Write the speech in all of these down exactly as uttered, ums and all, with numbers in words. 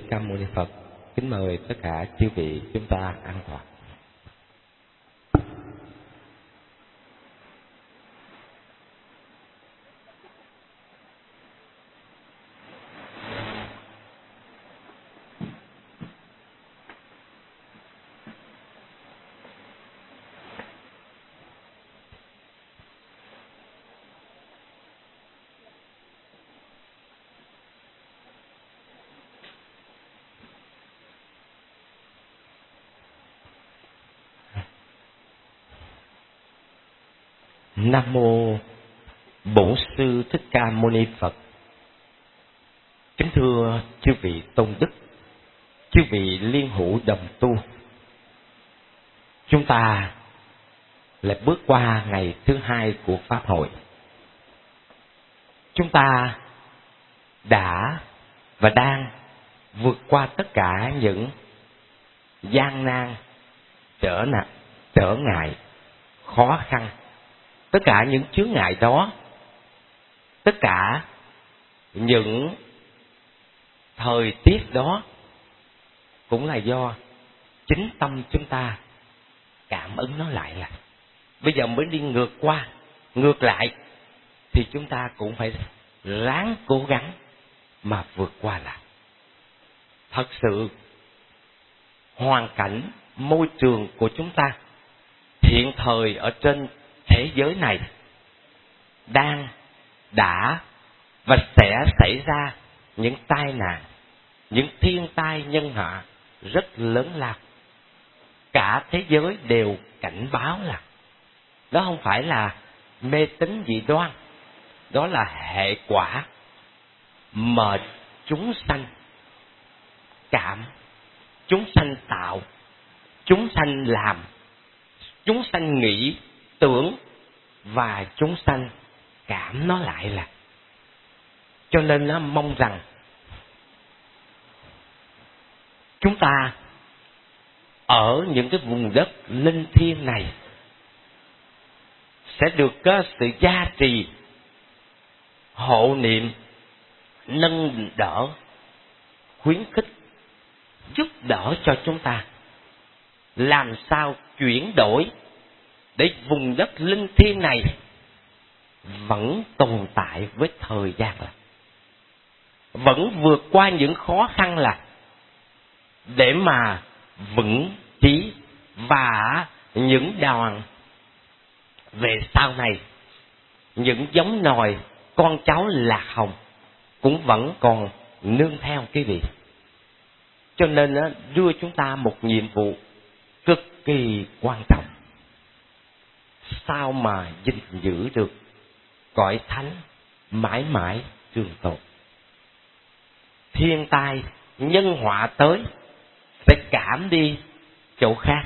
Ca Mâu Ni Phật. Kính mời tất cả chư vị chúng ta an toàn. Nam mô Bổn Sư Thích Ca Mâu Ni Phật. Kính thưa chư vị tôn đức, chư vị liên hữu đồng tu, chúng ta lại bước qua ngày thứ hai của Pháp hội. Chúng ta đã và đang vượt qua tất cả những gian nan, trở nặng, trở ngại, khó khăn. Tất cả những chướng ngại đó, tất cả những thời tiết đó cũng là do chính tâm chúng ta cảm ứng nó lại là. Bây giờ mới đi ngược qua, ngược lại thì chúng ta cũng phải ráng cố gắng mà vượt qua lại. Thật sự hoàn cảnh, môi trường của chúng ta hiện thời ở trên thế giới này đang, đã và sẽ xảy ra những tai nạn, những thiên tai nhân họa rất lớn lao. Cả thế giới đều cảnh báo là đó không phải là mê tín dị đoan, đó là hệ quả mà chúng sanh cảm, chúng sanh tạo, chúng sanh làm, chúng sanh nghĩ, tưởng và chúng sanh cảm nó lại là. Cho nên nó mong rằng chúng ta ở những cái vùng đất linh thiêng này sẽ được có sự gia trì, hộ niệm, nâng đỡ, khuyến khích, giúp đỡ cho chúng ta làm sao chuyển đổi để vùng đất linh thiêng này vẫn tồn tại với thời gian, là vẫn vượt qua những khó khăn, là để mà vững chí và những đoàn về sau này, những giống nòi con cháu lạc hồng cũng vẫn còn nương theo quý vị. Cho nên nó đưa chúng ta một nhiệm vụ cực kỳ quan trọng. Sao mà gìn giữ được cõi thánh mãi mãi trường tồn. Thiên tai, nhân họa tới sẽ cảm đi chỗ khác.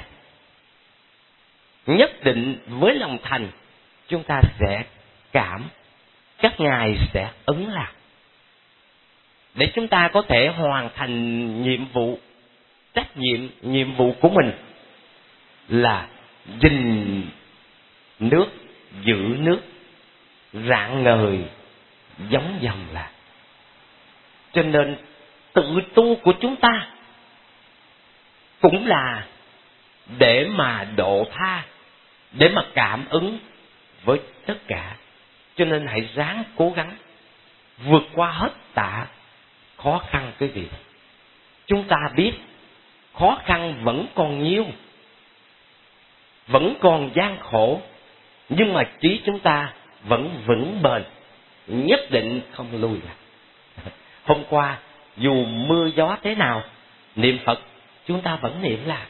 Nhất định với lòng thành chúng ta sẽ cảm, các ngài sẽ ứng làm. Để chúng ta có thể hoàn thành nhiệm vụ, trách nhiệm, nhiệm vụ của mình là gìn nước, giữ nước, rạng ngời giống dòng là. Cho nên tự tu của chúng ta cũng là để mà độ tha, để mà cảm ứng với tất cả. Cho nên hãy ráng cố gắng vượt qua hết tạ khó khăn quý vị. Chúng ta biết khó khăn vẫn còn nhiều, vẫn còn gian khổ, nhưng mà trí chúng ta vẫn vững bền, nhất định không lùi lại. Hôm qua dù mưa gió thế nào, niệm Phật chúng ta vẫn niệm là.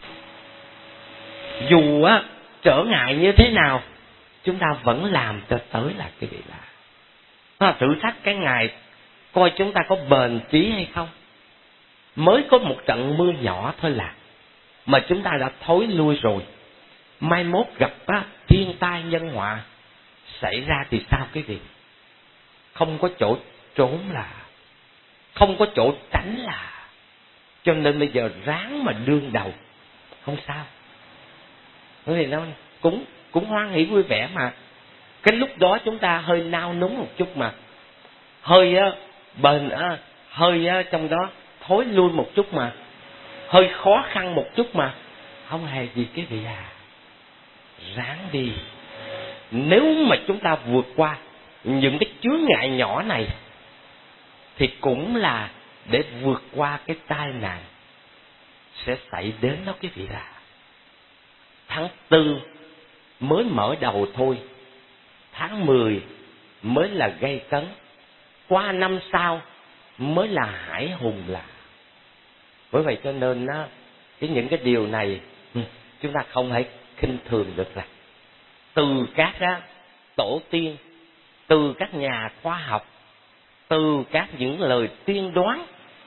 Dù á trở ngại như thế nào, chúng ta vẫn làm cho tới là cái vị là. Nó là thử thách cái ngày coi chúng ta có bền trí hay không. Mới có một trận mưa nhỏ thôi là mà chúng ta đã thối lui rồi. Mai mốt gặp á, thiên tai nhân họa xảy ra thì sao cái gì? Không có chỗ trốn là, không có chỗ tránh là. Cho nên bây giờ ráng mà đương đầu, không sao. Thì nó cũng cũng hoan hỷ vui vẻ mà. Cái lúc đó chúng ta hơi nao núng một chút mà hơi á, bền á, hơi á, trong đó thối lui một chút mà, hơi khó khăn một chút mà, không hề gì quý vị à. Ráng đi. Nếu mà chúng ta vượt qua những cái chướng ngại nhỏ này thì cũng là để vượt qua cái tai nạn sẽ xảy đến đó quý vị à. Tháng tư mới mở đầu thôi, tháng mười mới là gây cấn, qua năm sau mới là hải hùng lạ. Bởi vậy cho nên á, cái những cái điều này chúng ta không thể khinh thường được. Là từ các á, tổ tiên, từ các nhà khoa học, từ các những lời tiên đoán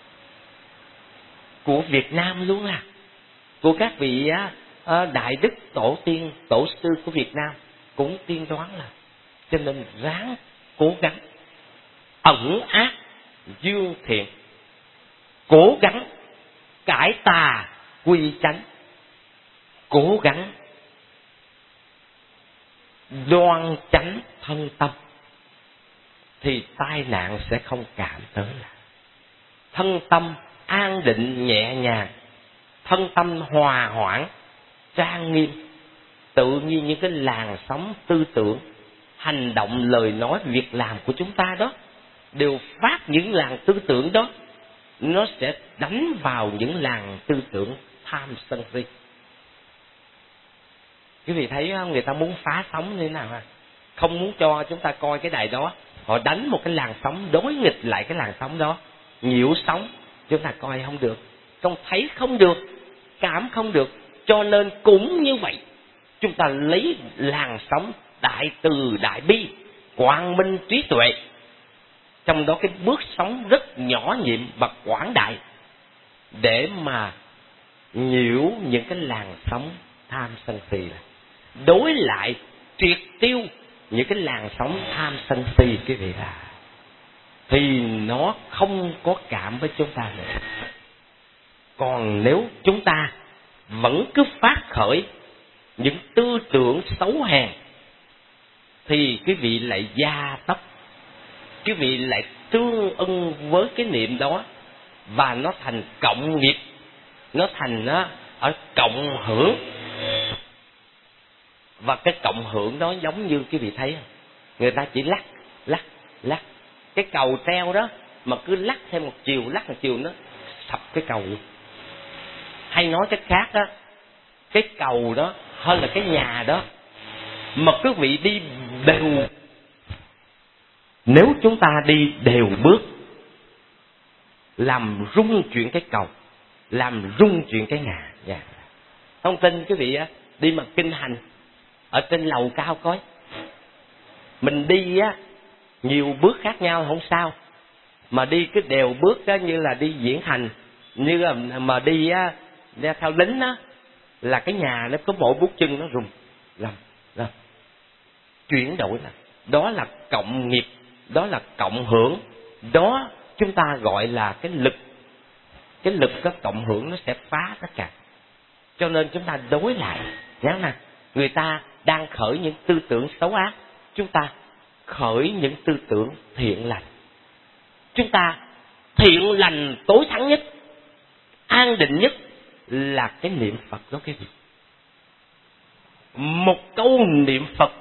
của Việt Nam luôn à, của các vị á, đại đức tổ tiên, tổ sư của Việt Nam cũng tiên đoán là, cho nên ráng cố gắng ẩn ác dương thiện, cố gắng cải tà quy chánh, cố gắng đoan chánh thân tâm, thì tai nạn sẽ không cảm tới. Là thân tâm an định nhẹ nhàng, thân tâm hòa hoãn trang nghiêm, tự nhiên những cái làn sóng tư tưởng, hành động, lời nói, việc làm của chúng ta đó đều phát những làn tư tưởng đó, nó sẽ đánh vào những làn tư tưởng tham sân si. Quý vị thấy người ta muốn phá sóng như thế nào à? Không muốn cho chúng ta coi cái đài đó, họ đánh một cái làn sóng đối nghịch lại cái làn sóng đó, nhiễu sóng, chúng ta coi không được, không thấy không được, cảm không được. Cho nên cũng như vậy, chúng ta lấy làn sóng đại từ đại bi, quang minh trí tuệ, trong đó cái bước sóng rất nhỏ nhiệm và quảng đại, để mà nhiễu những cái làn sóng tham sân si, đối lại triệt tiêu những cái làn sóng tham sân si quý vị à, thì nó không có cảm với chúng ta nữa. Còn nếu chúng ta vẫn cứ phát khởi những tư tưởng xấu hèn thì quý vị lại gia tốc, quý vị lại tương ưng với cái niệm đó, và nó thành cộng nghiệp, nó thành nó ở cộng hưởng. Và cái cộng hưởng đó giống như quý vị thấy, người ta chỉ lắc lắc lắc cái cầu treo đó, mà cứ lắc thêm một chiều, lắc một chiều nó sập cái cầu luôn. Hay nói cách khác đó, cái cầu đó hơn là cái nhà đó, mà quý vị đi đều, nếu chúng ta đi đều bước, làm rung chuyển cái cầu, làm rung chuyển cái nhà. Yeah. Không tin quý vị á, đi mà kinh hành ở trên lầu cao coi, mình đi á nhiều bước khác nhau không sao, mà đi cái đều bước đó như là đi diễn hành, như là mà đi á theo lính á, là cái nhà nó có mỗi bước chân nó rùng làm làm chuyển đổi. Là đó là cộng nghiệp, đó là cộng hưởng, đó chúng ta gọi là cái lực, cái lực cái cộng hưởng nó sẽ phá tất cả. Cho nên chúng ta đối lại nhớ nè, người ta đang khởi những tư tưởng xấu ác, chúng ta khởi những tư tưởng thiện lành. Chúng ta thiện lành tối thắng nhất, an định nhất là cái niệm Phật đó quý vị. Một câu niệm Phật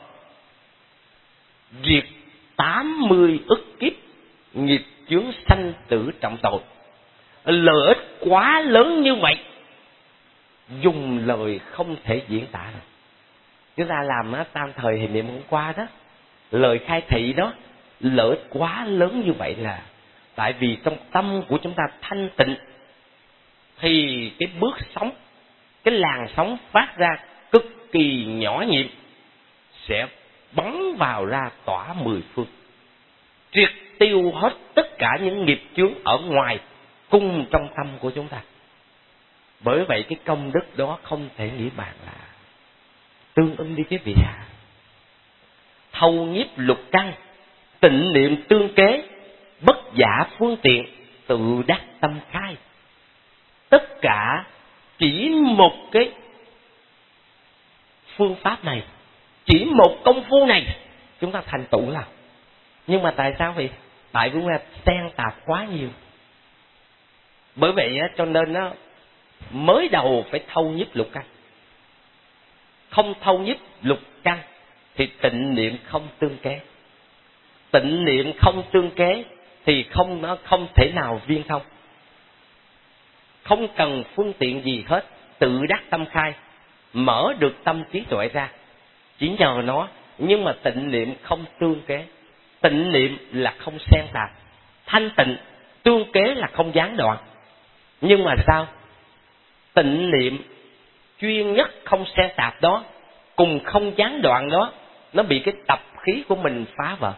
diệt tám mươi ức kiếp nghiệp chướng sanh tử trọng tội. Lợi ích quá lớn như vậy, dùng lời không thể diễn tả được. Chúng ta làm á, tam thời hiện niệm hôm qua đó, lời khai thị đó, lợi ích quá lớn như vậy là tại vì trong tâm của chúng ta thanh tịnh, thì cái bước sóng, cái làn sóng phát ra cực kỳ nhỏ nhiệm sẽ bắn vào ra tỏa mười phương, triệt tiêu hết tất cả những nghiệp chướng ở ngoài cung trong tâm của chúng ta. Bởi vậy cái công đức đó không thể nghĩ bàn là tương ứng đi quý vị ạ. Thâu nhiếp lục căn, tịnh niệm tương kế, bất giả phương tiện, tự đắc tâm khai. Tất cả chỉ một cái phương pháp này, chỉ một công phu này chúng ta thành tựu là. Nhưng mà tại sao vậy? Tại chúng ta xen tạp quá nhiều. Bởi vậy á, cho nên á, mới đầu phải thâu nhiếp lục căn. Không thâu nhiếp lục căn thì tịnh niệm không tương kế. Tịnh niệm không tương kế thì không nó không thể nào viên thông. Không cần phương tiện gì hết, tự đắc tâm khai, mở được tâm trí tuệ ra, chỉ nhờ nó. Nhưng mà tịnh niệm không tương kế. Tịnh niệm là không xen tạp. Thanh tịnh tương kế là không gián đoạn. Nhưng mà sao? Tịnh niệm chuyên nhất không xen tạp đó, cùng không gián đoạn đó, nó bị cái tập khí của mình phá vỡ.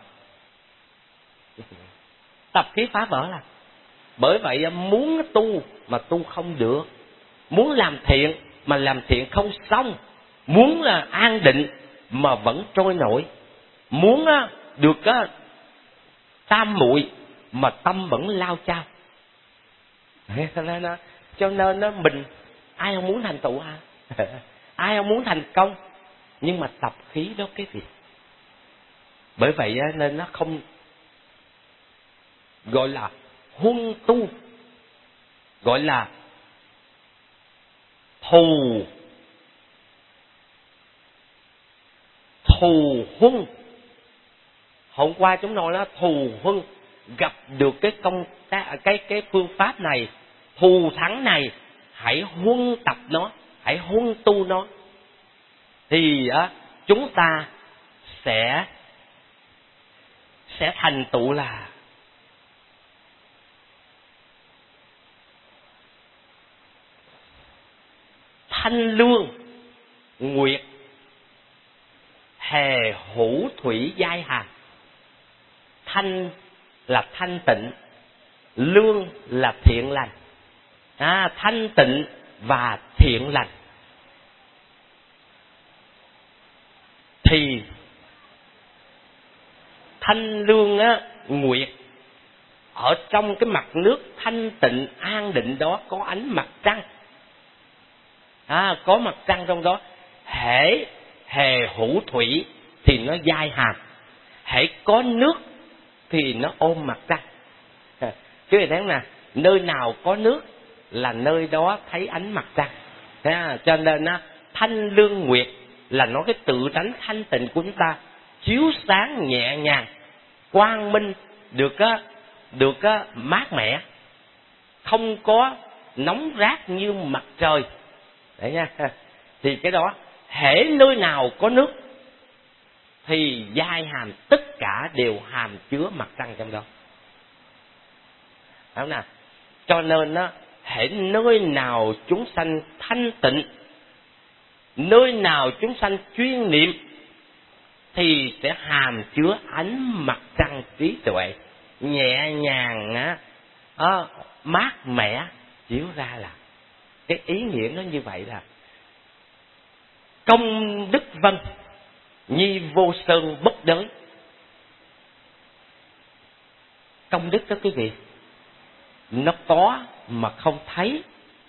Tập khí phá vỡ là bởi vậy muốn tu mà tu không được, muốn làm thiện mà làm thiện không xong, muốn là an định mà vẫn trôi nổi, muốn được tam muội mà tâm vẫn lao chao. Cho nên nó mình ai không muốn thành tựu ha, ai không muốn thành công, nhưng mà tập khí đó cái gì. Bởi vậy nên nó không gọi là huân tu, gọi là thù thù huân. Hôm qua chúng nói là thù huân, gặp được cái công cái cái phương pháp này, thù thắng này, hãy huân tập nó, hãy huân tu nó, thì á, chúng ta sẽ sẽ thành tựu là thanh lương nguyệt hề hữu thủy giai hàn. Thanh là thanh tịnh, lương là thiện lành. À, thanh tịnh và thiện lành thì thanh lương á, nguyệt, ở trong cái mặt nước thanh tịnh an định đó có ánh mặt trăng. À, có mặt trăng trong đó. Hễ hề hữu thủy thì nó giai hàn, hễ có nước thì nó ôm mặt trăng. Chứ vị thấy nè, nơi nào có nước là nơi đó thấy ánh mặt trăng. À, cho nên á, thanh lương nguyệt là nó cái tự tánh thanh tịnh của chúng ta, chiếu sáng nhẹ nhàng, quang minh, được á, được á, mát mẻ, không có nóng rát như mặt trời. Đấy nha. Thì cái đó hễ nơi nào có nước thì giai hàm tất cả đều hàm chứa mặt trăng trong đó. Đúng nào? Cho nên á, hễ nơi nào chúng sanh thanh tịnh, nơi nào chúng sanh chuyên niệm thì sẽ hàm chứa ánh mặt trăng trí tuệ, nhẹ nhàng á, à, mát mẻ chiếu ra. Là cái ý nghĩa nó như vậy là công đức vân nhi vô sơn bất đới. Công đức đó quý vị, nó có mà không thấy,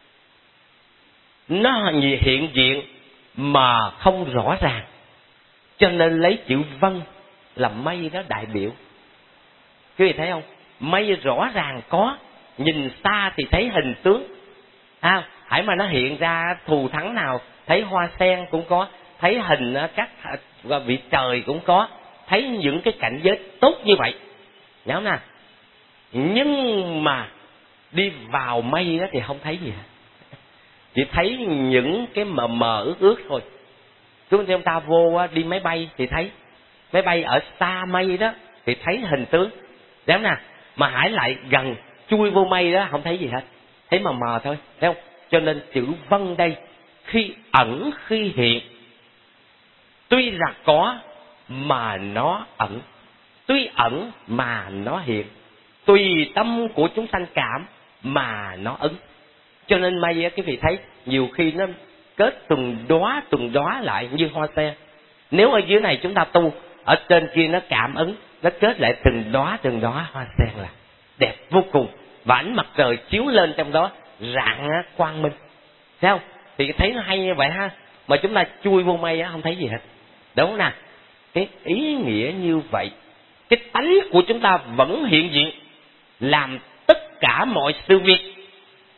nó hiện diện mà không rõ ràng, cho nên lấy chữ vân là mây đó đại biểu. Quý vị thấy không? Mây rõ ràng có, nhìn xa thì thấy hình tướng. À, hãy mà nó hiện ra thù thắng nào, thấy hoa sen cũng có, thấy hình các vị trời cũng có, thấy những cái cảnh giới tốt như vậy. Nhớ nè. Nhưng mà đi vào mây đó thì không thấy gì hết, chỉ thấy những cái mờ mờ ướt ướt thôi. Chúng ta vô đi máy bay thì thấy máy bay ở xa mây đó thì thấy hình tướng, đúng nè. Mà hãy lại gần chui vô mây đó không thấy gì hết, thấy mờ mờ thôi, thấy không? Cho nên chữ vân đây khi ẩn khi hiện, tuy là có mà nó ẩn, tuy ẩn mà nó hiện, tùy tâm của chúng sanh cảm mà nó ứng. Cho nên mây á, quý vị thấy nhiều khi nó kết từng đóa từng đóa lại như hoa sen. Nếu ở dưới này chúng ta tu, ở trên kia nó cảm ứng, nó kết lại từng đóa từng đóa hoa sen, là đẹp vô cùng. Và ánh mặt trời chiếu lên trong đó rạng quang minh, thấy không? Thì thấy nó hay như vậy ha. Mà chúng ta chui vô mây á không thấy gì hết, đúng không nào? Cái ý nghĩa như vậy, cái tánh của chúng ta vẫn hiện diện, làm tất cả mọi sự việc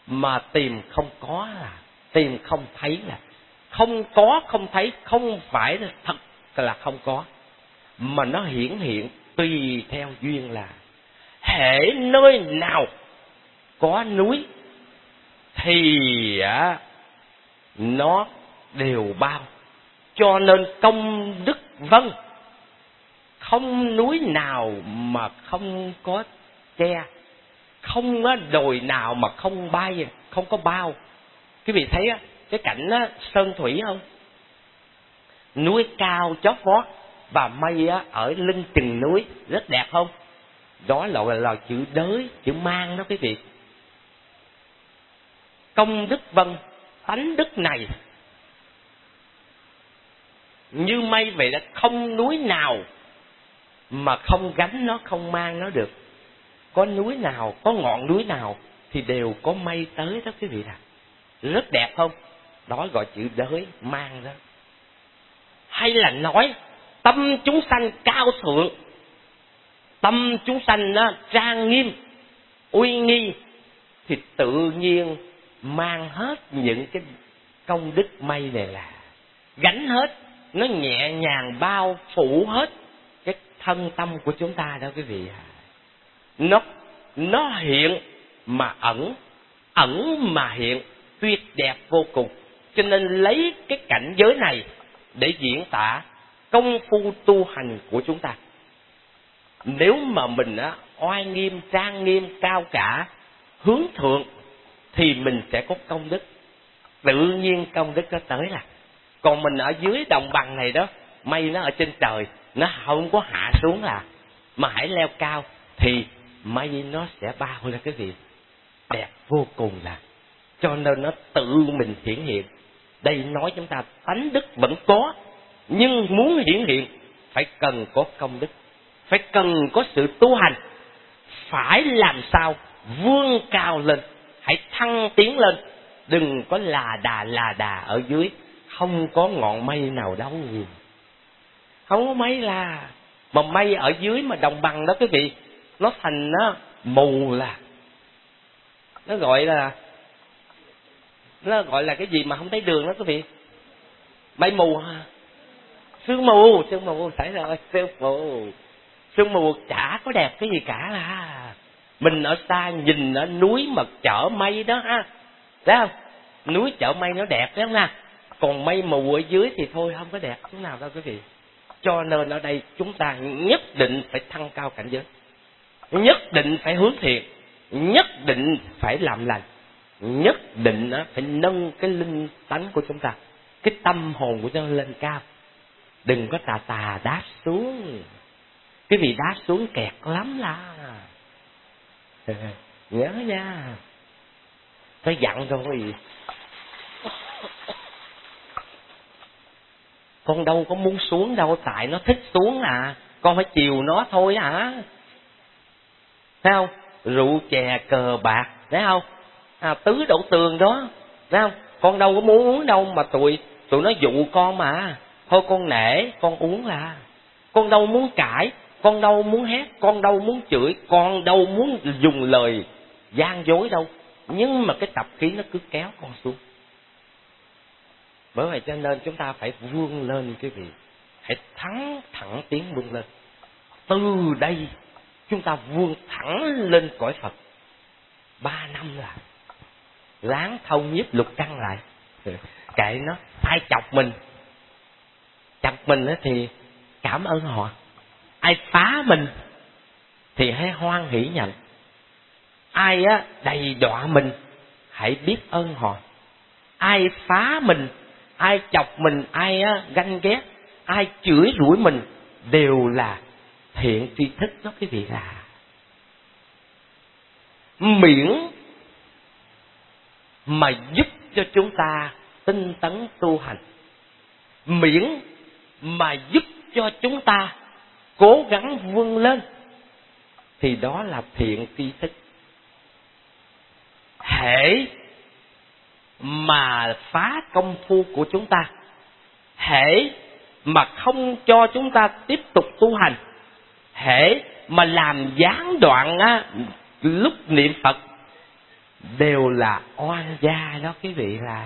mà tìm không có là tìm không thấy, là không có không thấy, không phải là thật là không có, mà nó hiển hiện tùy theo duyên. Là hễ nơi nào có núi thì á, nó đều bao. Cho nên công đức vân, không núi nào mà không có che, không có đồi nào mà không bay, không có bao. Quý vị thấy á, cái cảnh á, sơn thủy không? Núi cao chót vót và mây á, ở lưng chừng núi, rất đẹp không? Đó là, là chữ đới, chữ mang đó quý vị. Công đức vân, tánh đức này như mây vậy đó, không núi nào mà không gánh nó, không mang nó được. Có núi nào, có ngọn núi nào thì đều có mây tới đó quý vị ạ. Rất đẹp không? Đó gọi chữ đới, mang đó. Hay là nói tâm chúng sanh cao thượng, tâm chúng sanh nó trang nghiêm, uy nghi, thì tự nhiên mang hết những cái công đức mây này, là gánh hết, nó nhẹ nhàng bao phủ hết cái thân tâm của chúng ta đó quý vị. Nó nó hiện mà ẩn, ẩn mà hiện, tuyệt đẹp vô cùng. Cho nên lấy cái cảnh giới này để diễn tả công phu tu hành của chúng ta. Nếu mà mình á, oai nghiêm, trang nghiêm, cao cả, hướng thượng thì mình sẽ có công đức. Tự nhiên công đức nó tới là. Còn mình ở dưới đồng bằng này đó, mây nó ở trên trời, nó không có hạ xuống là, mà hãy leo cao thì mây nó sẽ bao lên cái gì đẹp vô cùng là. Cho nên nó tự mình hiển hiện. Đây nói chúng ta tánh đức vẫn có, nhưng muốn hiển hiện phải cần có công đức, phải cần có sự tu hành, phải làm sao vươn cao lên, hãy thăng tiến lên, đừng có là đà là đà ở dưới, không có ngọn mây nào đâu, không có mây là. Mà mây ở dưới mà đồng bằng đó quý vị, nó thành nó mù, là nó gọi là nó gọi là cái gì mà không thấy đường đó quý vị? Mây mù hả? Sương mù, sương mù, xảy rồi, sương mù. Sương mù chả có đẹp cái gì cả là. Mình ở xa nhìn ở núi mà chở mây đó ha, thấy không? Núi chở mây nó đẹp đấy không nè. Còn mây mù ở dưới thì thôi, không có đẹp chút nào đâu quý vị. Cho nên ở đây chúng ta nhất định phải thăng cao cảnh giới, nhất định phải hướng thiện, nhất định phải làm lành, nhất định phải nâng cái linh tánh của chúng ta, cái tâm hồn của chúng ta lên cao. Đừng có tà tà đáp xuống. Cái vị đáp xuống kẹt lắm là. Nhớ nha. Tôi dặn rồi. Con đâu có muốn xuống đâu, tại nó thích xuống à. Con phải chiều nó thôi hả? Thấy không? Rượu chè cờ bạc, thấy không? À, tứ đổ tường đó, thấy không? Con đâu có muốn uống đâu mà tụi tụi nó dụ con mà. Thôi con nể, con uống là. Con đâu muốn cãi, con đâu muốn hét, con đâu muốn chửi, con đâu muốn dùng lời gian dối đâu. Nhưng mà cái tập khí nó cứ kéo con xuống. Bởi vậy cho nên chúng ta phải vươn lên quý vị. Hãy thắng thẳng tiến vươn lên. Từ đây chúng ta vươn thẳng lên cõi Phật. Ba năm là ráng thâu nhiếp lục căn lại. Kệ nó, ai chọc mình chọc mình thì cảm ơn họ. Ai phá mình thì hãy hoan hỷ nhận. Ai á đầy đọa mình hãy biết ơn họ. Ai phá mình, ai chọc mình, ai á ganh ghét, ai chửi rủa mình đều là thiện tri thức đó quý vị là. Miễn mà giúp cho chúng ta tinh tấn tu hành, miễn mà giúp cho chúng ta cố gắng vươn lên, thì đó là thiện tri thức. Hễ mà phá công phu của chúng ta, hễ mà không cho chúng ta tiếp tục tu hành, hễ mà làm gián đoạn á, lúc niệm Phật đều là oan gia đó quý vị. Là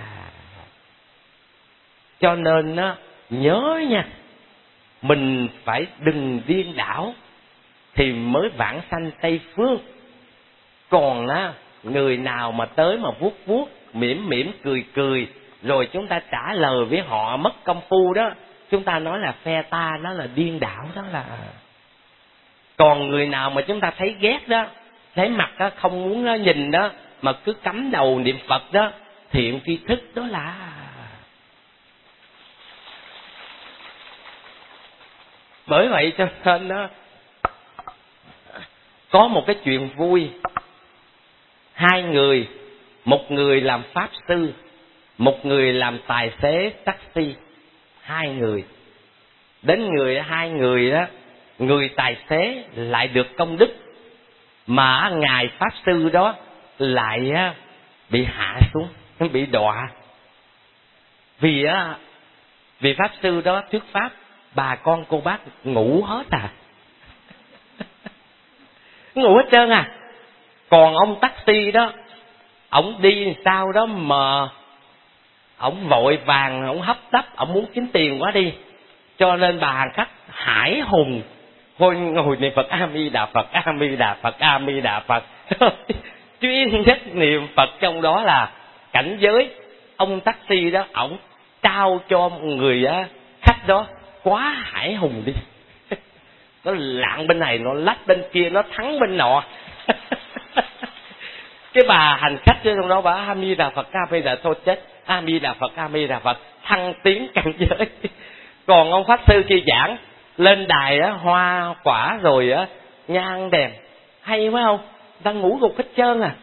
cho nên á, nhớ nha, mình phải đừng điên đảo thì mới vãng sanh Tây Phương. Còn á, người nào mà tới mà vuốt vuốt, mỉm mỉm cười cười, rồi chúng ta trả lời với họ mất công phu đó, chúng ta nói là phe ta, đó là điên đảo đó. Là còn người nào mà chúng ta thấy ghét đó, thấy mặt đó không muốn nó nhìn đó, mà cứ cắm đầu niệm Phật đó, thiện tri thức đó. Là bởi vậy cho nên đó, có một cái chuyện vui. Hai người, một người làm pháp sư, một người làm tài xế taxi. Hai người đến người hai người đó, người tài xế lại được công đức, mà ngài pháp sư đó lại bị hạ xuống, bị đọa. Vì á, vì pháp sư đó thuyết pháp, bà con cô bác ngủ hết à. Ngủ hết trơn à. Còn ông taxi đó, ổng đi sao đó mà ổng vội vàng, ổng hấp tấp, ổng muốn kiếm tiền quá đi, cho nên bà hành khách hải hùng thôi ngồi niệm Phật A Di Đà Phật, A Di Đà Phật, A Di Đà Phật. Chuyên nhất niệm Phật. Trong đó là cảnh giới ông taxi đó, ổng trao cho người khách đó quá hải hùng đi. Nó lạng bên này, nó lách bên kia, nó thắng bên nọ. Cái bà hành khách trong đó bà A Di Đà Phật, A Di Đà thôi chết, A Di Đà Phật, A Di Đà Phật, thăng tiến cảnh giới. Còn ông pháp sư kia giảng lên đài á, hoa quả rồi á, nhang đèn hay phải không, ta ngủ gục hết trơn à.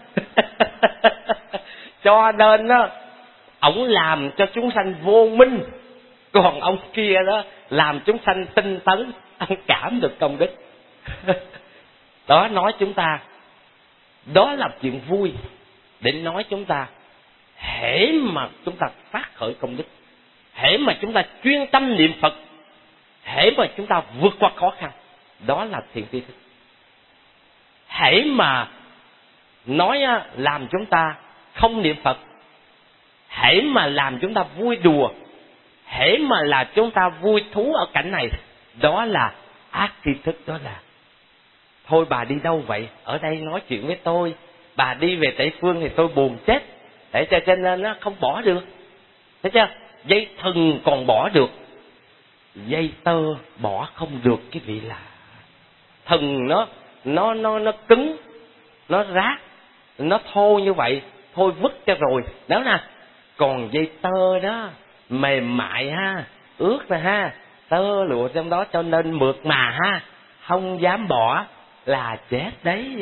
Cho nên đó, ổng làm cho chúng sanh vô minh, còn ông kia đó làm chúng sanh tinh tấn, ông cảm được công đức. Đó nói chúng ta, đó là chuyện vui để nói chúng ta, hễ mà chúng ta phát khởi công đức, hễ mà chúng ta chuyên tâm niệm Phật, hễ mà chúng ta vượt qua khó khăn, đó là thiện tri thức. Hễ mà nói làm chúng ta không niệm Phật, hễ mà làm chúng ta vui đùa, hễ mà là chúng ta vui thú ở cảnh này, đó là ác tri thức. Đó là thôi bà đi đâu vậy, ở đây nói chuyện với tôi, bà đi về Tây Phương thì tôi buồn chết. Để cho cho nên nó không bỏ được. Thấy chưa? Dây thừng còn bỏ được, dây tơ bỏ không được. Cái vị là thừng nó nó nó nó cứng, nó rát, nó thô như vậy, thôi vứt cho rồi đó nè. Còn dây tơ đó mềm mại ha, ướt nè ha, tơ lụa trong đó, cho nên mượt mà ha, không dám bỏ là chết đấy.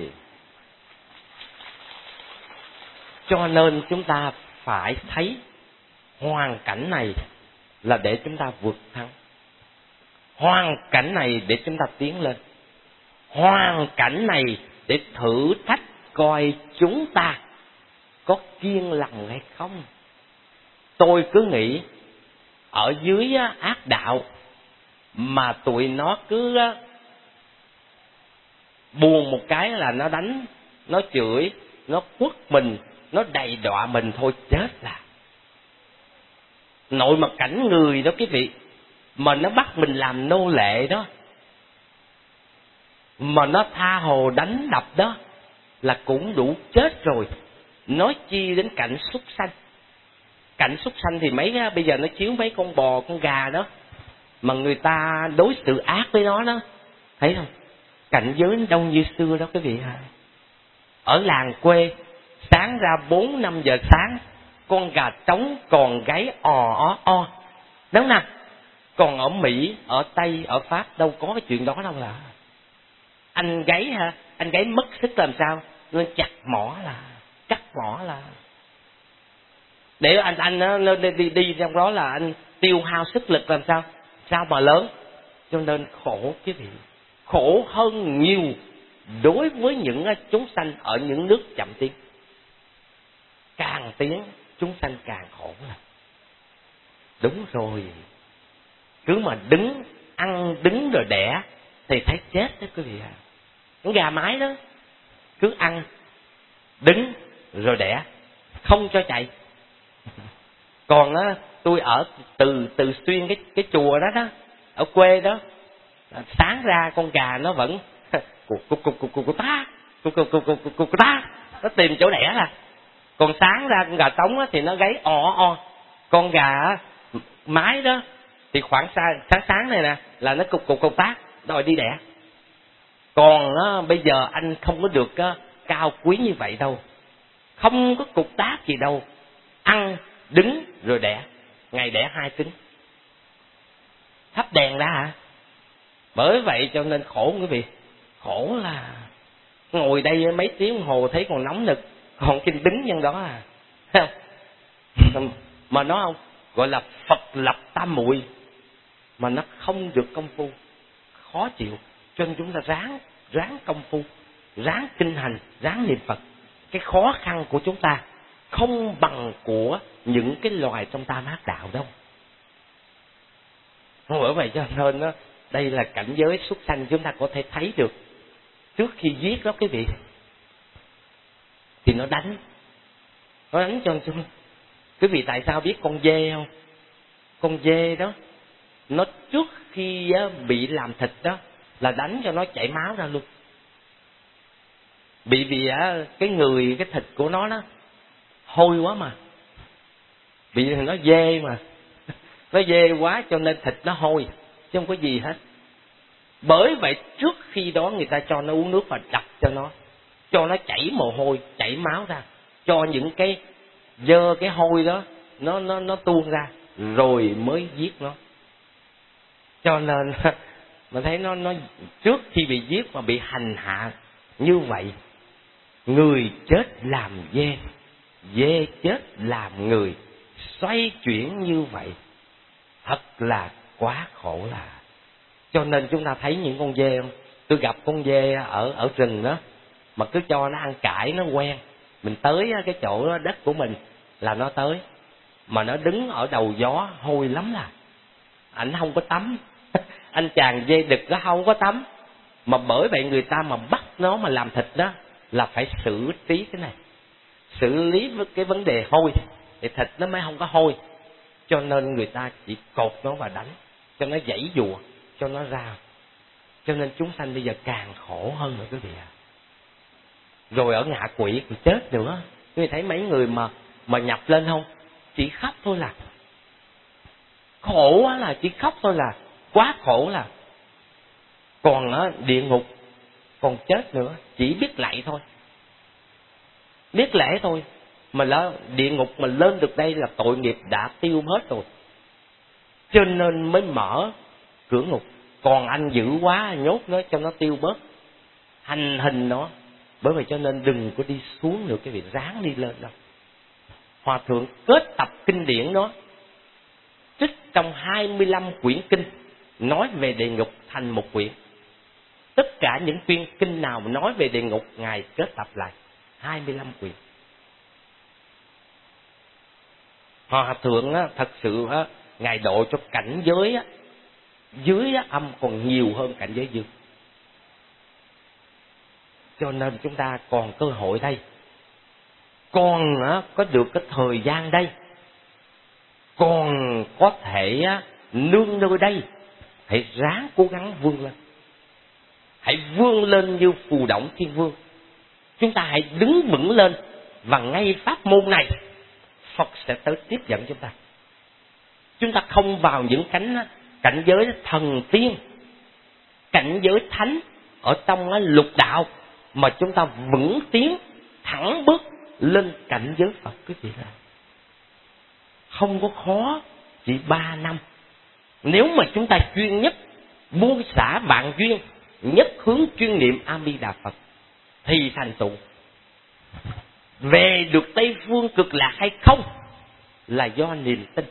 Cho nên chúng ta phải thấy hoàn cảnh này là để chúng ta vượt thắng, hoàn cảnh này để chúng ta tiến lên, hoàn cảnh này để thử thách coi chúng ta có kiên lòng hay không. Tôi cứ nghĩ ở dưới ác đạo mà tụi nó cứ buồn một cái là nó đánh, nó chửi, nó quất mình, nó đầy đọa mình, thôi chết là. Nội mà cảnh người đó quý vị, mà nó bắt mình làm nô lệ đó, mà nó tha hồ đánh đập đó, là cũng đủ chết rồi. Nói chi đến cảnh súc sanh. Cảnh súc sanh thì mấy bây giờ nó chiếu mấy con bò, con gà đó, mà người ta đối xử ác với nó đó, thấy không? Cảnh giới nó đông như xưa đó quý vị hả? Ở làng quê, sáng ra bốn năm giờ sáng, con gà trống còn gáy ò ó o, đúng nè. Còn ở Mỹ, ở Tây, ở Pháp đâu có cái chuyện đó đâu. Là anh gáy ha, anh gáy mất sức làm sao? Nên chặt mỏ là, cắt mỏ là, để anh anh nó đi, đi đi trong đó là anh tiêu hao sức lực làm sao? Sao mà lớn? Cho nên khổ quý vị, khổ hơn nhiều đối với những chúng sanh ở những nước chậm tiến. Càng tiến chúng sanh càng khổ là đúng rồi. Cứ mà đứng ăn đứng rồi đẻ thì thấy chết đó quý vị ạ. Con gà mái đó cứ ăn đứng rồi đẻ, không cho chạy. Còn á, tôi ở từ từ xuyên cái cái chùa đó đó, ở quê đó, sáng ra con gà nó vẫn cục cục cục cục cục ta, cục cục cục cục cục ta, nó tìm chỗ đẻ là. Còn sáng ra con gà trống á thì nó gáy o o. Con gà mái đó thì khoảng sáng sáng sáng này nè là nó cục cục cục tác đòi đi đẻ. Còn á, bây giờ anh không có được á, cao quý như vậy đâu, không có cục tác gì đâu, ăn đứng rồi đẻ, ngày đẻ hai trứng, thắp đèn ra hả? Bởi vậy cho nên khổ quý vị, khổ là ngồi đây mấy tiếng đồng hồ thấy còn nóng nực, còn khi đứng nhân đó à, thấy không? Mà nó không gọi là Phật lập tam muội, mà nó không được công phu, khó chịu. Cho nên chúng ta ráng ráng công phu, ráng kinh hành, ráng niệm Phật. Cái khó khăn của chúng ta không bằng của những cái loài trong tam ác đạo đâu. Bởi vậy cho nên đó, đây là cảnh giới súc sanh chúng ta có thể thấy được. Trước khi giết đó quý vị, thì nó đánh, nó đánh cho chúng. Quý vị tại sao biết con dê không? Con dê đó, nó trước khi bị làm thịt đó là đánh cho nó chảy máu ra luôn. Bị vì cái người, cái thịt của nó đó hôi quá mà, bị nó dê mà, nó dê quá cho nên thịt nó hôi, chứ không có gì hết. Bởi vậy trước khi đó người ta cho nó uống nước và đập cho nó, cho nó chảy mồ hôi, chảy máu ra, cho những cái dơ, cái hôi đó nó nó nó tuôn ra, rồi mới giết nó. Cho nên mà thấy nó nó trước khi bị giết mà bị hành hạ như vậy, người chết làm dê, dê chết làm người, xoay chuyển như vậy thật là quá khổ là. Cho nên chúng ta thấy những con dê không? Tôi gặp con dê ở ở rừng đó, mà cứ cho nó ăn cải nó quen. Mình tới cái chỗ đất của mình là nó tới, mà nó đứng ở đầu gió hôi lắm là. Ảnh không có tắm. Anh chàng dê đực nó không có tắm. Mà bởi vậy người ta mà bắt nó mà làm thịt đó là phải xử trí cái này, xử lý với cái vấn đề hôi thì thịt nó mới không có hôi. Cho nên người ta chỉ cột nó và đánh cho nó giãy giụa, cho nó ra. Cho nên chúng sanh bây giờ càng khổ hơn nữa quý vị ạ. Rồi ở ngạ quỷ còn chết nữa. Quý vị thấy mấy người mà mà nhập lên không, chỉ khóc thôi là khổ quá, là chỉ khóc thôi là quá khổ là. Còn ở địa ngục còn chết nữa, chỉ biết lạy thôi, biết lễ thôi. Mà là địa ngục mà lên được đây là tội nghiệp đã tiêu hết rồi, cho nên mới mở cửa ngục. Còn anh dữ quá nhốt nó cho nó tiêu bớt, hành hình nó. Bởi vậy cho nên đừng có đi xuống nữa cái việc ráng đi lên đâu. Hòa thượng kết tập kinh điển đó, trích trong hai mươi lăm quyển kinh nói về địa ngục thành một quyển. Tất cả những quyển kinh nào nói về địa ngục ngài kết tập lại hai mươi lăm quyển. Hòa thượng á, thật sự á, ngài độ cho cảnh giới á, dưới á, âm còn nhiều hơn cảnh giới dương. Cho nên chúng ta còn cơ hội đây, còn á, có được cái thời gian đây, còn có thể á, nương nơi đây. Hãy ráng cố gắng vươn lên, hãy vươn lên như Phù Đổng Thiên Vương. Chúng ta hãy đứng vững lên, và ngay pháp môn này Phật sẽ tới tiếp dẫn chúng ta. Chúng ta không vào những cánh cảnh giới thần tiên, cảnh giới thánh ở trong lục đạo, mà chúng ta vững tiến thẳng bước lên cảnh giới Phật quý vị ạ. Không có khó, chỉ ba năm. Nếu mà chúng ta chuyên nhất, buông xả vạn duyên, nhất hướng chuyên niệm A Di Đà Phật thì thành tựu. Về được Tây Phương Cực Lạc hay không là do niềm tin.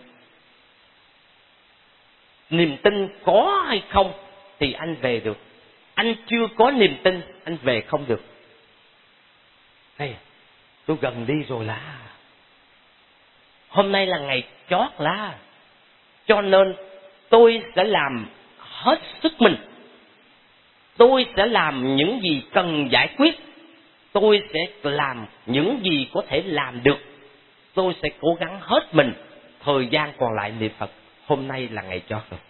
Niềm tin có hay không thì anh về được. Anh chưa có niềm tin, anh về không được. Hey, tôi gần đi rồi là. Hôm nay là ngày chót là. Cho nên tôi sẽ làm hết sức mình. Tôi sẽ làm những gì cần giải quyết. tôi sẽ làm những gì có thể làm được. Tôi sẽ cố gắng hết mình. Thời gian còn lại niệm Phật. Hôm nay là ngày cho rồi.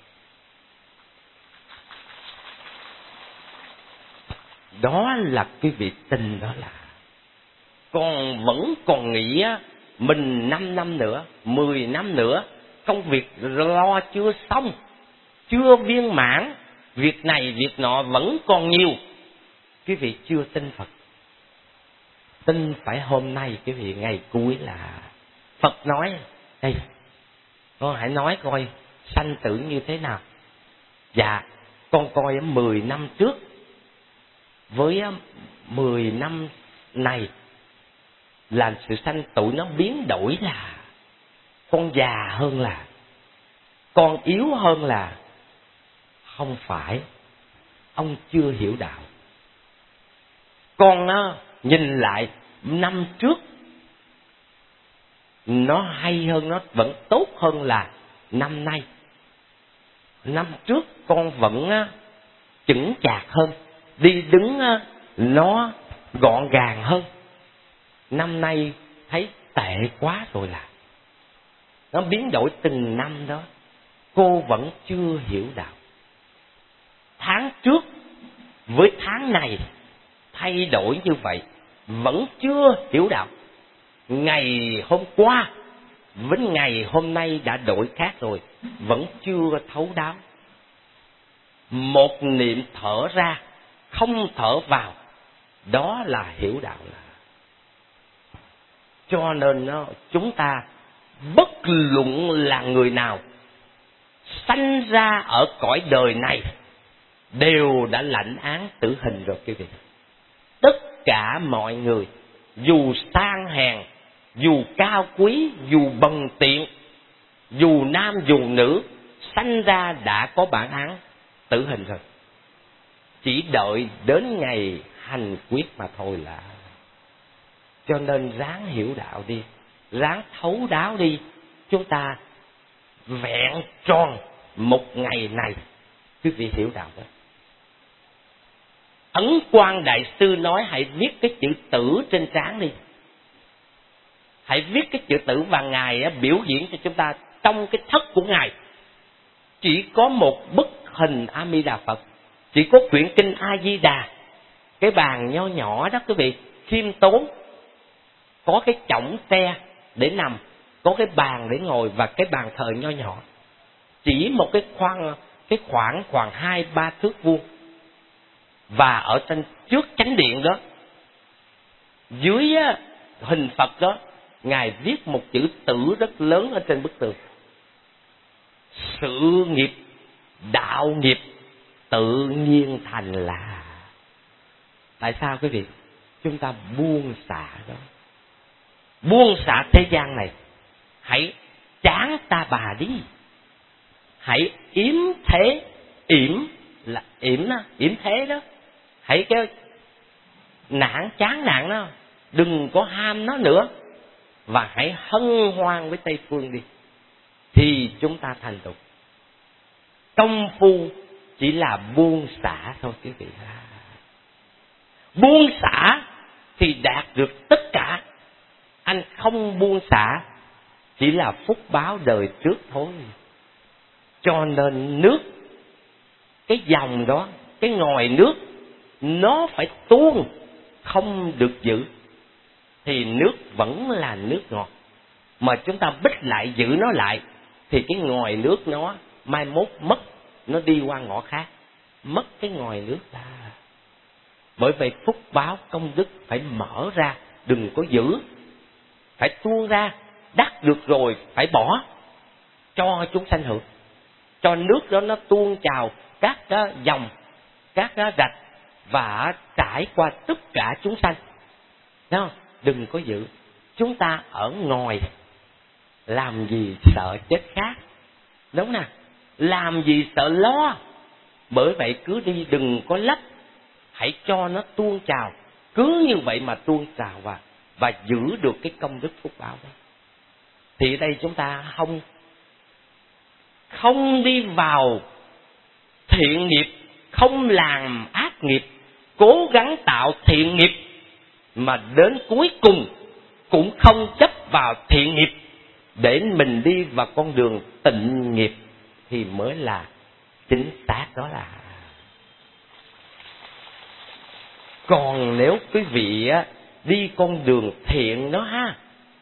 Đó là cái vị tin đó là. Còn vẫn còn nghĩ mình năm năm nữa, mười năm nữa, công việc lo chưa xong, chưa viên mãn, việc này việc nọ vẫn còn nhiều. Quý vị chưa tin Phật. Tin phải hôm nay quý vị, ngày cuối là Phật nói, đây, con hãy nói coi sanh tử như thế nào. Dạ, con coi mười năm trước với mười năm này là sự sanh tử nó biến đổi, là con già hơn, là con yếu hơn. Là không phải, ông chưa hiểu đạo. Con á, nhìn lại năm trước nó hay hơn, nó vẫn tốt hơn là năm nay. Năm trước con vẫn á, chững chạc hơn, đi đứng á, nó gọn gàng hơn. Năm nay thấy tệ quá rồi. Là nó biến đổi từng năm đó. Cô vẫn chưa hiểu đạo. Tháng trước với tháng này thay đổi như vậy, vẫn chưa hiểu đạo. Ngày hôm qua với ngày hôm nay đã đổi khác rồi, vẫn chưa thấu đáo. Một niệm thở ra, không thở vào, đó là hiểu đạo. Là cho nên nó, chúng ta bất luận là người nào sanh ra ở cõi đời này đều đã lãnh án tử hình rồi quý vị. Tất cả mọi người, dù sang hèn, dù cao quý, dù bần tiện, dù nam dù nữ, sanh ra đã có bản án tử hình rồi. Chỉ đợi đến ngày hành quyết mà thôi. Là cho nên ráng hiểu đạo đi, ráng thấu đáo đi. Chúng ta vẹn tròn một ngày này, quý vị hiểu đạo đó. Ấn Quang Đại Sư nói hãy viết cái chữ tử trên trán đi. Hãy viết cái chữ tử, và Ngài á, biểu diễn cho chúng ta trong cái thất của Ngài. Chỉ có một bức hình A Di Đà Phật, chỉ có quyển kinh A Di Đà, cái bàn nho nhỏ đó quý vị, khiêm tốn, có cái chõng tre để nằm, có cái bàn để ngồi và cái bàn thờ nho nhỏ. Chỉ một cái khoang, cái khoảng khoảng hai ba thước vuông. Và ở trên trước chánh điện đó, dưới hình Phật đó, Ngài viết một chữ tử rất lớn ở trên bức tường: sự nghiệp đạo nghiệp tự nhiên thành là. Tại sao quý vị? Chúng ta buông xả đó, buông xả thế gian này. Hãy chán ta bà đi, hãy yếm thế, yểm là yểm đó, yểm thế đó. Hãy cái nản chán nản nó, đừng có ham nó nữa, và hãy hân hoan với Tây Phương đi, thì chúng ta thành tục. Công phu chỉ là buông xả thôi quý vị. Buông xả thì đạt được tất cả. Anh không buông xả chỉ là phúc báo đời trước thôi. Cho nên nước, cái dòng đó, cái ngòi nước, nó phải tuôn, không được giữ, thì nước vẫn là nước ngọt. Mà chúng ta bích lại, giữ nó lại, thì cái ngòi nước nó mai mốt mất, nó đi qua ngõ khác, mất cái ngòi nước ra. Bởi vậy phúc báo công đức phải mở ra, đừng có giữ, phải tuôn ra. Đắc được rồi phải bỏ, cho chúng sanh hưởng, cho nước đó nó tuôn trào các cái dòng, các cái rạch, và trải qua tất cả chúng sanh. Đúng không? Đừng có giữ. Chúng ta ở ngoài làm gì sợ chết khác, đúng nè, làm gì sợ lo. Bởi vậy cứ đi, đừng có lấp, hãy cho nó tuôn trào, cứ như vậy mà tuôn trào vào, và giữ được cái công đức phúc báo đó. Thì ở đây chúng ta không không đi vào thiện nghiệp, không làm ác nghiệp, cố gắng tạo thiện nghiệp, mà đến cuối cùng cũng không chấp vào thiện nghiệp để mình đi vào con đường tịnh nghiệp thì mới là chính xác đó là. Còn nếu quý vị á, đi con đường thiện đó ha,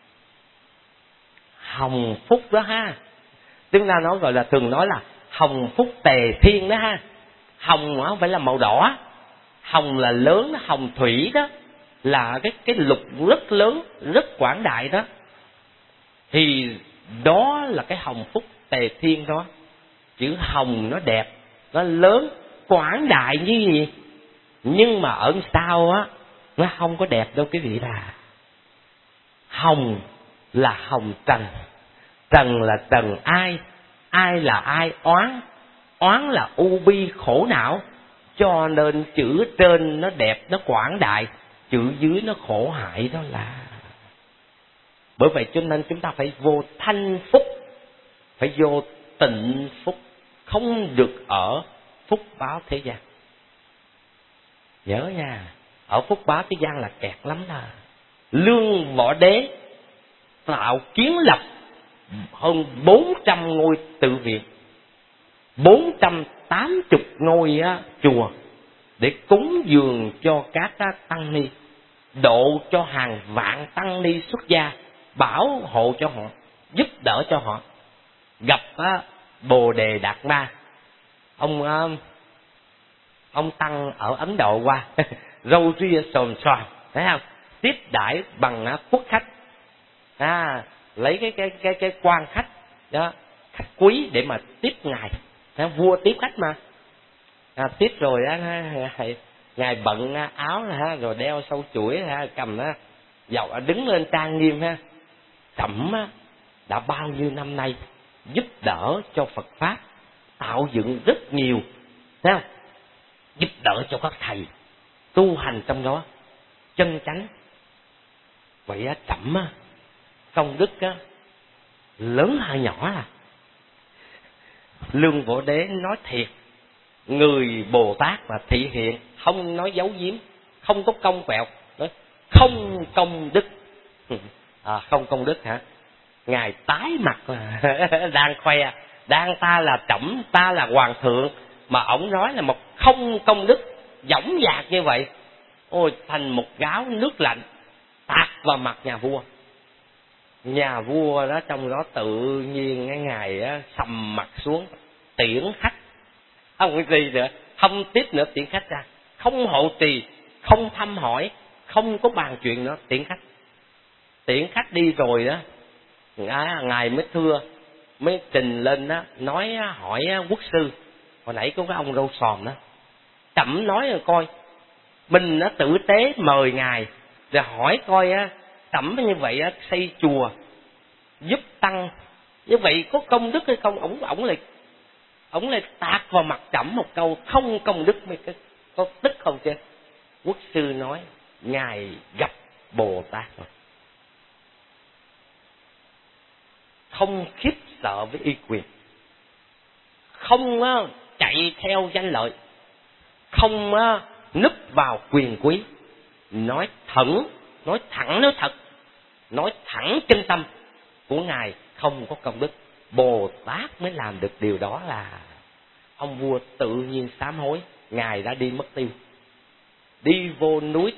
hồng phúc đó ha, chúng ta nói gọi là thường nói là hồng phúc tề thiên đó ha. Hồng không phải là màu đỏ, hồng là lớn, hồng thủy đó là cái cái lục rất lớn, rất quảng đại đó. Thì đó là cái hồng phúc tề thiên đó. Chữ hồng nó đẹp, nó lớn, quảng đại như gì. Nhưng mà ở sau á, nó không có đẹp đâu quý vị bà. Hồng là hồng trần. Trần là trần ai? Ai là ai? Oán. Oán là u bi khổ não. Cho nên chữ trên nó đẹp, nó quảng đại, chữ dưới nó khổ hại đó là. Bởi vậy cho nên chúng ta phải vô thanh phúc, phải vô tịnh phúc, không được ở phúc báo thế gian. Nhớ nha, ở phúc báo thế gian là kẹt lắm là. Lương Võ Đế tạo kiến lập hơn bốn trăm ngôi tự viện, bốn trăm tám mươi ngôi á, chùa để cúng dường cho các á, tăng ni, độ cho hàng vạn tăng ni xuất gia, bảo hộ cho họ, giúp đỡ cho họ. Gặp á, Bồ Đề Đạt Ma, ông á, ông tăng ở Ấn Độ qua râu ria xồm xoàm, thấy không? Tiếp đãi bằng á, quốc khách, à, lấy cái cái cái cái quan khách đó, khách quý để mà tiếp ngài. À, vua tiếp khách mà, à, tiếp rồi á, ngài bận áo ha, rồi đeo sâu chuỗi ha, cầm á, dầu đứng lên trang nghiêm ha. Cẩm á, đã bao nhiêu năm nay giúp đỡ cho Phật pháp, tạo dựng rất nhiều, thấy không? Giúp đỡ cho các thầy tu hành trong đó chân chánh. Vậy á, Cẩm á, công đức á, lớn hay nhỏ à? Lương Võ Đế nói thiệt, người Bồ Tát mà thị hiện, không nói giấu giếm, không có công quẹo, nói không công đức. À, không công đức hả? Ngài tái mặt đang khoe, đang ta là Trẫm, ta là hoàng thượng, mà ổng nói là một không công đức, dõng dạc như vậy. Ôi, thành một gáo nước lạnh tạt vào mặt nhà vua. Nhà vua đó trong đó tự nhiên cái ngài á, sầm mặt xuống, tiễn khách, không cái gì nữa, không tiếp nữa, tiễn khách ra, không hộ trì, không thăm hỏi, không có bàn chuyện nữa, tiễn khách. Tiễn khách đi rồi đó, ngài mới thưa, mới trình lên đó, nói hỏi quốc sư, hồi nãy có cái ông râu xòm đó, Trẫm nói rồi coi, mình nó tử tế mời ngài, rồi hỏi coi á, Trẫm như vậy á, xây chùa giúp tăng, như vậy có công đức hay không? Ổng ổng lại ổng lại tạt vào mặt Trẫm một câu không công đức, mới có tức không chứ? Quốc sư nói ngài gặp Bồ Tát rồi, không khiếp sợ với uy quyền, không á, chạy theo danh lợi, không á, núp vào quyền quý, nói thẳng, nói thẳng, nói thật, nói thẳng chân tâm của ngài, không có công đức. Bồ Tát mới làm được điều đó là ông vua tự nhiên sám hối, ngài đã đi mất tiêu, đi vô núi.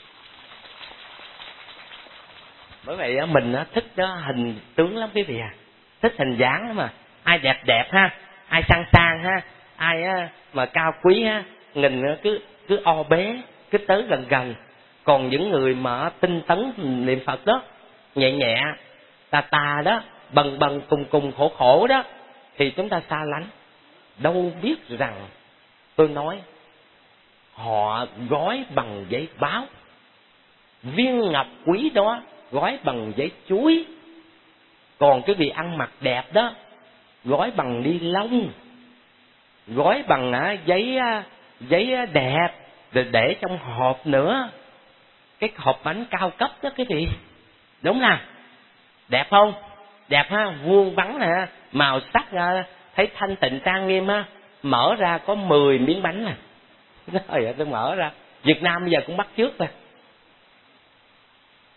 Bởi vậy mình thích hình tướng lắm quý vị à, thích hình dáng lắm mà. Ai đẹp đẹp ha, ai sang sang ha, ai mà cao quý ha, nhìn cứ cứ o bế, cứ tới gần gần. Còn những người mà tinh tấn niệm Phật đó, nhẹ nhẹ tà tà đó, bần bần cùng cùng khổ khổ đó, thì chúng ta xa lánh. Đâu biết rằng tôi nói họ gói bằng giấy báo, viên ngọc quý đó gói bằng giấy chuối, còn cái vị ăn mặc đẹp đó gói bằng ni lông, gói bằng à, giấy giấy đẹp, rồi để trong hộp nữa, cái hộp bánh cao cấp đó cái vị, đúng nào? Đẹp không? Đẹp ha, vuông vắn nè, màu sắc ra thấy thanh tịnh trang nghiêm ha, mở ra có mười miếng bánh nè. Trời ơi, tôi mở ra, Việt Nam bây giờ cũng bắt chước rồi.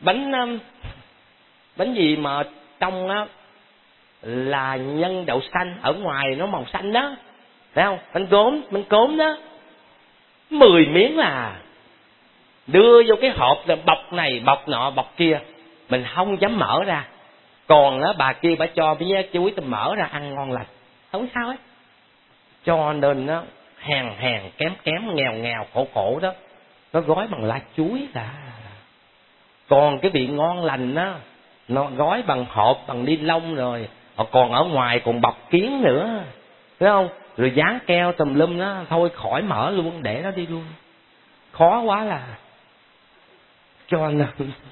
bánh bánh gì mà trong á là nhân đậu xanh, ở ngoài nó màu xanh đó, thấy không? Bánh gốm, bánh cốm đó, mười miếng là đưa vô cái hộp, là bọc này bọc nọ bọc kia, mình không dám mở ra. Còn á bà kia bà cho với chuối tôi mở ra ăn ngon lành, không sao ấy. Cho nên nó hèn hèn kém kém nghèo nghèo khổ khổ đó, nó gói bằng lá chuối là. Còn cái vị ngon lành á, nó gói bằng hộp bằng ni lông rồi, còn ở ngoài còn bọc kiến nữa, thấy không? Rồi dán keo tùm lum đó, thôi khỏi mở luôn, để nó đi luôn, khó quá là. Cho nên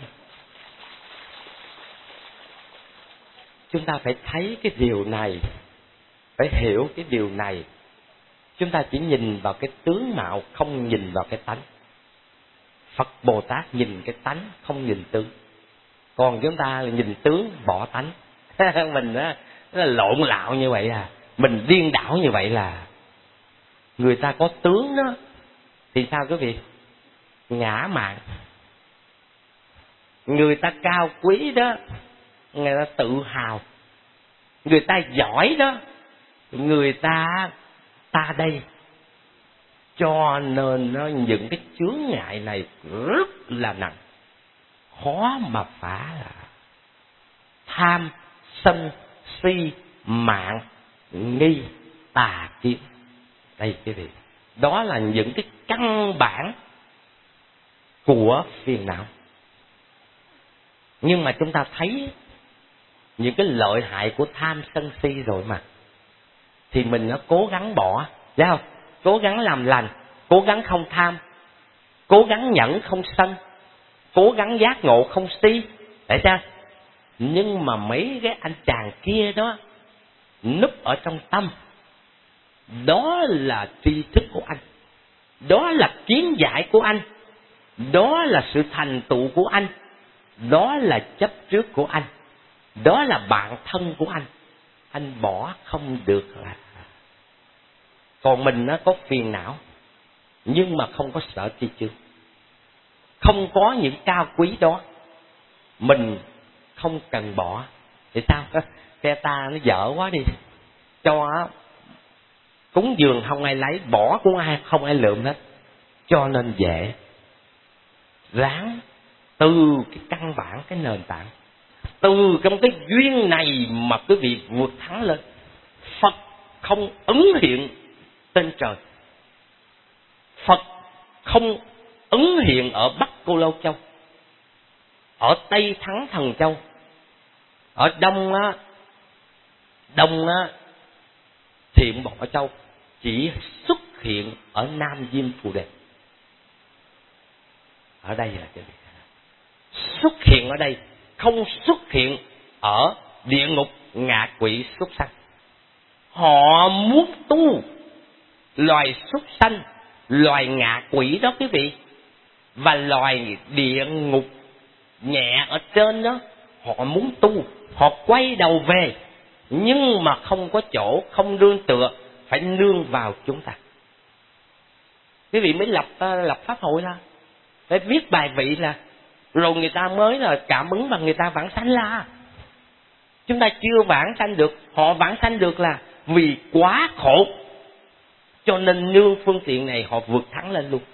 chúng ta phải thấy cái điều này, phải hiểu cái điều này. Chúng ta chỉ nhìn vào cái tướng mạo, không nhìn vào cái tánh. Phật Bồ Tát nhìn cái tánh, không nhìn tướng. Còn chúng ta là nhìn tướng bỏ tánh. Mình á nó là lộn lạo như vậy à, mình điên đảo như vậy là. Người ta có tướng đó thì sao quý vị? Ngã mạn. Người ta cao quý đó, người ta tự hào. Người ta giỏi đó, người ta ta đây. Cho nên nó những cái chướng ngại này rất là nặng, khó mà phá là. Tham, sân, si, mạng, nghi, tà kiến. Đây quý vị, đó là những cái căn bản của phiền não. Nhưng mà chúng ta thấy những cái lợi hại của tham sân si rồi mà, thì mình nó cố gắng bỏ, thấy không? Cố gắng làm lành, cố gắng không tham, cố gắng nhẫn không sân, cố gắng giác ngộ không si, để sao? Nhưng mà mấy cái anh chàng kia đó núp ở trong tâm, đó là tri thức của anh, đó là kiến giải của anh, đó là sự thành tựu của anh, đó là chấp trước của anh, đó là bạn thân của anh. Anh bỏ không được là. Còn mình nó có phiền não, nhưng mà không có sợ tri chướng, không có những cao quý đó, mình không cần bỏ. Thì sao? Xe ta nó dở quá đi, cho cúng dường không ai lấy, bỏ cũng ai không ai lượm hết. Cho nên dễ ráng từ cái căn bản, cái nền tảng, từ trong cái duyên này mà quý vị vượt thắng lên. Phật không ứng hiện trên trời, Phật không ứng hiện ở Bắc Cô Lâu Châu, ở Tây Thắng Thần Châu, ở Đông á, Đông á, Thiện Bỏ Châu, chỉ xuất hiện ở Nam Diêm Phù Đề. Ở đây là cái gì? Xuất hiện ở đây, không xuất hiện ở địa ngục ngạ quỷ súc sanh. Họ muốn tu loài súc sanh, loài ngạ quỷ đó quý vị, và loài địa ngục nhẹ ở trên đó, họ muốn tu, họ quay đầu về, nhưng mà không có chỗ, không nương tựa, phải nương vào chúng ta. Quý vị mới lập lập pháp hội là phải viết bài vị là, rồi người ta mới là cảm ứng và người ta vãng sanh là. Chúng ta chưa vãng sanh được, họ vãng sanh được là vì quá khổ, cho nên nương phương tiện này họ vượt thắng lên luôn.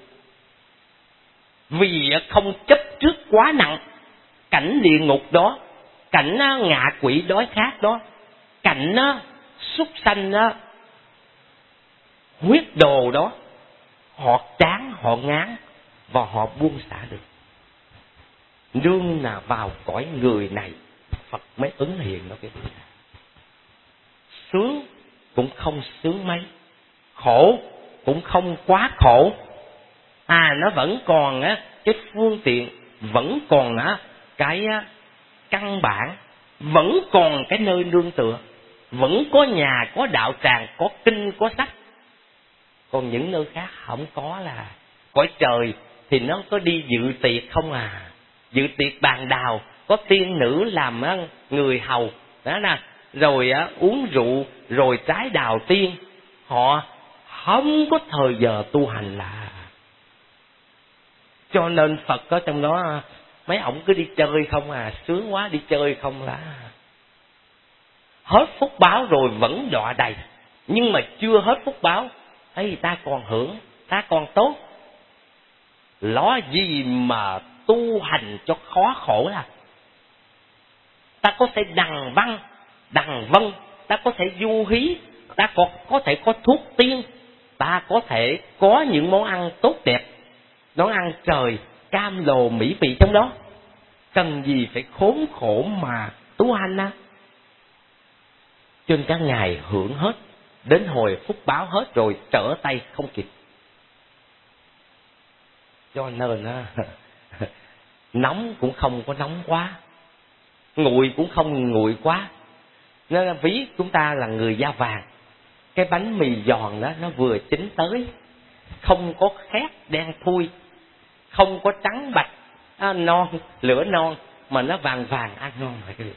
Vì không chấp trước quá nặng cảnh địa ngục đó, cảnh ngạ quỷ đói khát đó, cảnh súc sanh đó, huyết đồ đó, họ chán, họ ngán và họ buông xả được. Nương là vào cõi người này, Phật mới ứng hiện đó cái gì. Sướng cũng không sướng mấy, khổ cũng không quá khổ. À, nó vẫn còn á cái phương tiện, vẫn còn á cái á, căn bản, vẫn còn cái nơi nương tựa, vẫn có nhà, có đạo tràng, có kinh, có sách. Còn những nơi khác không có là cõi trời thì nó có đi dự tiệc không à, dự tiệc bàn đào, có tiên nữ làm á, người hầu đó nè, rồi á, uống rượu, rồi trái đào tiên. Họ không có thời giờ tu hành là. Cho nên Phật có trong đó mấy ổng cứ đi chơi không à, sướng quá, đi chơi không là hết phúc báo rồi vẫn đọa đầy. Nhưng mà chưa hết phúc báo, ấy ta còn hưởng, ta còn tốt. Lo gì mà tu hành cho khó khổ là ta có thể đằng văn, đằng vân, ta có thể du hí, ta có, có thể có thuốc tiên, ta có thể có những món ăn tốt đẹp, món ăn trời, cam lồ mỹ vị trong đó. Cần gì phải khốn khổ mà tu hành á. Trên các ngài hưởng hết, đến hồi phúc báo hết rồi trở tay không kịp. Cho nên á, nóng cũng không có nóng quá, nguội cũng không nguội quá. Nên là ví chúng ta là người da vàng, cái bánh mì giòn đó nó vừa chín tới, không có khét đen thui, không có trắng bạch, à, non, lửa non, mà nó vàng vàng ăn ngon rồi cái gì.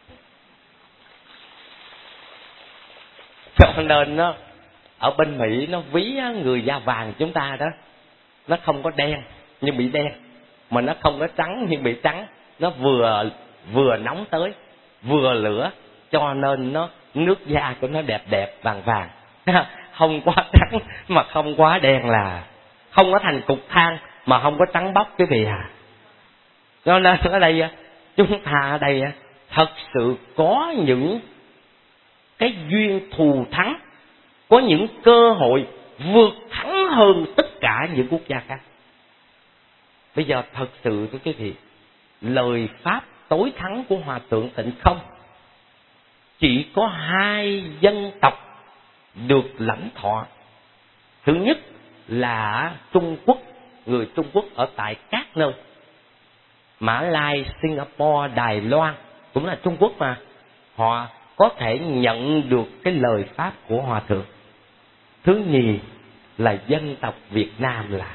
Cho nên nó ở bên Mỹ nó ví người da vàng chúng ta đó, nó không có đen nhưng bị đen, mà nó không có trắng nhưng bị trắng, nó vừa vừa nóng tới, vừa lửa, cho nên nó nước da của nó đẹp đẹp vàng vàng, không quá trắng mà không quá đen, là không có thành cục than mà không có trắng bóc cái vị à. Cho nên ở đây chúng ta ở đây thật sự có những cái duyên thù thắng, có những cơ hội vượt thắng hơn tất cả những quốc gia khác. Bây giờ thật sự thưa quý vị, lời pháp tối thắng của Hòa Thượng Tịnh Không, chỉ có hai dân tộc được lãnh thọ. Thứ nhất là Trung Quốc, người Trung Quốc ở tại các nơi, Mã Lai, Singapore, Đài Loan cũng là Trung Quốc mà, họ có thể nhận được cái lời pháp của Hòa Thượng. Thứ nhì là dân tộc Việt Nam, là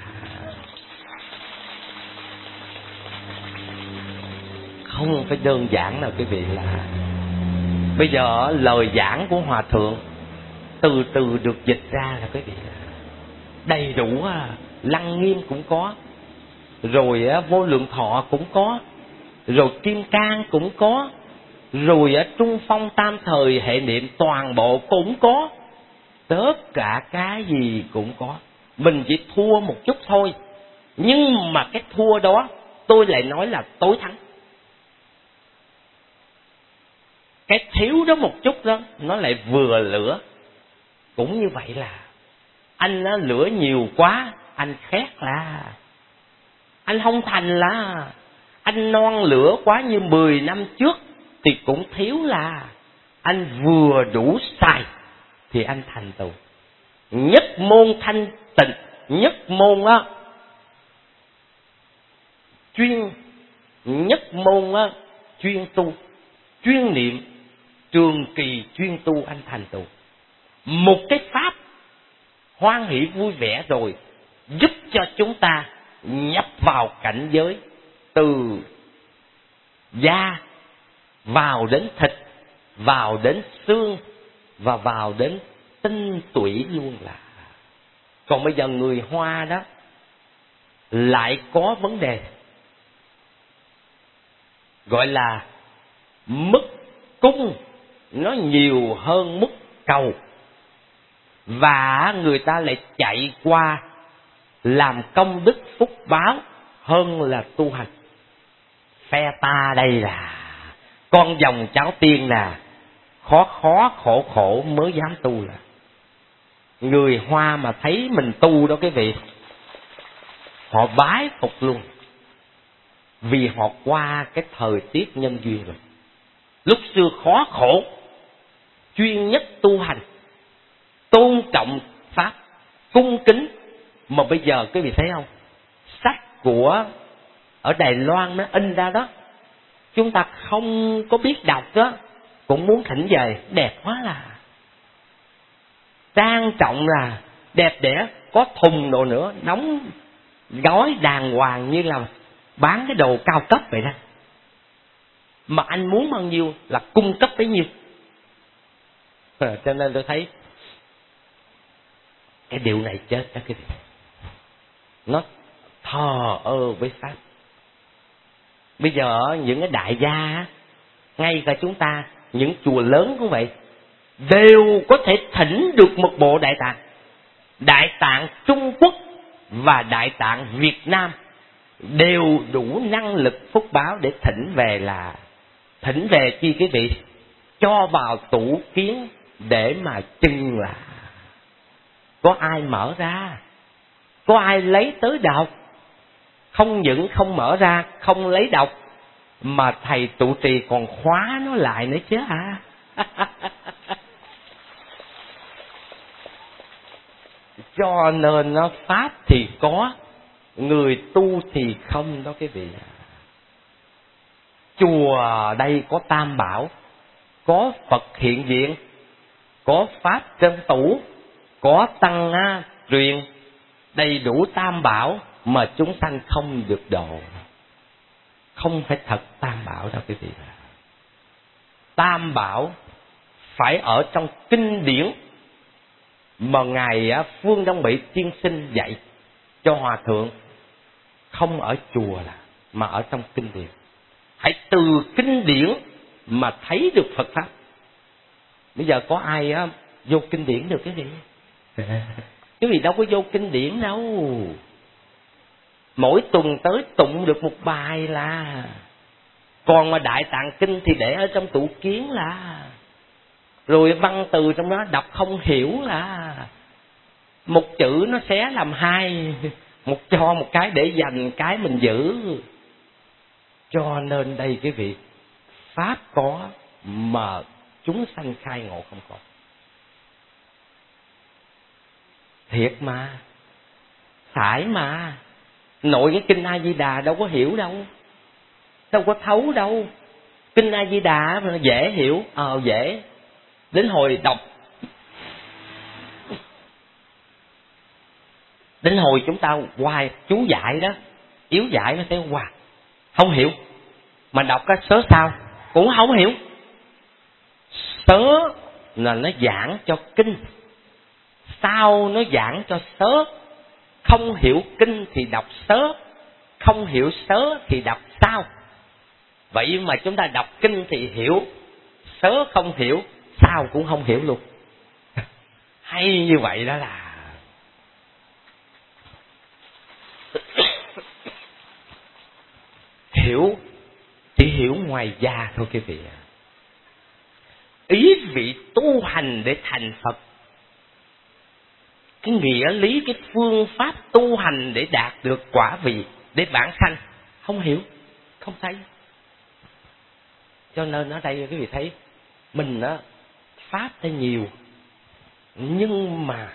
không phải đơn giản nào quý vị. Là bây giờ lời giảng của Hòa Thượng từ từ được dịch ra là quý vị đầy đủ. Lăng Nghiêm cũng có, rồi Vô Lượng Thọ cũng có, rồi Kim Cang cũng có, rồi ở Trung Phong Tam Thời Hệ Niệm toàn bộ cũng có, tất cả cái gì cũng có. Mình chỉ thua một chút thôi, nhưng mà cái thua đó tôi lại nói là tối thắng. Cái thiếu đó một chút đó nó lại vừa lửa. Cũng như vậy là anh nó lửa nhiều quá anh khét là anh không thành, là anh non lửa quá như mười năm trước thì cũng thiếu, là anh vừa đủ xài thì anh thành tựu. Nhất môn thanh tịnh, nhất môn á chuyên, nhất môn á chuyên tu, chuyên niệm, trường kỳ chuyên tu, anh thành tựu. Một cái pháp hoan hỷ vui vẻ rồi giúp cho chúng ta nhập vào cảnh giới từ da vào đến thịt, vào đến xương và vào đến tinh tủy luôn. Là còn bây giờ người Hoa đó lại có vấn đề gọi là mức cung nó nhiều hơn mức cầu, và người ta lại chạy qua làm công đức phúc báo hơn là tu hành. Phe ta đây là con dòng cháu tiên nè, khó khó khổ khổ mới dám tu. Là người Hoa mà thấy mình tu đó cái vị, họ bái phục luôn, vì họ qua cái thời tiết nhân duyên rồi. Lúc xưa khó khổ, chuyên nhất tu hành, tôn trọng pháp, cung kính. Mà bây giờ quý vị thấy không, sách của ở Đài Loan nó in ra đó, chúng ta không có biết đọc đó cũng muốn thỉnh về, đẹp quá, là trang trọng, là đẹp đẽ, có thùng đồ nữa, đóng gói đàng hoàng như là bán cái đồ cao cấp vậy đó. Mà anh muốn bao nhiêu là cung cấp bấy nhiêu. À, cho nên tôi thấy cái điều này chết đó cái gì, nó thờ ơ với pháp. Bây giờ những cái đại gia, ngay cả chúng ta, những chùa lớn cũng vậy, đều có thể thỉnh được một bộ Đại Tạng. Đại Tạng Trung Quốc và Đại Tạng Việt Nam đều đủ năng lực phúc báo để thỉnh về. Là thỉnh về chi quý vị? Cho vào tủ kiến để mà chừng là có ai mở ra, có ai lấy tới đọc. Không những không mở ra, không lấy đọc, mà thầy trụ trì còn khóa nó lại nữa chứ hả? Cho nên nó pháp thì có, người tu thì không đó quý vị. Chùa đây có Tam Bảo, có Phật hiện diện, có Pháp trên tủ, có Tăng á, truyền, đầy đủ Tam Bảo mà chúng sanh không được độ. Không phải thật Tam Bảo đâu quý vị. Tam Bảo phải ở trong kinh điển mà Ngài Phương Đông Bị Tiên Sinh dạy cho hòa thượng, không ở chùa là mà ở trong kinh điển. Hãy từ kinh điển mà thấy được Phật pháp. Bây giờ có ai á, vô kinh điển được cái gì? Cái gì đâu có vô kinh điển đâu. Mỗi tuần tới tụng được một bài là. Còn mà Đại Tạng Kinh thì để ở trong tủ kiến là. Rồi văn từ trong đó đọc không hiểu là. Một chữ nó xé làm hai, một cho một cái để dành cái mình giữ. Cho nên đây cái việc pháp có mà chúng sanh khai ngộ không có. Thiệt mà, phải mà. Nội cái kinh A Di Đà đâu có hiểu đâu, đâu có thấu đâu. Kinh A Di Đà dễ hiểu, ờ dễ. Đến hồi đọc, đến hồi chúng ta hoài chú giải đó, yếu giải nó sẽ hoài không hiểu. Mà đọc cái sớ sao cũng không hiểu. Sớ là nó giảng cho kinh, sao nó giảng cho sớ. Không hiểu kinh thì đọc sớ, không hiểu sớ thì đọc sao. Vậy mà chúng ta đọc kinh thì hiểu, sớ không hiểu, sao cũng không hiểu luôn. Hay như vậy đó là. Hiểu chỉ hiểu ngoài da thôi quý vị. Ý vị tu hành để thành Phật, cái nghĩa lý, cái phương pháp tu hành để đạt được quả vị, để vãng sanh, không hiểu, không thấy. Cho nên ở đây quý vị thấy mình á, pháp thấy nhiều, nhưng mà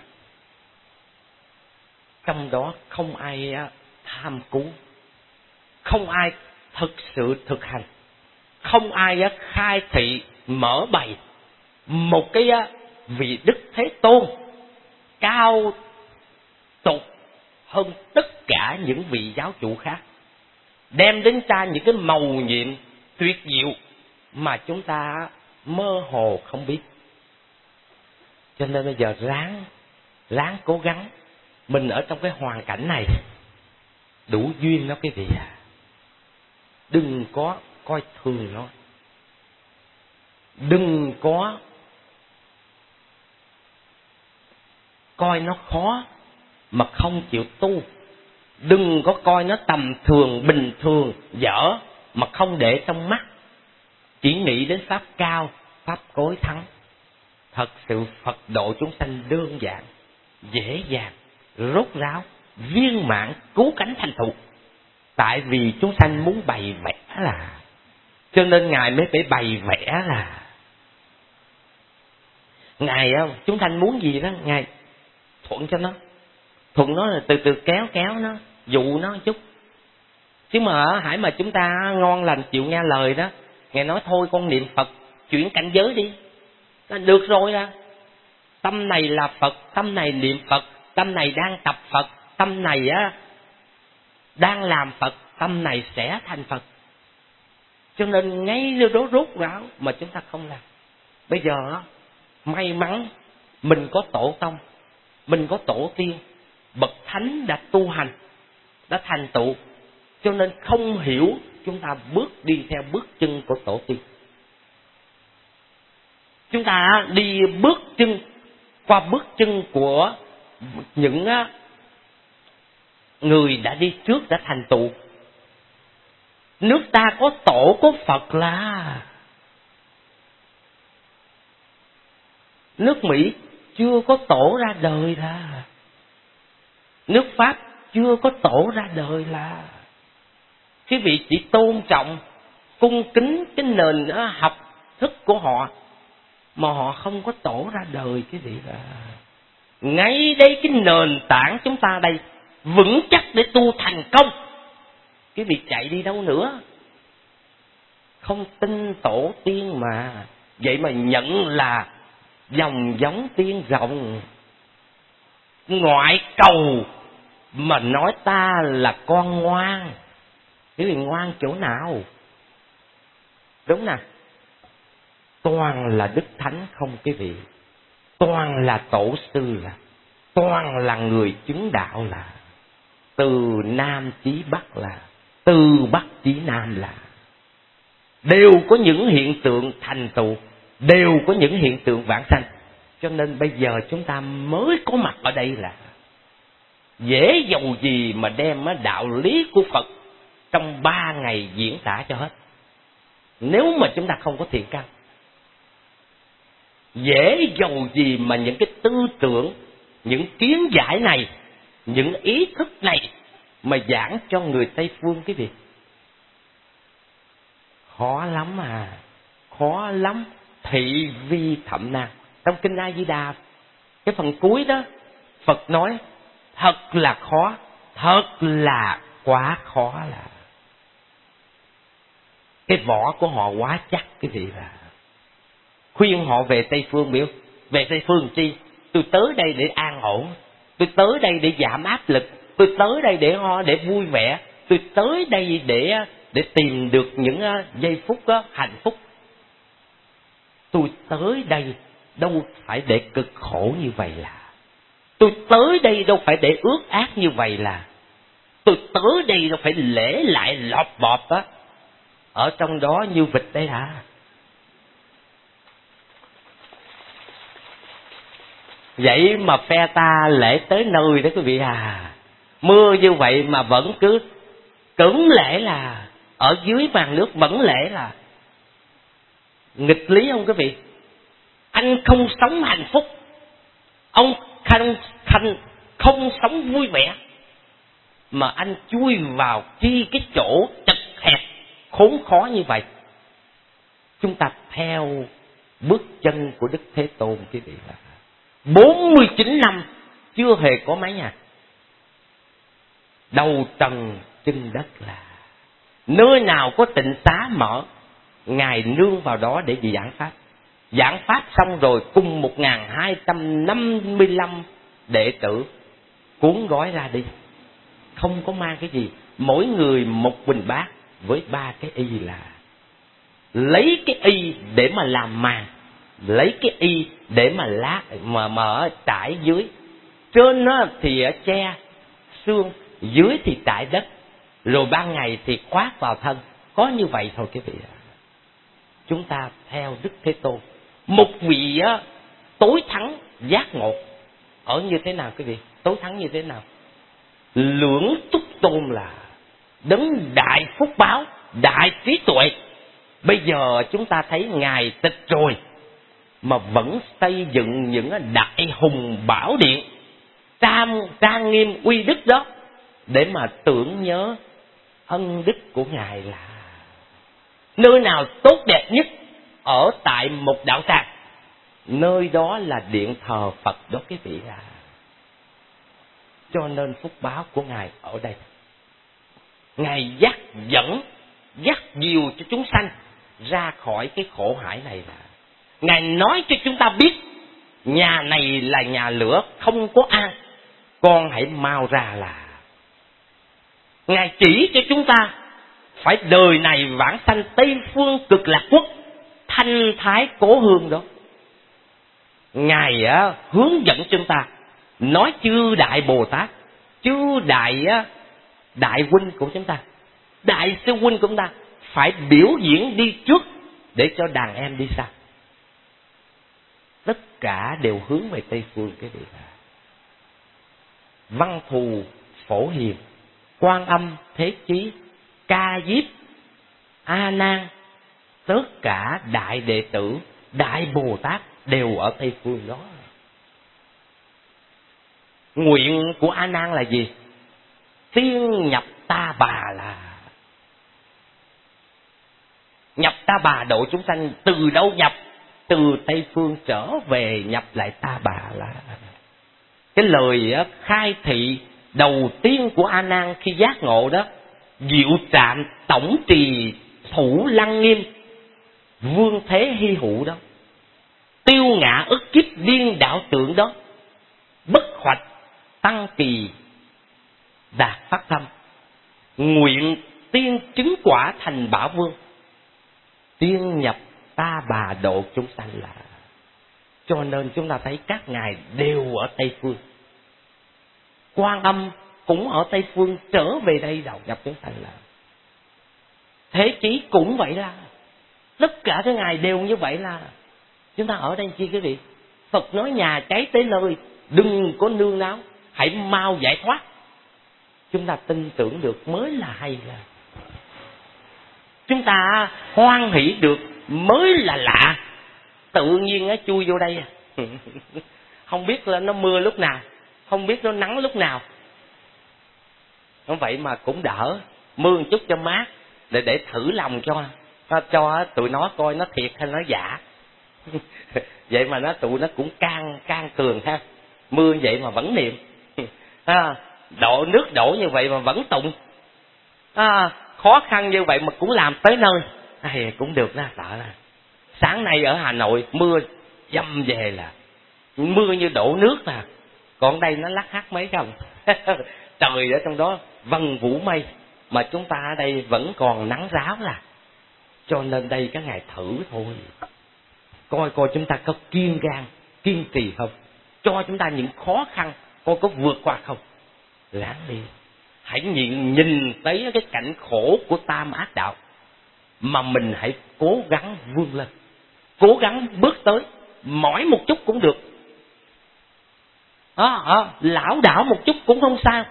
trong đó không ai tham cứu, không ai thực sự thực hành, không ai khai thị mở bày một cái vị Đức Thế Tôn cao tục hơn tất cả những vị giáo chủ khác, đem đến ta những cái mầu nhiệm tuyệt diệu mà chúng ta mơ hồ không biết. Cho nên bây giờ ráng ráng cố gắng. Mình ở trong cái hoàn cảnh này đủ duyên đó quý vị à, đừng có coi thường nó, đừng có coi nó khó mà không chịu tu, đừng có coi nó tầm thường bình thường dở mà không để trong mắt, chỉ nghĩ đến pháp cao, pháp cối thắng. Thật sự Phật độ chúng sanh đơn giản, dễ dàng, rốt ráo, viên mãn, cứu cánh thành thục. Tại vì chúng sanh muốn bày vẽ là, cho nên Ngài mới phải bày vẽ là. Ngài chúng sanh muốn gì đó, Ngài thuận cho nó, thuận nó là từ từ kéo kéo nó, dụ nó một chút. Chứ mà hãy mà chúng ta ngon lành chịu nghe lời đó, Ngài nói thôi con niệm Phật, chuyển cảnh giới đi, là được rồi là. Tâm này là Phật, tâm này niệm Phật, tâm này đang tập Phật, tâm này á đang làm Phật, tâm này sẽ thành Phật. Cho nên ngay đó rốt ráo mà chúng ta không làm. Bây giờ á, may mắn mình có tổ tông, mình có tổ tiên, bậc thánh đã tu hành, đã thành tựu, cho nên không hiểu chúng ta bước đi theo bước chân của tổ tiên. Chúng ta đi bước chân qua bước chân của những người đã đi trước, đã thành tựu. Nước ta có tổ có Phật là. Nước Mỹ chưa có tổ ra đời là. Nước Pháp chưa có tổ ra đời là. Quý vị chỉ tôn trọng, cung kính cái nền học thức của họ, mà họ không có tổ ra đời cái gì là. Ngay đây cái nền tảng chúng ta đây vững chắc để tu thành công. Cái việc chạy đi đâu nữa. Không tin tổ tiên mà. Vậy mà nhận là dòng giống tiên rồng. Ngoại cầu mà nói ta là con ngoan. Cái gì ngoan chỗ nào? Đúng nè. Toàn là đức thánh không quý vị. Toàn là tổ sư là. Toàn là người chứng đạo là. Từ Nam chí Bắc là. Từ Bắc chí Nam là. Đều có những hiện tượng thành tựu. Đều có những hiện tượng vãng sanh. Cho nên bây giờ chúng ta mới có mặt ở đây là. Dễ dầu gì mà đem đạo lý của Phật trong ba ngày diễn tả cho hết. Nếu mà chúng ta không có thiện căn. Dễ dầu gì mà những cái tư tưởng, những kiến giải này, những ý thức này mà giảng cho người Tây Phương cái gì? Khó lắm à, khó lắm. Thị vi thậm nan. Trong kinh A Di Đà, cái phần cuối đó, Phật nói thật là khó, thật là quá khó là. Cái vỏ của họ quá chắc cái gì là. Khuyên họ về Tây Phương biểu, về Tây Phương chi? Tôi tới đây để an ổn, tôi tới đây để giảm áp lực, tôi tới đây để ho để vui vẻ, tôi tới đây để để tìm được những giây phút đó, hạnh phúc. Tôi tới đây đâu phải để cực khổ như vậy là. Tôi tới đây đâu phải để ước ác như vậy là. Tôi tới đây đâu phải lễ lại lọt bọt á. Ở trong đó như vịt đây hả? Vậy mà phe ta lễ tới nơi đó quý vị à. Mưa như vậy mà vẫn cứ cứng lễ là. Ở dưới màn nước vẫn lễ là. Nghịch lý không quý vị? Anh không sống hạnh phúc, ông không, không, không sống vui vẻ, mà anh chui vào chi cái chỗ chật hẹp khốn khó như vậy. Chúng ta theo bước chân của Đức Thế Tôn quý vị là bốn mươi chín năm chưa hề có mấy nhà. Đầu trần chân đất là. Nơi nào có tịnh xá mở, Ngài nương vào đó để giảng pháp. Giảng pháp xong rồi cùng một nghìn hai trăm năm mươi lăm đệ tử cuốn gói ra đi. Không có mang cái gì. Mỗi người một bình bát với ba cái y là. Lấy cái y để mà làm màn, lấy cái y để mà lát mà mở trải dưới. Trên nó thì che xương, dưới thì trải đất, rồi ban ngày thì khoác vào thân. Có như vậy thôi quý vị ạ. Chúng ta theo Đức Thế Tôn, một vị tối thắng giác ngộ ở như thế nào quý vị? Tối thắng như thế nào? Lưỡng túc tôn là đấng đại phúc báo, đại trí tuệ. Bây giờ chúng ta thấy Ngài tịch rồi mà vẫn xây dựng những đại hùng bảo điện trang, trang nghiêm uy đức đó để mà tưởng nhớ ân đức của Ngài là. Nơi nào tốt đẹp nhất ở tại một đạo tràng, nơi đó là điện thờ Phật đó quý vị à. Cho nên phúc báo của Ngài ở đây. Ngài dắt dẫn, dắt dìu cho chúng sanh ra khỏi cái khổ hải này là. Ngài nói cho chúng ta biết nhà này là nhà lửa không có an, con hãy mau ra là. Ngài chỉ cho chúng ta phải đời này vãng sanh Tây Phương Cực Lạc Quốc, thanh thái cố hương đó. Ngài á, hướng dẫn chúng ta, nói chư Đại Bồ Tát, chư Đại Đại Huynh của chúng ta, đại sư huynh của chúng ta phải biểu diễn đi trước để cho đàn em đi sau. Tất cả đều hướng về Tây Phương cái vị. Văn Thù, Phổ Hiền, Quan Âm, Thế Chí, Ca Diếp, A Nan, tất cả đại đệ tử, đại Bồ Tát đều ở Tây Phương đó. Nguyện của A Nan là gì? Tiên nhập Ta Bà là nhập Ta Bà độ chúng sanh. Từ đâu nhập? Từ Tây Phương trở về nhập lại Ta Bà là. Cái lời khai thị đầu tiên của A Nan khi giác ngộ đó: diệu trạm tổng trì thủ lăng nghiêm, vương thế hy hữu đó, tiêu ngã ức kiếp điên đạo tượng đó, bất hoạch tăng kỳ đạt phát tâm, nguyện tiên chứng quả thành Bảo Vương, tiên nhập Ta Bà độ chúng sanh là. Cho nên chúng ta thấy các ngài đều ở Tây Phương. Quan Âm cũng ở Tây Phương trở về đây đầu nhập chúng sanh là. Thế Chí cũng vậy là. Tất cả các ngài đều như vậy là. Chúng ta ở đây chi quý vị? Phật nói nhà cháy tới nơi, đừng có nương náu, hãy mau giải thoát. Chúng ta tin tưởng được mới là hay là. Chúng ta hoan hỷ được mới là lạ. Tự nhiên nó chui vô đây. Không biết là nó mưa lúc nào, không biết nó nắng lúc nào. Không vậy mà cũng đỡ, mưa một chút cho mát, để để thử lòng cho cho tụi nó coi nó thiệt hay nó giả. Vậy mà nó tụi nó cũng can can cường ha. Mưa vậy mà vẫn niệm. À, đổ nước đổ như vậy mà vẫn tụng. À, khó khăn như vậy mà cũng làm tới nơi. À, cũng được đó, sợ là. Sáng nay ở Hà Nội mưa dầm về là mưa như đổ nước à. Còn đây nó lắc hắc mấy không. Trời ở trong đó vần vũ mây, mà chúng ta ở đây vẫn còn nắng ráo là. Cho nên đây các ngài thử thôi, coi coi chúng ta có kiên gan kiên trì không, cho chúng ta những khó khăn coi có vượt qua không. Ráng đi, hãy nhìn nhìn thấy cái cảnh khổ của tam ác đạo, mà mình hãy cố gắng vươn lên, cố gắng bước tới, mỏi một chút cũng được. À, à, lão đảo một chút cũng không sao.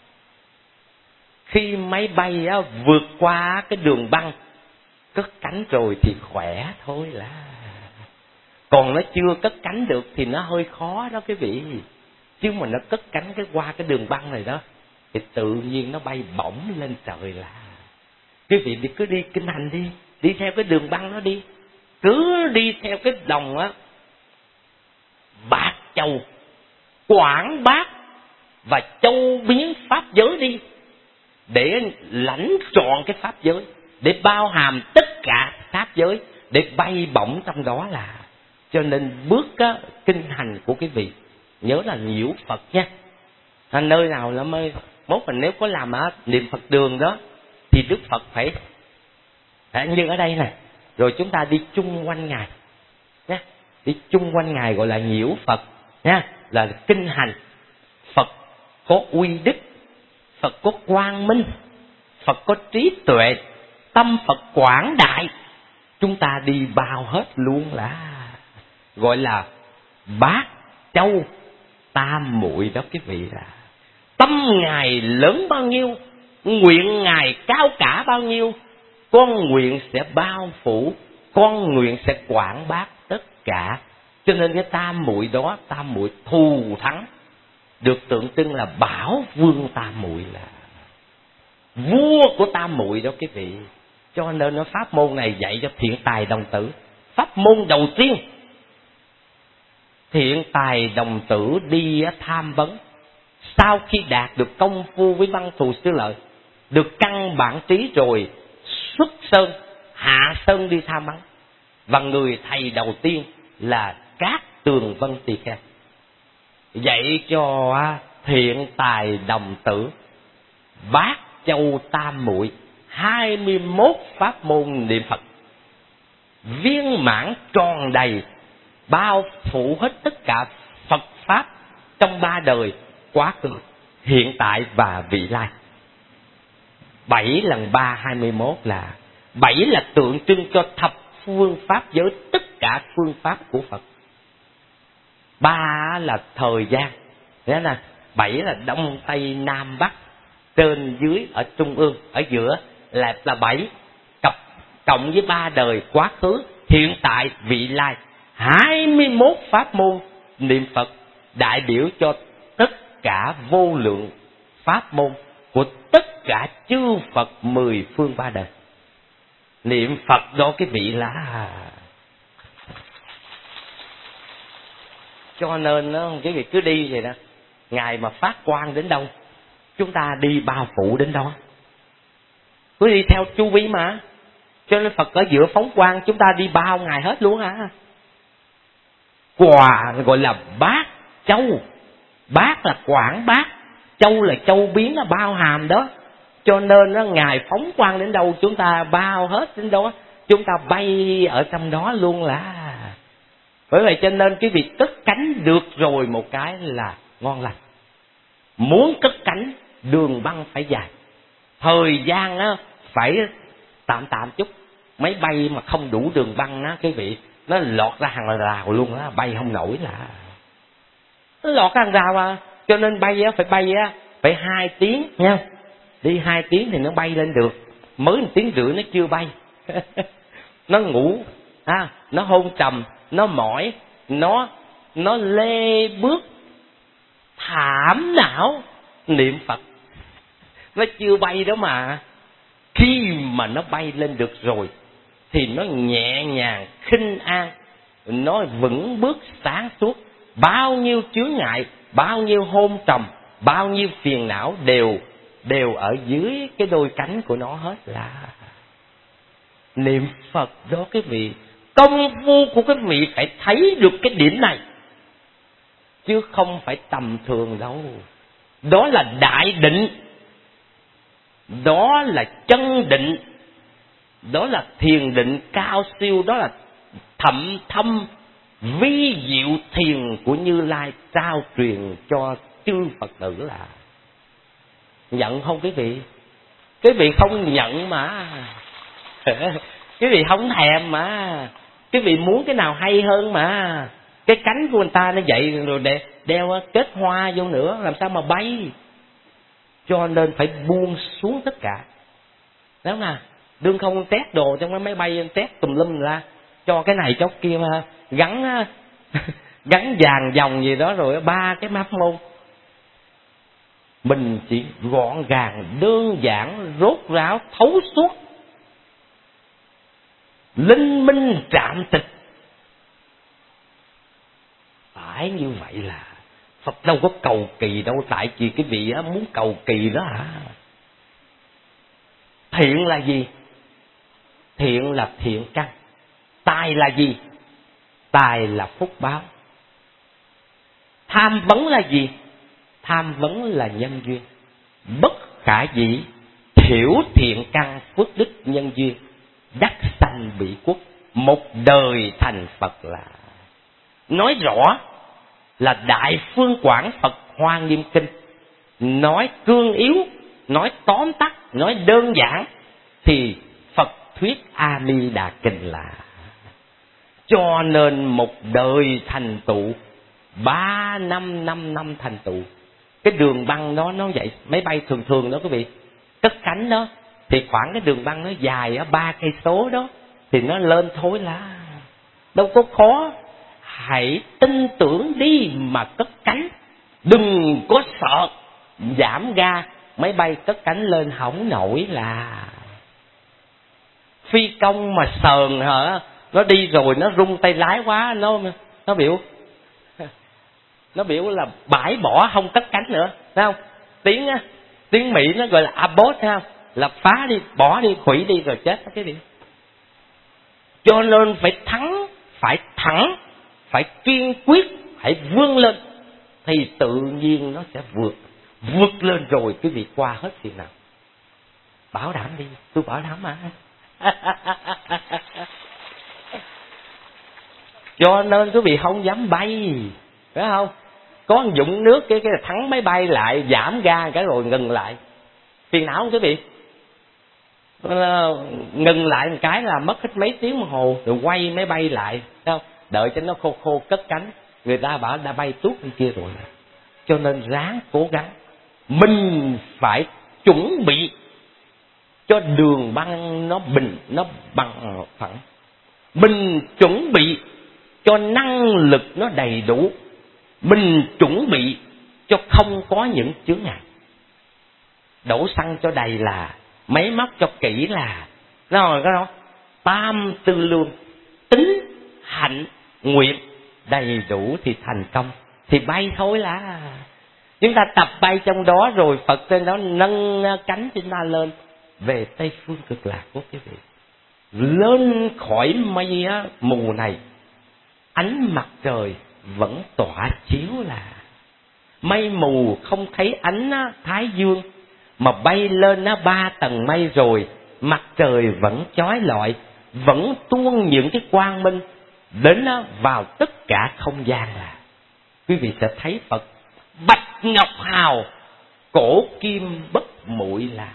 Khi máy bay á, vượt qua cái đường băng, cất cánh rồi thì khỏe thôi là. Còn nó chưa cất cánh được thì nó hơi khó đó quý vị. Chứ mà nó cất cánh cái qua cái đường băng này đó, thì tự nhiên nó bay bổng lên trời là. Quý vị thì cứ đi kinh hành đi, đi theo cái đường băng nó đi. Cứ đi theo cái đồng á, Bát Châu, Quảng Bát và Châu biến pháp giới đi, để lãnh trọn cái pháp giới, để bao hàm tất cả pháp giới, để bay bổng trong đó là. Cho nên bước á, kinh hành của quý vị nhớ là nhiễu Phật nha. À, nơi nào là mới mốt mình nếu có làm á, niệm Phật đường đó thì Đức Phật phải à, như ở đây này, rồi chúng ta đi chung quanh ngài nhé, đi chung quanh ngài gọi là nhiễu Phật nha, là kinh hành. Phật có uy đức, Phật có quang minh, Phật có trí tuệ, tâm Phật quảng đại, chúng ta đi bao hết luôn là gọi là Bát Châu Tam Muội đó quý vị là. Tâm ngài lớn bao nhiêu, nguyện ngài cao cả bao nhiêu, con nguyện sẽ bao phủ, con nguyện sẽ quảng bác tất cả. Cho nên cái Tam Muội đó, Tam Muội thù thắng, được tượng trưng là Bảo Vương Tam Muội, là vua của Tam Muội đó quý vị. Cho nên nó pháp môn này dạy cho thiện tài đồng tử. Pháp môn đầu tiên, thiện tài đồng tử đi tham vấn, sau khi đạt được công phu với Văn Thù Sư Lợi, được căn bản trí rồi, xuất sơn hạ sơn đi tham vấn. Và người thầy đầu tiên là Cát Tường Vân Tỳ Kheo, dạy cho thiện tài đồng tử Bát Châu Tam Muội hai mươi mốt pháp môn niệm Phật viên mãn tròn đầy, bao phủ hết tất cả Phật pháp trong ba đời, quá khứ, hiện tại và vị lai. Bảy lần ba hai mươi mốt là bảy là tượng trưng cho thập phương pháp giới, tất cả phương pháp của Phật. Ba là thời gian, thế là bảy là đông tây nam bắc, trên dưới, ở trung ương, ở giữa là là bảy, cặp cộng với ba đời quá khứ hiện tại vị lai, hai mươi mốt pháp môn niệm Phật đại biểu cho tất cả vô lượng pháp môn của tất cả chư Phật mười phương ba đời. Niệm Phật đó cái vị là, cho nên nó cái việc cứ đi vậy đó, ngày mà phát quang đến đâu chúng ta đi bao phủ đến đó, cứ đi theo chu vi mà. Cho nên Phật ở giữa phóng quang, chúng ta đi bao ngày hết luôn à. Quà gọi là bát châu, bát là quảng bát, châu là châu biến, là bao hàm đó. Cho nên nó ngài phóng quang đến đâu chúng ta bao hết đến đó, chúng ta bay ở trong đó luôn là. Bởi vậy cho nên cái việc cất cánh được rồi một cái là ngon lành. Muốn cất cánh đường băng phải dài, thời gian á phải tạm tạm chút. Máy bay mà không đủ đường băng á cái vị, nó lọt ra hàng rào luôn á, bay không nổi là. Nó lọt ra hàng rào à. Cho nên bay á phải bay á phải hai tiếng nha. Đi hai tiếng thì nó bay lên được, mới một tiếng rưỡi nó chưa bay. Nó ngủ, à, nó hôn trầm, nó mỏi, nó nó lê bước thảm não niệm Phật. Nó chưa bay đó mà. Khi mà nó bay lên được rồi thì nó nhẹ nhàng khinh an, nó vững bước sáng suốt. Bao nhiêu chướng ngại, bao nhiêu hôn trầm, bao nhiêu phiền não đều đều ở dưới cái đôi cánh của nó hết là. Niệm Phật đó cái vị, công phu của cái vị phải thấy được cái điểm này, chứ không phải tầm thường đâu. Đó là đại định, đó là chân định, đó là thiền định cao siêu, đó là thậm thâm vi diệu thiền của Như Lai trao truyền cho chư Phật tử là. Nhận không quý vị? Quý vị không nhận mà. Quý vị không thèm mà. Quý vị muốn cái nào hay hơn mà. Cái cánh của người ta nó vậy rồi đeo, đeo kết hoa vô nữa, làm sao mà bay. Cho nên phải buông xuống tất cả. Đúng không nào? Đương không tét đồ trong cái máy bay, tét tùm lum ra, cho cái này cho kia mà gắn gắn vàng dòng gì đó rồi ba cái pháp môn. Mình chỉ gọn gàng, đơn giản, rốt ráo, thấu suốt, linh minh trạm tịch. Phải như vậy là Phật đâu có cầu kỳ đâu. Tại vì cái vị á muốn cầu kỳ đó hả? Thiện là gì? Thiện là thiện căn. Tài là gì? Tài là phúc báo. Tham vấn là gì? Tham vấn là nhân duyên. Bất khả dĩ, thiểu thiện căn phước đức nhân duyên, đắc sanh bị quốc, một đời thành Phật là. Nói rõ là Đại Phương Quảng Phật Hoa Nghiêm Kinh. Nói cương yếu, nói tóm tắt, nói đơn giản thì Phật thuyết A Di Đà Kinh là. Cho nên một đời thành tựu, ba năm năm năm thành tựu. Cái đường băng đó nó vậy, máy bay thường thường đó quý vị, cất cánh đó thì khoảng cái đường băng nó dài á ba cây số đó thì nó lên thôi là đâu có khó. Hãy tin tưởng đi mà cất cánh, đừng có sợ giảm ga, máy bay cất cánh lên hỏng nổi là. Phi công mà sờn hả, nó đi rồi nó rung tay lái quá, nó nó biểu nó biểu là bãi bỏ không cất cánh nữa, thấy không? Tiếng á, tiếng Mỹ nó gọi là abort, thấy không? Là phá đi, bỏ đi, hủy đi rồi chết cái gì. Cho nên phải thắng, phải thẳng, phải kiên quyết, phải vươn lên thì tự nhiên nó sẽ vượt, vượt lên rồi quý vị qua hết phiền nào. Bảo đảm đi, tôi bảo đảm mà. Cho nên quý vị không dám bay, phải không? Có một dũng nước cái cái thắng máy bay lại, giảm ga cái rồi ngừng lại. Phiền não không quý vị? Ngừng lại một cái là mất hết mấy tiếng đồng hồ, rồi quay máy bay lại, không? Đợi cho nó khô khô cất cánh, người ta bảo đã bay tuốt bên kia rồi. Cho nên ráng cố gắng, mình phải chuẩn bị cho đường băng nó bình, nó bằng phẳng. Mình chuẩn bị cho năng lực nó đầy đủ. Mình chuẩn bị cho không có những chướng ngại. Đổ xăng cho đầy là, máy móc cho kỹ là, rồi cái đó tam tư lương, tính hạnh nguyện đầy đủ thì thành công, thì bay thôi là. Chúng ta tập bay trong đó rồi Phật trên đó nâng cánh chúng ta lên về Tây phương cực lạc của quý vị. Lên khỏi mây mù này, ánh mặt trời vẫn tỏa chiếu là. Mây mù không thấy ánh thái dương, mà bay lên ba tầng mây rồi, mặt trời vẫn chói lọi, vẫn tuôn những cái quang minh đến vào tất cả không gian là. Quý vị sẽ thấy Phật bạch ngọc hào, cổ kim bất muội là.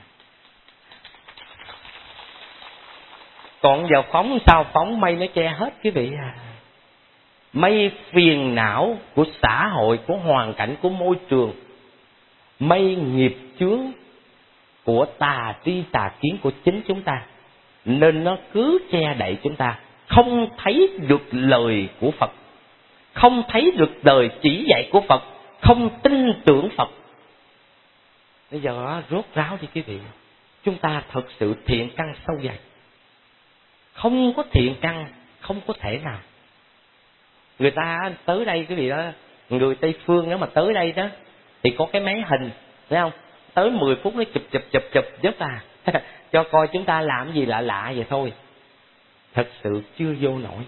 Còn giờ phóng sao phóng mây nó che hết quý vị à. Mây phiền não của xã hội, của hoàn cảnh, của môi trường, mây nghiệp chướng của tà tri tà kiến của chính chúng ta, nên nó cứ che đậy chúng ta, không thấy được lời của Phật, không thấy được lời chỉ dạy của Phật, không tin tưởng Phật. Bây giờ rốt ráo đi quý vị, chúng ta thật sự thiện căn sâu dày. Không có thiện căn không có thể nào. Người ta tới đây quý vị đó, người Tây phương nếu mà tới đây đó thì có cái máy hình, thấy không? Tới mười phút nó chụp chụp chụp chụp giúp à cho coi chúng ta làm gì lạ lạ vậy thôi. Thật sự chưa vô nổi.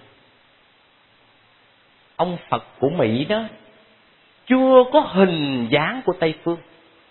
Ông Phật của Mỹ đó chưa có hình dáng của Tây phương,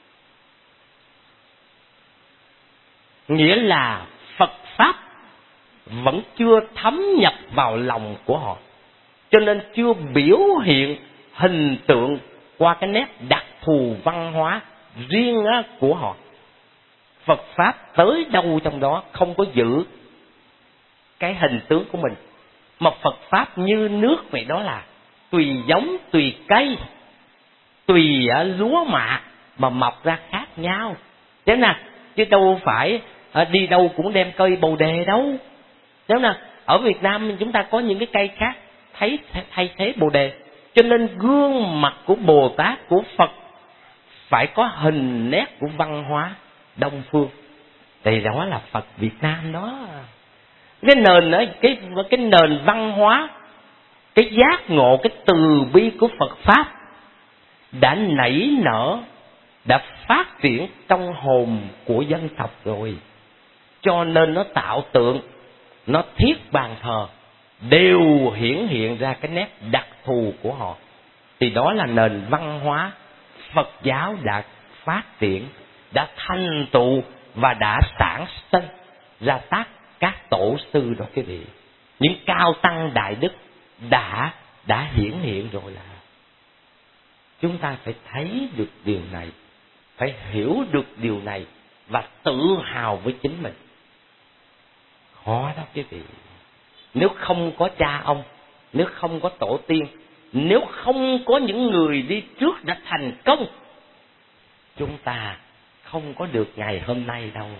nghĩa là Phật Pháp vẫn chưa thấm nhập vào lòng của họ, cho nên chưa biểu hiện hình tượng qua cái nét đặc thù văn hóa riêng của họ. Phật Pháp tới đâu trong đó không có giữ cái hình tướng của mình, mà Phật Pháp như nước vậy đó là tùy giống, tùy cây, tùy lúa mạ mà mọc ra khác nhau. Thế nè, chứ đâu phải đi đâu cũng đem cây bồ đề đâu. Thế nè, ở Việt Nam chúng ta có những cái cây khác thấy thay thế bồ đề, cho nên gương mặt của Bồ Tát, của Phật phải có hình nét của văn hóa Đông phương. Thì đó là Phật Việt Nam đó. Cái nền ở cái cái nền văn hóa, cái giác ngộ, cái từ bi của Phật Pháp đã nảy nở, đã phát triển trong hồn của dân tộc rồi. Cho nên nó tạo tượng, nó thiết bàn thờ, đều hiển hiện ra cái nét đặc thù của họ. Thì đó là nền văn hóa Phật giáo đã phát triển, đã thành tựu và đã sản sinh ra tác các tổ sư đó quý vị. Những cao tăng đại đức đã đã hiển hiện rồi là. Chúng ta phải thấy được điều này, phải hiểu được điều này và tự hào với chính mình. Khó đó quý vị. Nếu không có cha ông, nếu không có tổ tiên, nếu không có những người đi trước đã thành công, chúng ta không có được ngày hôm nay đâu.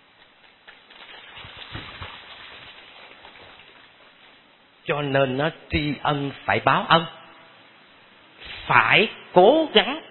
Cho nên nó tri ân phải báo ân, phải cố gắng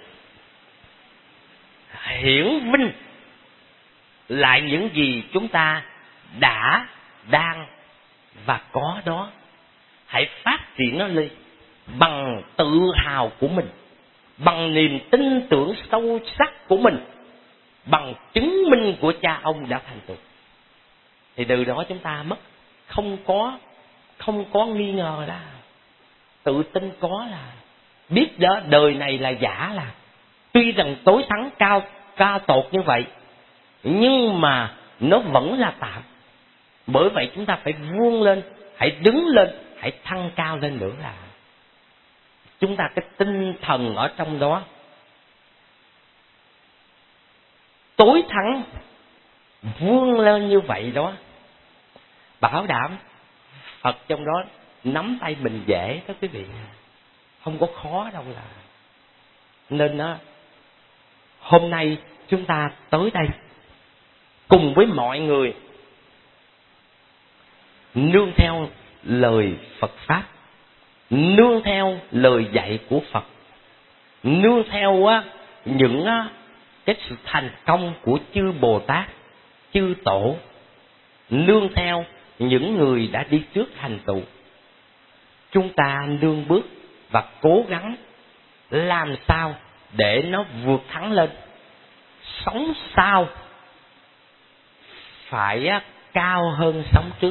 hiển vinh lại những gì chúng ta đã, đang và có đó. Hãy phát triển nó lên bằng tự hào của mình, bằng niềm tin tưởng sâu sắc của mình, bằng chứng minh của cha ông đã thành tựu. Thì từ đó chúng ta mất không có không có nghi ngờ là tự tin có là biết đó đời này là giả là. Tuy rằng tối thắng cao cao tột như vậy, nhưng mà nó vẫn là tạm. Bởi vậy chúng ta phải vươn lên, hãy đứng lên, hãy thăng cao lên nữa là. Chúng ta cái tinh thần ở trong đó tối thắng vươn lên như vậy đó, bảo đảm Phật trong đó nắm tay mình dễ đó quý vị, không có khó đâu là. Nên đó, hôm nay chúng ta tới đây cùng với mọi người nương theo lời Phật Pháp, nương theo lời dạy của Phật, nương theo á, những á, cái sự thành công của chư Bồ Tát, chư Tổ, nương theo những người đã đi trước thành tựu. Chúng ta nương bước và cố gắng làm sao để nó vượt thắng lên. Sống sao phải cao hơn sống trước.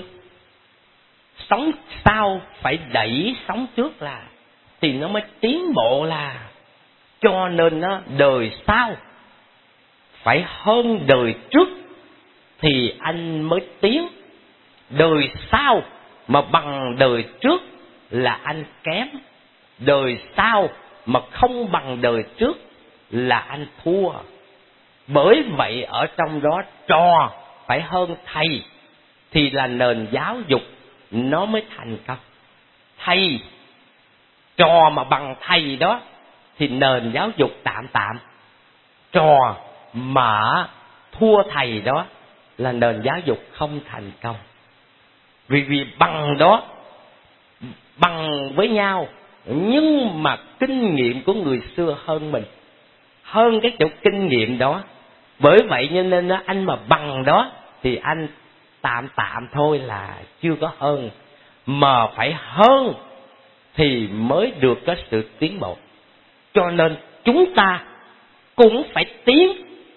Sống sao phải đẩy sống trước là thì nó mới tiến bộ là. Cho nên nó đời sau phải hơn đời trước thì anh mới tiến. Đời sau mà bằng đời trước là anh kém. Đời sau mà không bằng đời trước là anh thua. Bởi vậy ở trong đó trò phải hơn thầy thì là nền giáo dục nó mới thành công. Thầy, trò mà bằng thầy đó thì nền giáo dục tạm tạm. Trò mà thua thầy đó là nền giáo dục không thành công. Vì vì bằng đó, bằng với nhau, nhưng mà kinh nghiệm của người xưa hơn mình, hơn cái chỗ kinh nghiệm đó. Bởi vậy cho nên đó, anh mà bằng đó thì anh tạm tạm thôi là chưa có hơn. Mà phải hơn thì mới được có sự tiến bộ. Cho nên chúng ta cũng phải tiến,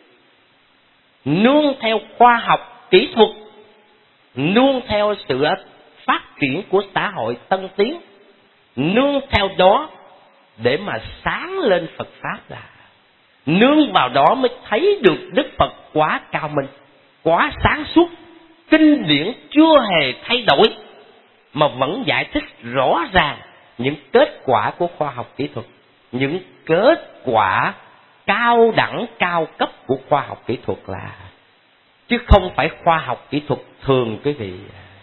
nương theo khoa học kỹ thuật, nương theo sự phát triển của xã hội tân tiến, nương theo đó để mà sáng lên Phật Pháp là. Nương vào đó mới thấy được Đức Phật quá cao minh, quá sáng suốt. Kinh điển chưa hề thay đổi mà vẫn giải thích rõ ràng những kết quả của khoa học kỹ thuật, những kết quả cao đẳng cao cấp của khoa học kỹ thuật là, chứ không phải khoa học kỹ thuật thường quý vị.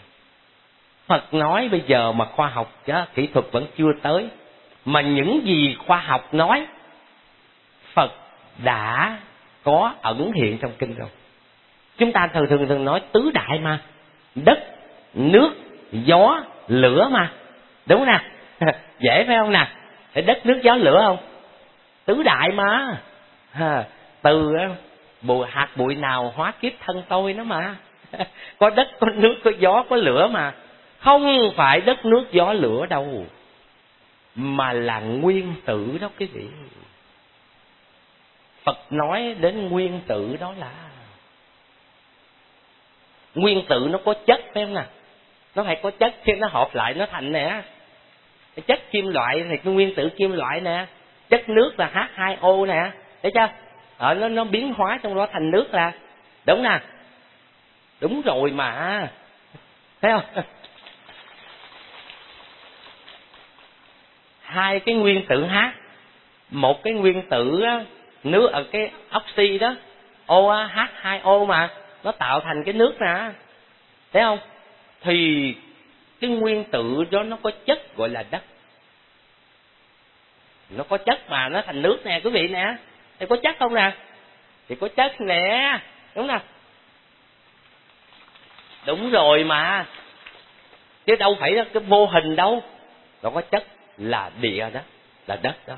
Phật nói bây giờ mà khoa học kỹ thuật vẫn chưa tới, mà những gì khoa học nói Phật đã có ẩn hiện trong kinh rồi. Chúng ta thường thường thường nói tứ đại mà, đất, nước, gió, lửa mà, đúng nè. Dễ phải không nè? Đất, nước, gió, lửa không? Tứ đại mà. Từ bụi, hạt bụi nào hóa kiếp thân tôi nó mà. Có đất, có nước, có gió, có lửa mà. Không phải đất, nước, gió, lửa đâu, mà là nguyên tử đó quý vị. Phật nói đến nguyên tử đó là nguyên tử nó có chất phải không nè? Nó phải có chất khi nó hợp lại nó thành nè. Chất kim loại thì cái nguyên tử kim loại nè. Chất nước là H hai O nè. Thấy chưa? Ở nó nó biến hóa trong đó thành nước là. Đúng nè. Đúng rồi mà. Thấy không? Hai cái nguyên tử H, một cái nguyên tử nước ở cái oxy đó, O H hai O mà, nó tạo thành cái nước nè. Thấy không? Thì cái nguyên tử đó nó có chất gọi là đất. Nó có chất mà nó thành nước nè quý vị nè. Thì có chất không nè? Thì có chất nè, đúng nè. Đúng rồi mà. Chứ đâu phải là cái vô hình đâu. Nó có chất là địa đó, là đất đó.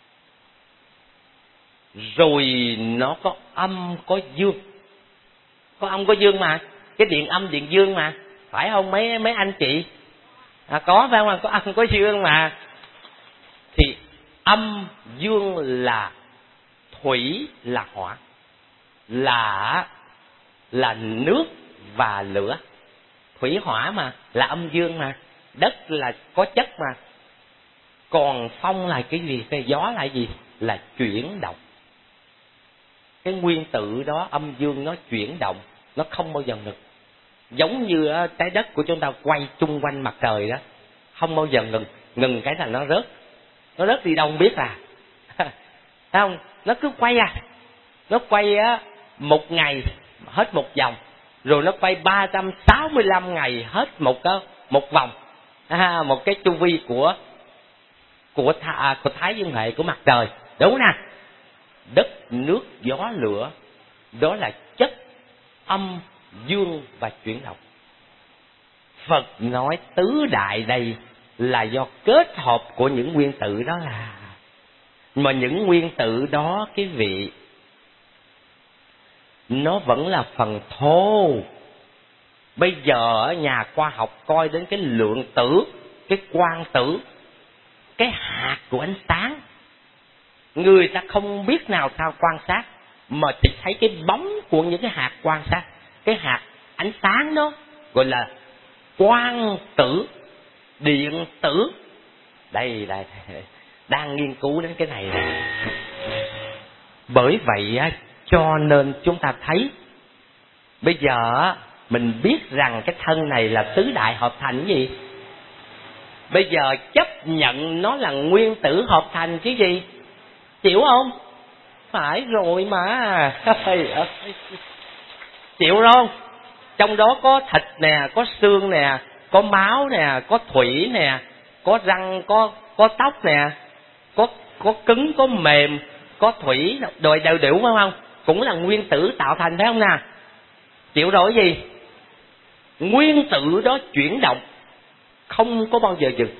Rồi nó có âm có dương. Có âm có dương mà. Cái điện âm điện dương mà. Phải không mấy mấy anh chị? À, có phải không? Có âm có dương mà. Thì âm dương là thủy là hỏa, là là nước và lửa. Thủy hỏa mà, là âm dương mà. Đất là có chất mà. Còn phong là cái gì? Cái gió là gì? Là chuyển động. Cái nguyên tử đó âm dương nó chuyển động, nó không bao giờ ngừng. Giống như trái đất của chúng ta quay chung quanh mặt trời đó, không bao giờ ngừng. Ngừng cái là nó rớt. Nó rớt đi đâu không biết à. Thấy không? Nó cứ quay à. Nó quay á, một ngày hết một vòng, rồi nó quay ba trăm sáu mươi lăm ngày hết một một vòng, à, một cái chu vi của của, tha, của thái dương hệ của mặt trời, đúng nè. Đất nước gió lửa đó là chất âm dương và chuyển động. Phật nói tứ đại đây là do kết hợp của những nguyên tử đó là, mà những nguyên tử đó cái vị nó vẫn là phần thô. Bây giờ nhà khoa học coi đến cái lượng tử, cái quang tử, cái hạt của ánh sáng, người ta không biết nào sao quan sát, mà chỉ thấy cái bóng của những cái hạt quan sát. Cái hạt ánh sáng đó gọi là quang tử, điện tử. Đây là đang nghiên cứu đến cái này này. Bởi vậy cho nên chúng ta thấy bây giờ mình biết rằng cái thân này là tứ đại hợp thành cái gì. Bây giờ chấp nhận nó là nguyên tử hợp thành chứ gì, chịu không? Phải rồi mà. Chịu không? Trong đó có thịt nè, có xương nè, có máu nè, có thủy nè, có răng, có có tóc nè, có có cứng, có mềm, có thủy, đồi đều đều phải không? Cũng là nguyên tử tạo thành phải không nè? Chịu rồi cái gì? Nguyên tử đó chuyển động, không có bao giờ dừng.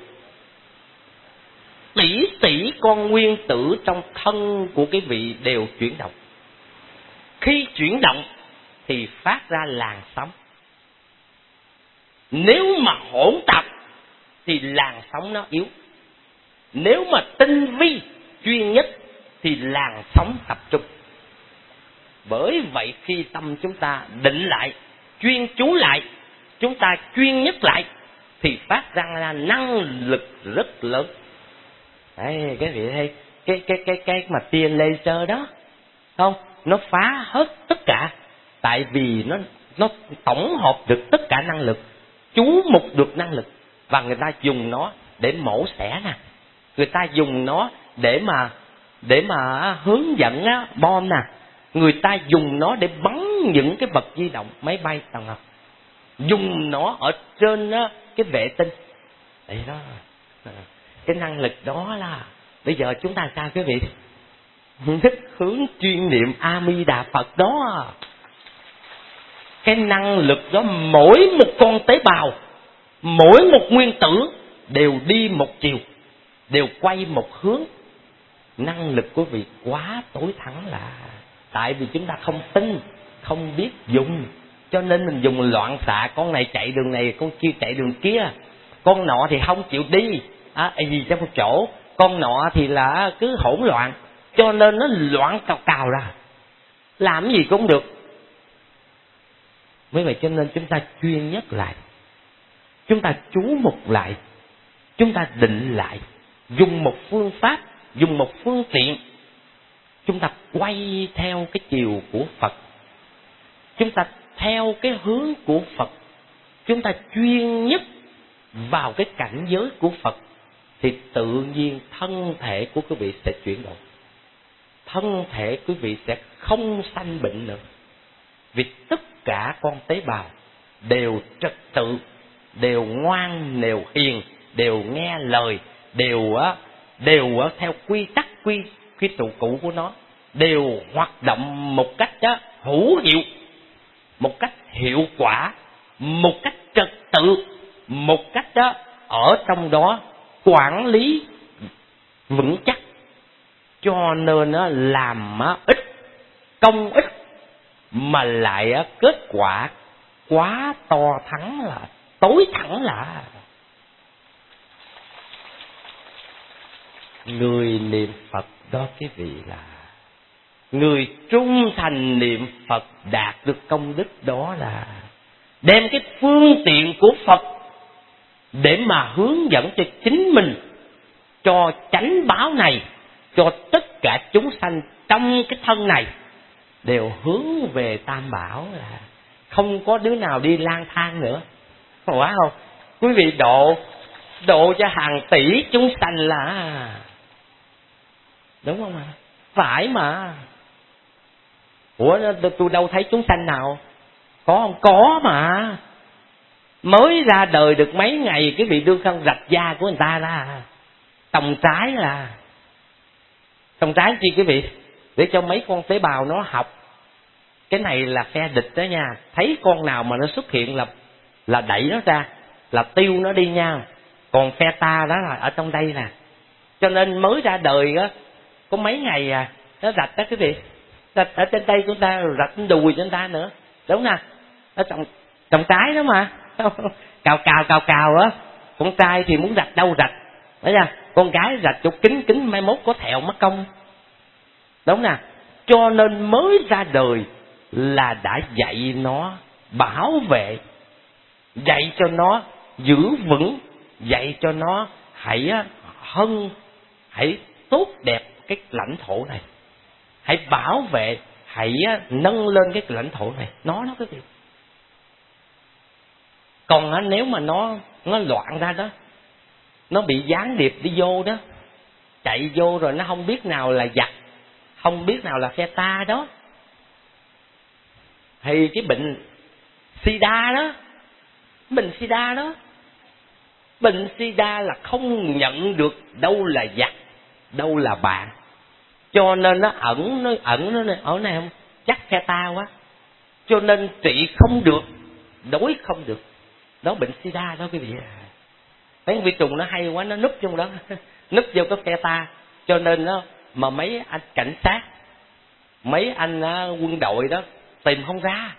Tỷ tỷ con nguyên tử trong thân của cái vị đều chuyển động. Khi chuyển động thì phát ra làn sóng. Nếu mà hỗn tạp thì làn sóng nó yếu. Nếu mà tinh vi chuyên nhất thì làn sóng tập trung. Bởi vậy khi tâm chúng ta định lại, chuyên chú lại, chúng ta chuyên nhất lại thì phát ra năng lực rất lớn. Đấy, cái vị thấy cái cái cái cái mà tia laser đó, không? Nó phá hết tất cả, tại vì nó nó tổng hợp được tất cả năng lực, chú mục được năng lực, và người ta dùng nó để mổ xẻ nè, người ta dùng nó để mà để mà hướng dẫn á, bom nè, người ta dùng nó để bắn những cái vật di động, máy bay tầng hợp, dùng nó ở trên á, cái vệ tinh. Đấy đó, cái năng lực đó là bây giờ chúng ta sao quý vị? Thích hướng chuyên niệm A Di Đà Phật đó. Cái năng lực đó, mỗi một con tế bào, mỗi một nguyên tử đều đi một chiều, đều quay một hướng. Năng lực của vị quá tối thắng là tại vì chúng ta không tin, không biết dùng, cho nên mình dùng loạn xạ. Con này chạy đường này, con kia chạy đường kia, con nọ thì không chịu đi à, gì trong một chỗ, con nọ thì là cứ hỗn loạn, cho nên nó loạn cào cào ra, làm gì cũng được. Bởi vậy cho nên chúng ta chuyên nhất lại, chúng ta chú mục lại, chúng ta định lại, dùng một phương pháp, dùng một phương tiện, chúng ta quay theo cái chiều của Phật, chúng ta theo cái hướng của Phật, chúng ta chuyên nhất vào cái cảnh giới của Phật, thì tự nhiên thân thể của quý vị sẽ chuyển đổi. Thân thể quý vị sẽ không sanh bệnh nữa, vì tất cả con tế bào đều trật tự, đều ngoan, đều hiền, đều nghe lời, đều đều theo quy tắc, quy quy tụ cũ của nó, đều hoạt động một cách đó hữu hiệu, một cách hiệu quả, một cách trật tự, một cách đó ở trong đó quản lý vững chắc. Cho nên làm ít công ít mà lại kết quả quá to thắng, là tối thắng là người niệm Phật đó quý vị, là người trung thành niệm Phật đạt được công đức đó, là đem cái phương tiện của Phật để mà hướng dẫn cho chính mình, cho chánh báo này, cho tất cả chúng sanh trong cái thân này đều hướng về Tam Bảo, là không có đứa nào đi lang thang nữa. Quá không? Quý vị độ độ cho hàng tỷ chúng sanh là đúng không ạ? Phải mà. Ủa tôi, tôi đâu thấy chúng sanh nào. Có không? Có mà. Mới ra đời được mấy ngày cái vị đương khăn rạch da của người ta ra, trồng trái là trồng trái chi quý vị? Để cho mấy con tế bào nó học. Cái này là phe địch đó nha. Thấy con nào mà nó xuất hiện là là đẩy nó ra, là tiêu nó đi nha. Còn phe ta đó là ở trong đây nè. Cho nên mới ra đời á, có mấy ngày à, nó rạch đó quý vị. Rạch ở trên tay của ta, rạch đùi cho người ta nữa. Đúng nè. Nó trồng, trồng trái đó mà. Cào cào cào cào á. Con trai thì muốn rạch đâu rạch. Đấy nha. Con gái rạch chỗ kính kính mai mốt có thẹo mất công. Đúng nè. Cho nên mới ra đời là đã dạy nó bảo vệ, dạy cho nó giữ vững, dạy cho nó hãy hân, hãy tốt đẹp cái lãnh thổ này, hãy bảo vệ, hãy nâng lên cái lãnh thổ này. Nó nó cái gì? Còn nếu mà nó nó loạn ra đó, nó bị gián điệp đi vô đó, chạy vô rồi nó không biết nào là giặc, không biết nào là phe ta đó, thì cái bệnh sida đó, bệnh sida đó, bệnh sida là không nhận được đâu là giặc, đâu là bạn, cho nên nó ẩn, nó ẩn nó ở này không chắc phe ta quá, cho nên trị không được, đối không được. Đó bệnh sida đó quý vị. Mấy vi trùng nó hay quá, nó núp trong đó, núp vô cái phe ta, cho nên nó mà mấy anh cảnh sát, mấy anh quân đội đó tìm không ra,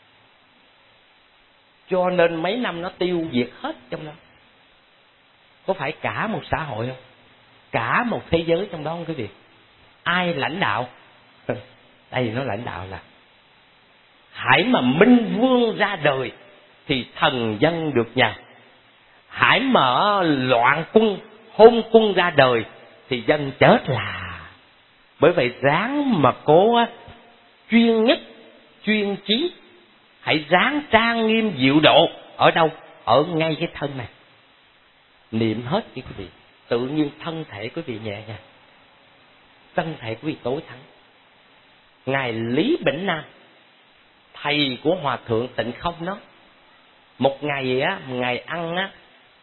cho nên mấy năm nó tiêu diệt hết trong đó. Có phải cả một xã hội không? Cả một thế giới trong đó không quý vị? Ai lãnh đạo? Đây nó lãnh đạo là hãy mà minh vương ra đời thì thần dân được nhờ. Hãy mở loạn quân, hôn quân ra đời thì dân chết là. Bởi vậy ráng mà cố chuyên nhất, chuyên trí, hãy ráng trang nghiêm diệu độ. Ở đâu? Ở ngay cái thân này. Niệm hết đi quý vị, tự nhiên thân thể quý vị nhẹ nha, thân thể quý vị tối thắng. Ngài Lý Bỉnh Nam, thầy của Hòa Thượng Tịnh Không đó, một ngày á, ngài ăn á,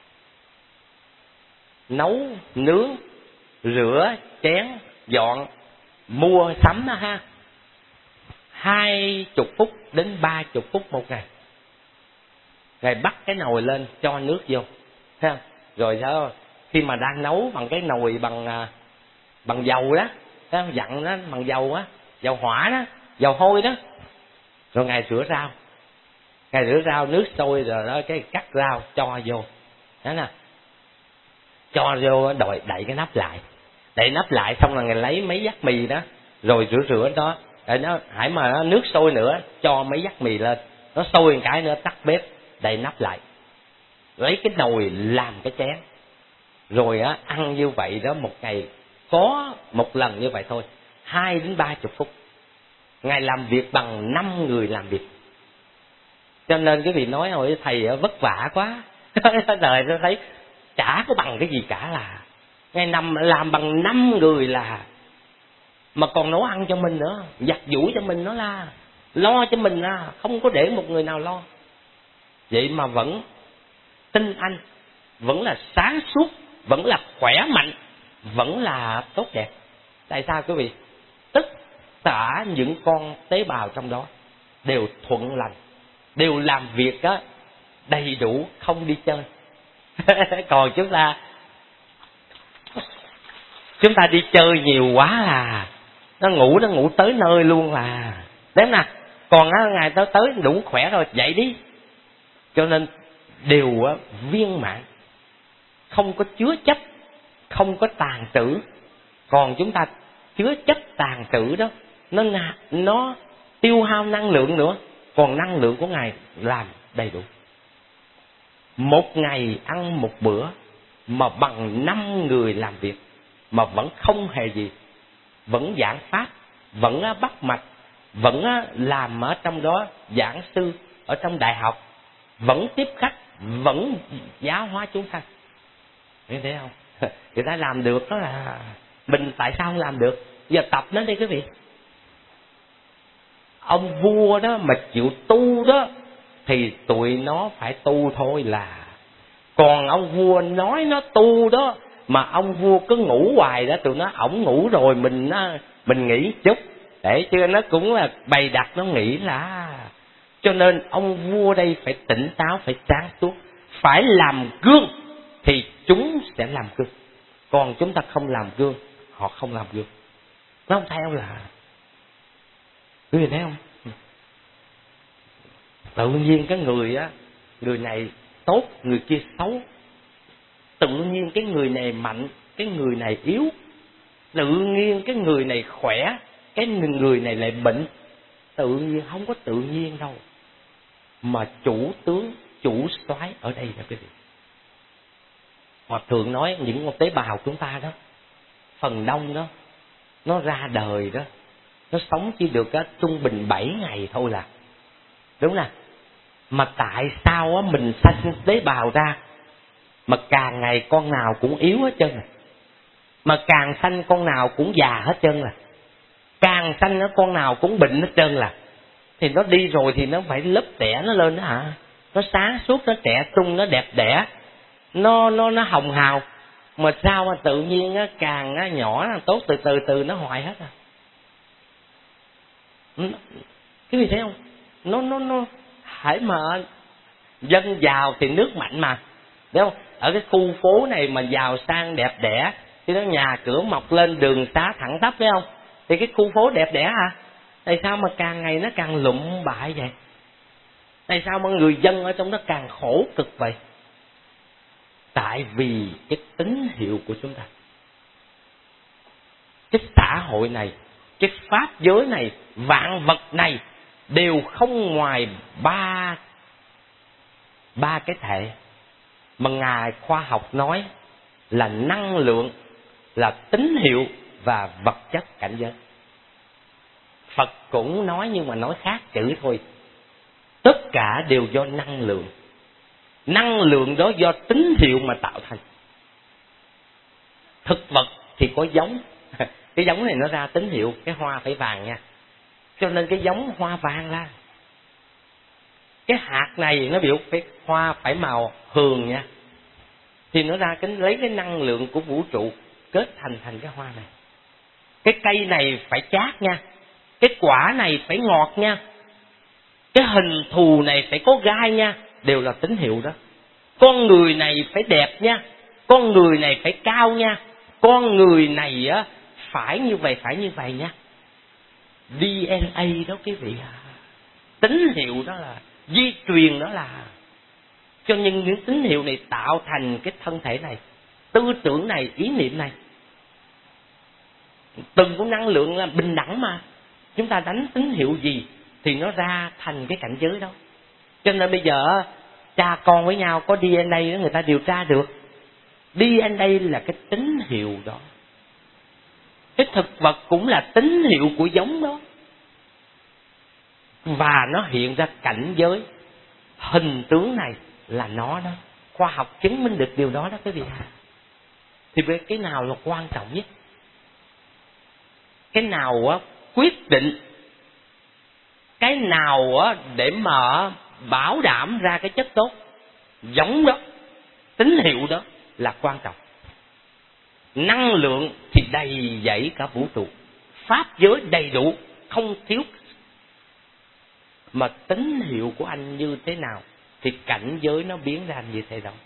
nấu, nướng, rửa, chén, dọn, mua sắm đó ha, hai chục phút đến ba chục phút một ngày. Ngài bắt cái nồi lên, cho nước vô, thấy không? Rồi sao? Khi mà đang nấu bằng cái nồi bằng bằng dầu đó, thấy không? Dặn nó bằng dầu á, dầu hỏa đó, dầu hôi đó. Rồi ngài rửa rau, ngài rửa rau nước sôi rồi đó, cái cắt rau cho vô, đó nè, cho vô đợi đậy cái nắp lại, đậy nắp lại xong là ngài lấy mấy vắt mì đó, rồi rửa rửa đó, để nó hãy mà nó nước sôi nữa, cho mấy vắt mì lên, nó sôi một cái nữa tắt bếp, đậy nắp lại, lấy cái nồi làm cái chén, rồi á ăn như vậy đó một ngày có một lần như vậy thôi, hai đến ba chục phút. Ngài làm việc bằng năm người làm việc. Cho nên cái vị nói ôi thầy vất vả quá. Đời tôi thấy chả có bằng cái gì cả là. Ngài nằm làm bằng năm người là. Mà còn nấu ăn cho mình nữa, giặt giũ cho mình nữa là. Lo cho mình là không có để một người nào lo. Vậy mà vẫn tin anh, vẫn là sáng suốt, vẫn là khỏe mạnh, vẫn là tốt đẹp. Tại sao quý vị? Tất cả những con tế bào trong đó đều thuận lành, đều làm việc á đầy đủ, không đi chơi. Còn chúng ta chúng ta đi chơi nhiều quá là nó ngủ nó ngủ tới nơi luôn là. Đấy nè, còn á ngày tới tới đủ khỏe rồi dậy đi. Cho nên đều á viên mãn, không có chứa chấp, không có tàn trữ. Còn chúng ta chứa chấp tàn trữ đó, nó nó tiêu hao năng lượng nữa. Còn năng lượng của ngài làm đầy đủ. Một ngày ăn một bữa mà bằng năm người làm việc mà vẫn không hề gì, vẫn giảng pháp, vẫn bắt mạch, vẫn làm ở trong đó giảng sư ở trong đại học, vẫn tiếp khách, vẫn giáo hóa chúng sanh. Nghe thấy không? Người ta làm được đó là mình tại sao không làm được? Giờ tập nó đi quý vị. ông vua đó mà chịu tu đó thì tụi nó phải tu thôi là. Còn ông vua nói nó tu đó mà ông vua cứ ngủ hoài đó, tụi nó ổng ngủ rồi mình nó mình nghỉ chút, để cho nó cũng là bày đặt nó nghĩ là. Cho nên ông vua đây phải tỉnh táo, phải sáng suốt, phải làm gương thì chúng sẽ làm gương. Còn chúng ta không làm gương, họ không làm gương, nó không theo là. Quý vị thấy không? Tự nhiên cái người á, người này tốt, người kia xấu. Tự nhiên cái người này mạnh, cái người này yếu. Tự nhiên cái người này khỏe, cái người này lại bệnh. Tự nhiên, không có tự nhiên đâu. Mà chủ tướng, chủ soái ở đây là cái gì? Hòa thượng nói những con tế bào của chúng ta đó, phần đông đó, nó ra đời đó, nó sống chỉ được á, trung bình bảy ngày thôi là. Đúng nè. Mà tại sao á, mình sanh tế bào ra mà càng ngày con nào cũng yếu hết trơn à. Mà càng sanh con nào cũng già hết trơn là. Càng sanh nó con nào cũng bệnh hết trơn là. Thì nó đi rồi thì nó phải lấp tẻ nó lên đó hả? Nó sáng suốt, nó trẻ trung, nó đẹp đẽ, nó nó nó hồng hào. Mà sao mà tự nhiên á, càng á, nhỏ càng tốt, từ từ từ nó hoại hết à. Cái gì thấy không? Nó nó nó hãy mà dân giàu thì nước mạnh mà, đúng không? Ở cái khu phố này mà giàu sang đẹp đẽ thì nó nhà cửa mọc lên, đường xá thẳng tắp, phải không? Thì cái khu phố đẹp đẽ hả? Tại sao mà càng ngày nó càng lụm bại vậy? Tại sao mà người dân ở trong đó càng khổ cực vậy? Tại vì cái tín hiệu của chúng ta, cái xã hội này, cái pháp giới này, vạn vật này đều không ngoài ba ba cái thể mà ngài khoa học nói là năng lượng, là tín hiệu và vật chất cảnh giới. Phật cũng nói nhưng mà nói khác chữ thôi. Tất cả đều do năng lượng. Năng lượng đó do tín hiệu mà tạo thành. Thực vật thì có giống. Cái giống này nó ra tín hiệu, cái hoa phải vàng nha. Cho nên cái giống hoa vàng ra. Cái hạt này nó biểu cái hoa phải màu hường nha. Thì nó ra cái lấy cái năng lượng của vũ trụ kết thành thành cái hoa này. Cái cây này phải chát nha. Cái quả này phải ngọt nha. Cái hình thù này phải có gai nha. Đều là tín hiệu đó. Con người này phải đẹp nha. Con người này phải cao nha. Con người này á phải như vậy, phải như vậy nha. đê en a đó quý vị à. Tín hiệu đó là, di truyền đó là. Cho nên những tín hiệu này tạo thành cái thân thể này, tư tưởng này, ý niệm này. Từng của năng lượng là bình đẳng mà. Chúng ta đánh tín hiệu gì thì nó ra thành cái cảnh giới đó. Cho nên bây giờ cha con với nhau có đê en a đó, người ta điều tra được. đê en a là cái tín hiệu đó. Cái thực vật cũng là tín hiệu của giống đó. Và nó hiện ra cảnh giới, hình tướng này là nó đó. Khoa học chứng minh được điều đó đó quý vị ạ. Thì về cái nào là quan trọng nhất? Cái nào á quyết định, cái nào á để mà bảo đảm ra cái chất tốt, giống đó, tín hiệu đó là quan trọng. Năng lượng thì đầy dẫy cả vũ trụ, pháp giới đầy đủ, không thiếu. Mà tín hiệu của anh như thế nào thì cảnh giới nó biến ra như thế đó.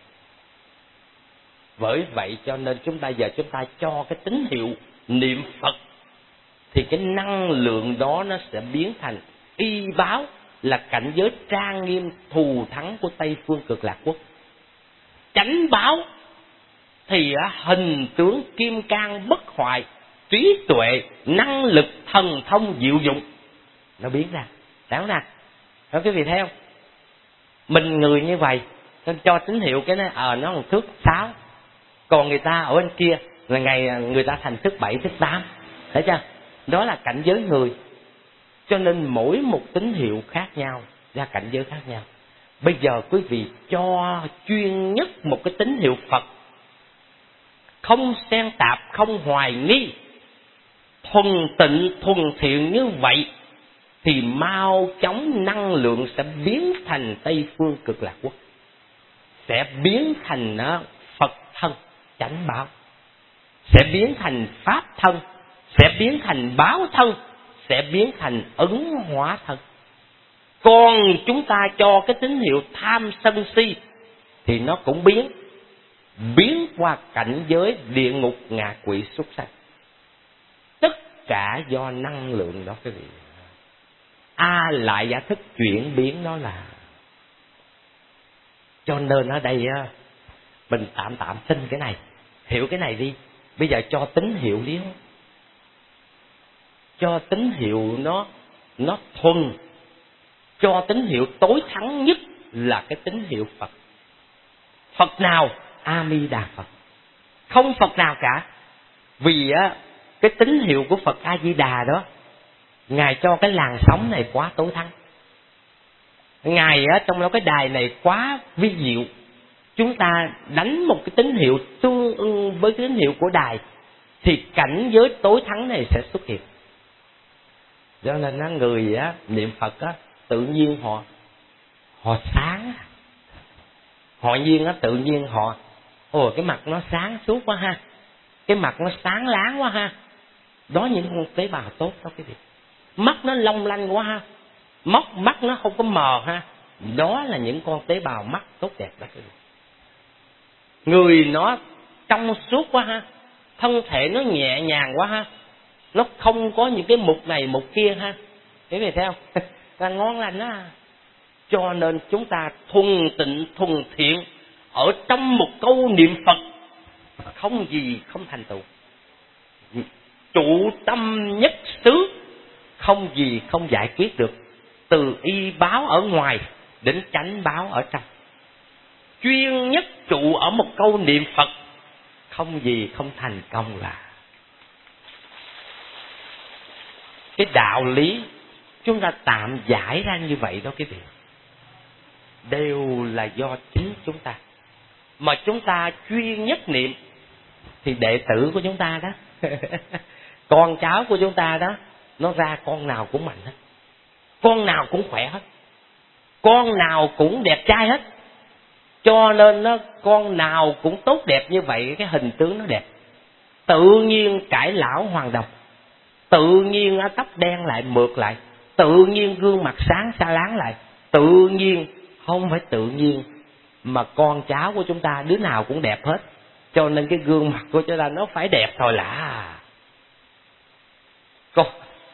Bởi vậy cho nên chúng ta giờ chúng ta cho cái tín hiệu niệm Phật thì cái năng lượng đó nó sẽ biến thành y báo, là cảnh giới trang nghiêm thù thắng của Tây Phương Cực Lạc Quốc. Chánh báo thì hình tướng kim cang bất hoại, trí tuệ, năng lực, thần thông diệu dụng nó biến ra. Đáng nè. Đó quý vị thấy không? Mình người như vậy nên cho tín hiệu cái nó ờ à, nó một thước sáu. Còn người ta ở bên kia là ngày người ta thành thước bảy, thước tám. Thấy chưa? Đó là cảnh giới người. Cho nên mỗi một tín hiệu khác nhau ra cảnh giới khác nhau. Bây giờ quý vị cho chuyên nhất một cái tín hiệu Phật, không xen tạp, không hoài nghi, thuần tịnh, thuần thiện như vậy thì mau chóng năng lượng sẽ biến thành Tây Phương Cực Lạc Quốc, sẽ biến thành uh, Phật thân chánh báo, sẽ biến thành Pháp thân, sẽ biến thành báo thân, sẽ biến thành ứng hóa thân. Còn chúng ta cho cái tín hiệu tham sân si thì nó cũng biến, biến qua cảnh giới địa ngục ngạ quỷ súc sanh. Tất cả do năng lượng đó quý vị. A lại giả thức chuyển biến nó là. Cho nên ở đây mình tạm tạm tin cái này, hiểu cái này đi. Bây giờ cho tín hiệu liếu, cho tín hiệu nó nó thuần, cho tín hiệu tối thắng nhất là cái tín hiệu Phật. Phật nào? A Di Đà Phật. Không Phật nào cả. Vì á cái tín hiệu của Phật A Di Đà đó, Ngài cho cái làn sóng này quá tối thắng. Ngài á trong đó cái đài này quá vi diệu. Chúng ta đánh một cái tín hiệu tương ưng với cái tín hiệu của đài thì cảnh giới tối thắng này sẽ xuất hiện. Cho nên á, người á, niệm Phật á, tự nhiên họ họ sáng, họ nhiên á, tự nhiên họ ồ cái mặt nó sáng suốt quá ha, cái mặt nó sáng láng quá ha. Đó những con tế bào tốt đó quý vị. Mắt nó long lanh quá ha, móc mắt nó không có mờ ha. Đó là những con tế bào mắt tốt đẹp đó quý vị. Người nó trong suốt quá ha, thân thể nó nhẹ nhàng quá ha, nó không có những cái mục này mục kia ha. Thế vậy thấy không? Là ngon lành đó. Cho nên chúng ta thuần tịnh thuần thiện ở trong một câu niệm Phật, không gì không thành tựu. Trụ tâm nhất xứ, không gì không giải quyết được. Từ y báo ở ngoài đến chánh báo ở trong. Chuyên nhất trụ ở một câu niệm Phật, không gì không thành công là. Cái đạo lý chúng ta tạm giải ra như vậy đó quý vị, đều là do chính chúng ta. Mà chúng ta chuyên nhất niệm thì đệ tử của chúng ta đó con cháu của chúng ta đó, nó ra con nào cũng mạnh hết, con nào cũng khỏe hết, con nào cũng đẹp trai hết. Cho nên nó con nào cũng tốt đẹp như vậy, cái hình tướng nó đẹp. Tự nhiên cải lão hoàng đồng, tự nhiên tóc đen lại mượt lại, tự nhiên gương mặt sáng xa láng lại, tự nhiên. Không phải tự nhiên, mà con cháu của chúng ta đứa nào cũng đẹp hết. Cho nên cái gương mặt của chúng ta nó phải đẹp thôi là. Còn,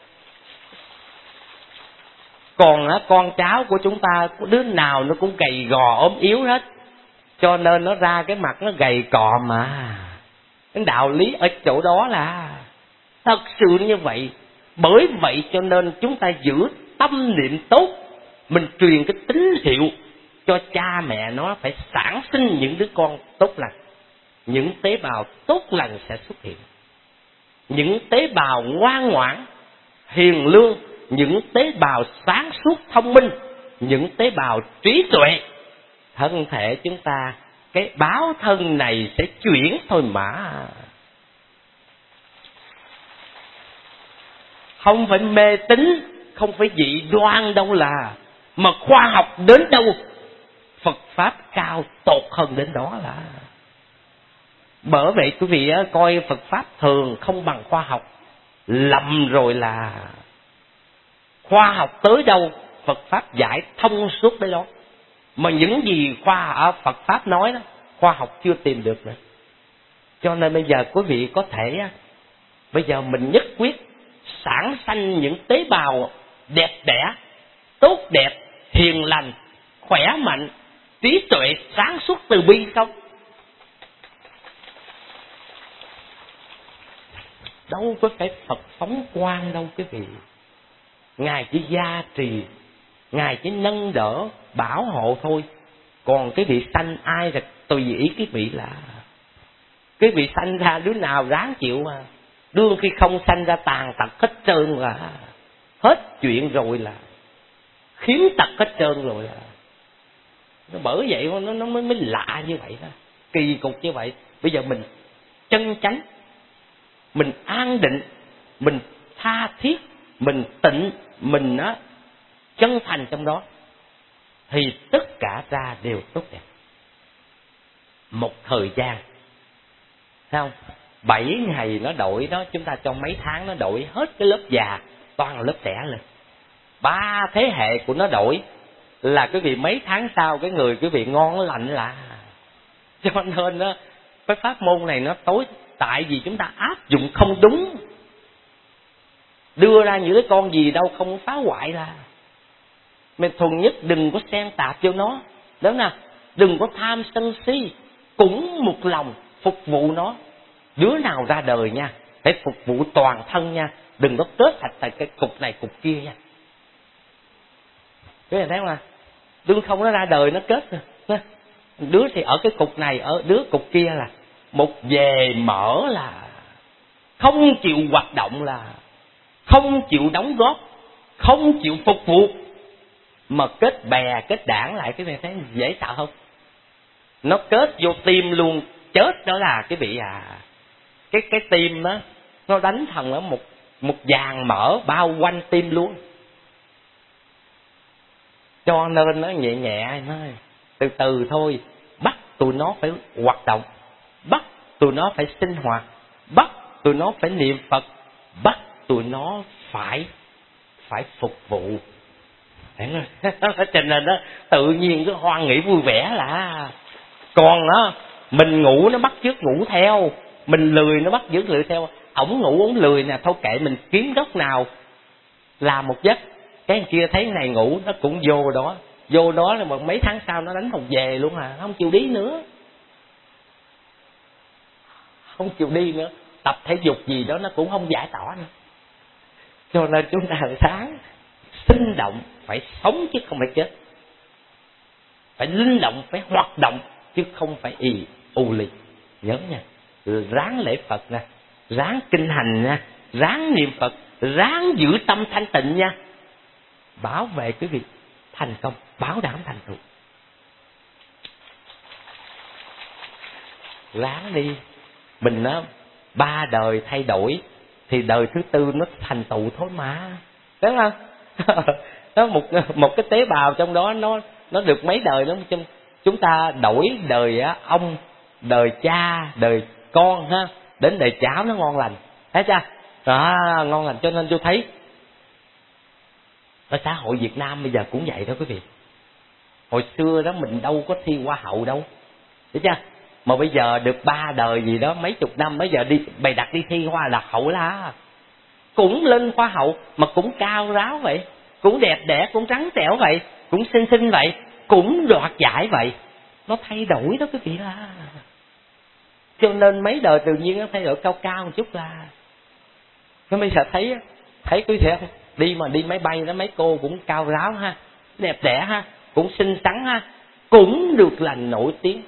còn con cháu của chúng ta đứa nào nó cũng gầy gò ốm yếu hết. Cho nên nó ra cái mặt nó gầy còm mà. Cái đạo lý ở chỗ đó là thật sự như vậy. Bởi vậy cho nên chúng ta giữ tâm niệm tốt, mình truyền cái tín hiệu cho cha mẹ nó phải sản sinh những đứa con tốt lành. Những tế bào tốt lành sẽ xuất hiện, những tế bào ngoan ngoãn, hiền lương, những tế bào sáng suốt thông minh, những tế bào trí tuệ. Thân thể chúng ta, cái báo thân này sẽ chuyển thôi mà. Không phải mê tín, không phải dị đoan đâu là. Mà khoa học đến đâu, Phật Pháp cao tột hơn đến đó là. Bởi vậy quý vị coi Phật Pháp thường không bằng khoa học, lầm rồi là. Khoa học tới đâu, Phật Pháp giải thông suốt tới đó. Mà những gì khoa ở Phật Pháp nói đó, khoa học chưa tìm được nữa. Cho nên bây giờ quý vị có thể, bây giờ mình nhất quyết sản sanh những tế bào đẹp đẽ, tốt đẹp, hiền lành, khỏe mạnh, trí tuệ, sáng suốt, từ bi không? Đâu có phải Phật phóng quang đâu quý vị. Ngài chỉ gia trì, Ngài chỉ nâng đỡ, bảo hộ thôi. Còn cái vị sanh ai là tùy ý cái vị là. Cái vị sanh ra đứa nào ráng chịu mà. Đương khi không sanh ra tàn tật hết trơn là. Hết chuyện rồi là. Khiếm tật hết trơn rồi là. Bởi vậy nó, nó mới, mới lạ như vậy đó. Kỳ cục như vậy. Bây giờ mình chân chánh, mình an định, mình tha thiết, mình tịnh, mình á chân thành trong đó, thì tất cả ra đều tốt đẹp. Một thời gian, thấy không? Bảy ngày nó đổi đó, chúng ta trong mấy tháng nó đổi hết cái lớp già, toàn là lớp trẻ lên. Ba thế hệ của nó đổi, là quý vị mấy tháng sau cái người quý vị ngon lành là. Cho nên đó, cái pháp môn này nó tối, tại vì chúng ta áp dụng không đúng, đưa ra những cái con gì đâu không phá hoại là. Mình thuần nhất đừng có xen tạp vô nó, đúng nè, đừng có tham sân si, cũng một lòng phục vụ nó. Đứa nào ra đời nha, phải phục vụ toàn thân nha, đừng có kết thành tại cái cục này cục kia nha. Quý vị thấy không ạ? Đứa không nó ra đời nó kết rồi. Đứa thì ở cái cục này, ở đứa cục kia là một về mở, là không chịu hoạt động, là không chịu đóng góp, không chịu phục vụ, mà kết bè kết đảng lại. Cái này thấy dễ sợ không? Nó kết vô tim luôn, chết đó là cái bị à cái cái tim á, nó đánh thằng ở một một dàn mỡ bao quanh tim luôn. Cho nên nó nhẹ nhẹ nói từ từ thôi, bắt tụi nó phải hoạt động, bắt tụi nó phải sinh hoạt, bắt tụi nó phải niệm Phật, bắt tụi nó phải phải phục vụ. Cho nên đó tự nhiên cái hoan nghĩ vui vẻ là. Còn đó mình ngủ nó bắt chước ngủ theo, mình lười nó bắt chước lười theo. Ổng ngủ ổng lười nè, thôi kệ mình kiếm góc nào làm một giấc. Cái kia thấy này ngủ nó cũng vô đó, vô đó là một mấy tháng sau nó đánh hồn về luôn à, không chịu đi nữa, không chịu đi nữa, tập thể dục gì đó nó cũng không giải tỏa nữa. Cho nên chúng ta sáng sinh động, phải sống chứ không phải chết, phải linh động, phải hoạt động chứ không phải ì u lì. Nhớ nha, ráng lễ Phật nè, ráng kinh hành nha, ráng niệm Phật, ráng giữ tâm thanh tịnh nha, bảo vệ quý vị thành công, bảo đảm thành tựu. Ráng đi, mình á ba đời thay đổi thì đời thứ tư nó thành tựu thôi mà, đúng không? Nó một một cái tế bào trong đó nó nó được mấy đời nó trong chúng ta đổi đời á, ông, đời cha, đời con ha, đến đời cháu nó ngon lành, thấy chưa? Đó, ngon lành. Cho nên tôi thấy ở xã hội Việt Nam bây giờ cũng vậy đó quý vị. Hồi xưa đó mình đâu có thi hoa hậu đâu, thấy chưa? Mà bây giờ được ba đời gì đó mấy chục năm, bây giờ đi bày đặt đi thi hoa là hậu la, cũng lên hoa hậu mà cũng cao ráo vậy, cũng đẹp đẽ, cũng trắng trẻo vậy, cũng xinh xinh vậy, cũng đoạt giải vậy. Nó thay đổi đó quý vị là. Cho nên mấy đời tự nhiên nó thay đổi cao cao một chút là. Nó bây giờ thấy thấy quý vị không? Đi mà đi máy bay đó, mấy cô cũng cao ráo ha, đẹp đẽ ha, cũng xinh xắn ha, cũng được là nổi tiếng.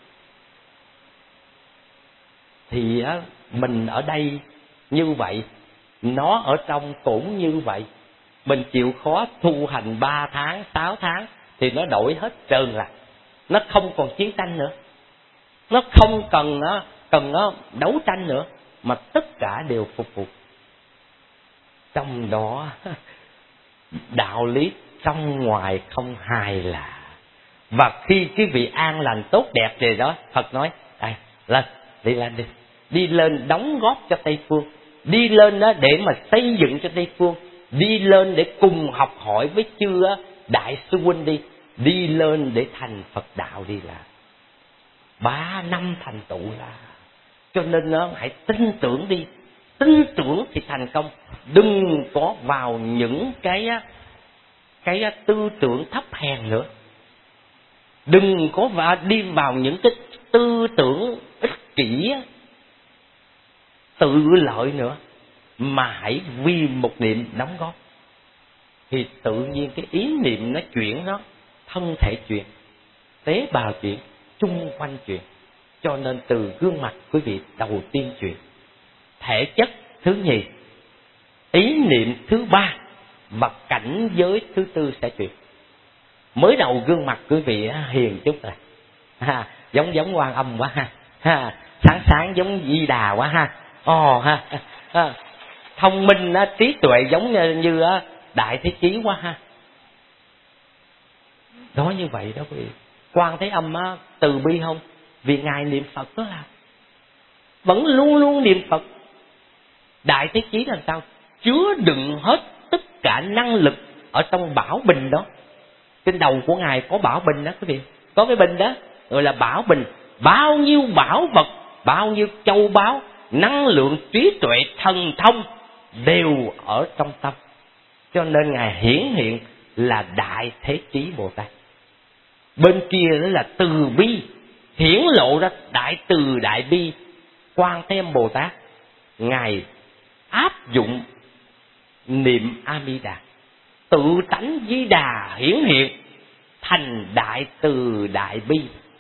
Thì á, mình ở đây như vậy, nó ở trong cũng như vậy. Mình chịu khó tu hành ba tháng, sáu tháng thì nó đổi hết trơn là. Nó không còn chiến tranh nữa, nó không cần nó cần nó đấu tranh nữa, mà tất cả đều phục vụ. Trong đó đạo lý trong ngoài không hài là. Và khi quý vị an lành tốt đẹp rồi đó, Phật nói đây lên, đi lên đi, đi lên đóng góp cho Tây Phương, đi lên đó để mà xây dựng cho Tây Phương, đi lên để cùng học hỏi với chư đại sư huynh đi, đi lên để thành Phật đạo đi là. Ba năm thành tựu là. Cho nên nó hãy tin tưởng đi, tin tưởng thì thành công. Đừng có vào những cái cái tư tưởng thấp hèn nữa, đừng có vào đi vào những cái tư tưởng ích kỷ tự lợi nữa, mà hãy vì một niệm đóng góp. Thì tự nhiên cái ý niệm nó chuyển, nó thân thể chuyển, tế bào chuyển, chung quanh chuyển. Cho nên từ gương mặt quý vị đầu tiên chuyển, thể chất thứ nhì, ý niệm thứ ba, và cảnh giới thứ tư sẽ chuyển. Mới đầu gương mặt quý vị hiền chút rồi ha, giống giống Quan Âm quá ha, ha sáng sáng giống Di Đà quá ha, ồ ha, ha. thông minh á, trí tuệ giống như, như á, Đại Thế Chí quá ha. Nói như vậy đó quý vị. Quan Thế Âm á, từ bi không? Vì Ngài niệm Phật đó là vẫn luôn luôn niệm Phật. Đại Thế Chí làm sao? Chứa đựng hết tất cả năng lực ở trong bảo bình đó. Trên đầu của Ngài có bảo bình đó quý vị. Có cái bình đó gọi là bảo bình. Bao nhiêu bảo vật, bao nhiêu châu báu, năng lượng, trí tuệ, thần thông đều ở trong tâm. Cho nên Ngài hiển hiện là Đại Thế Chí Bồ Tát. Bên kia đó là từ bi, hiển lộ ra đại từ đại bi. Quan Thế Âm Bồ Tát, Ngài áp dụng niệm A Di Đà, tự tánh Di Đà hiển hiện thành đại từ đại bi.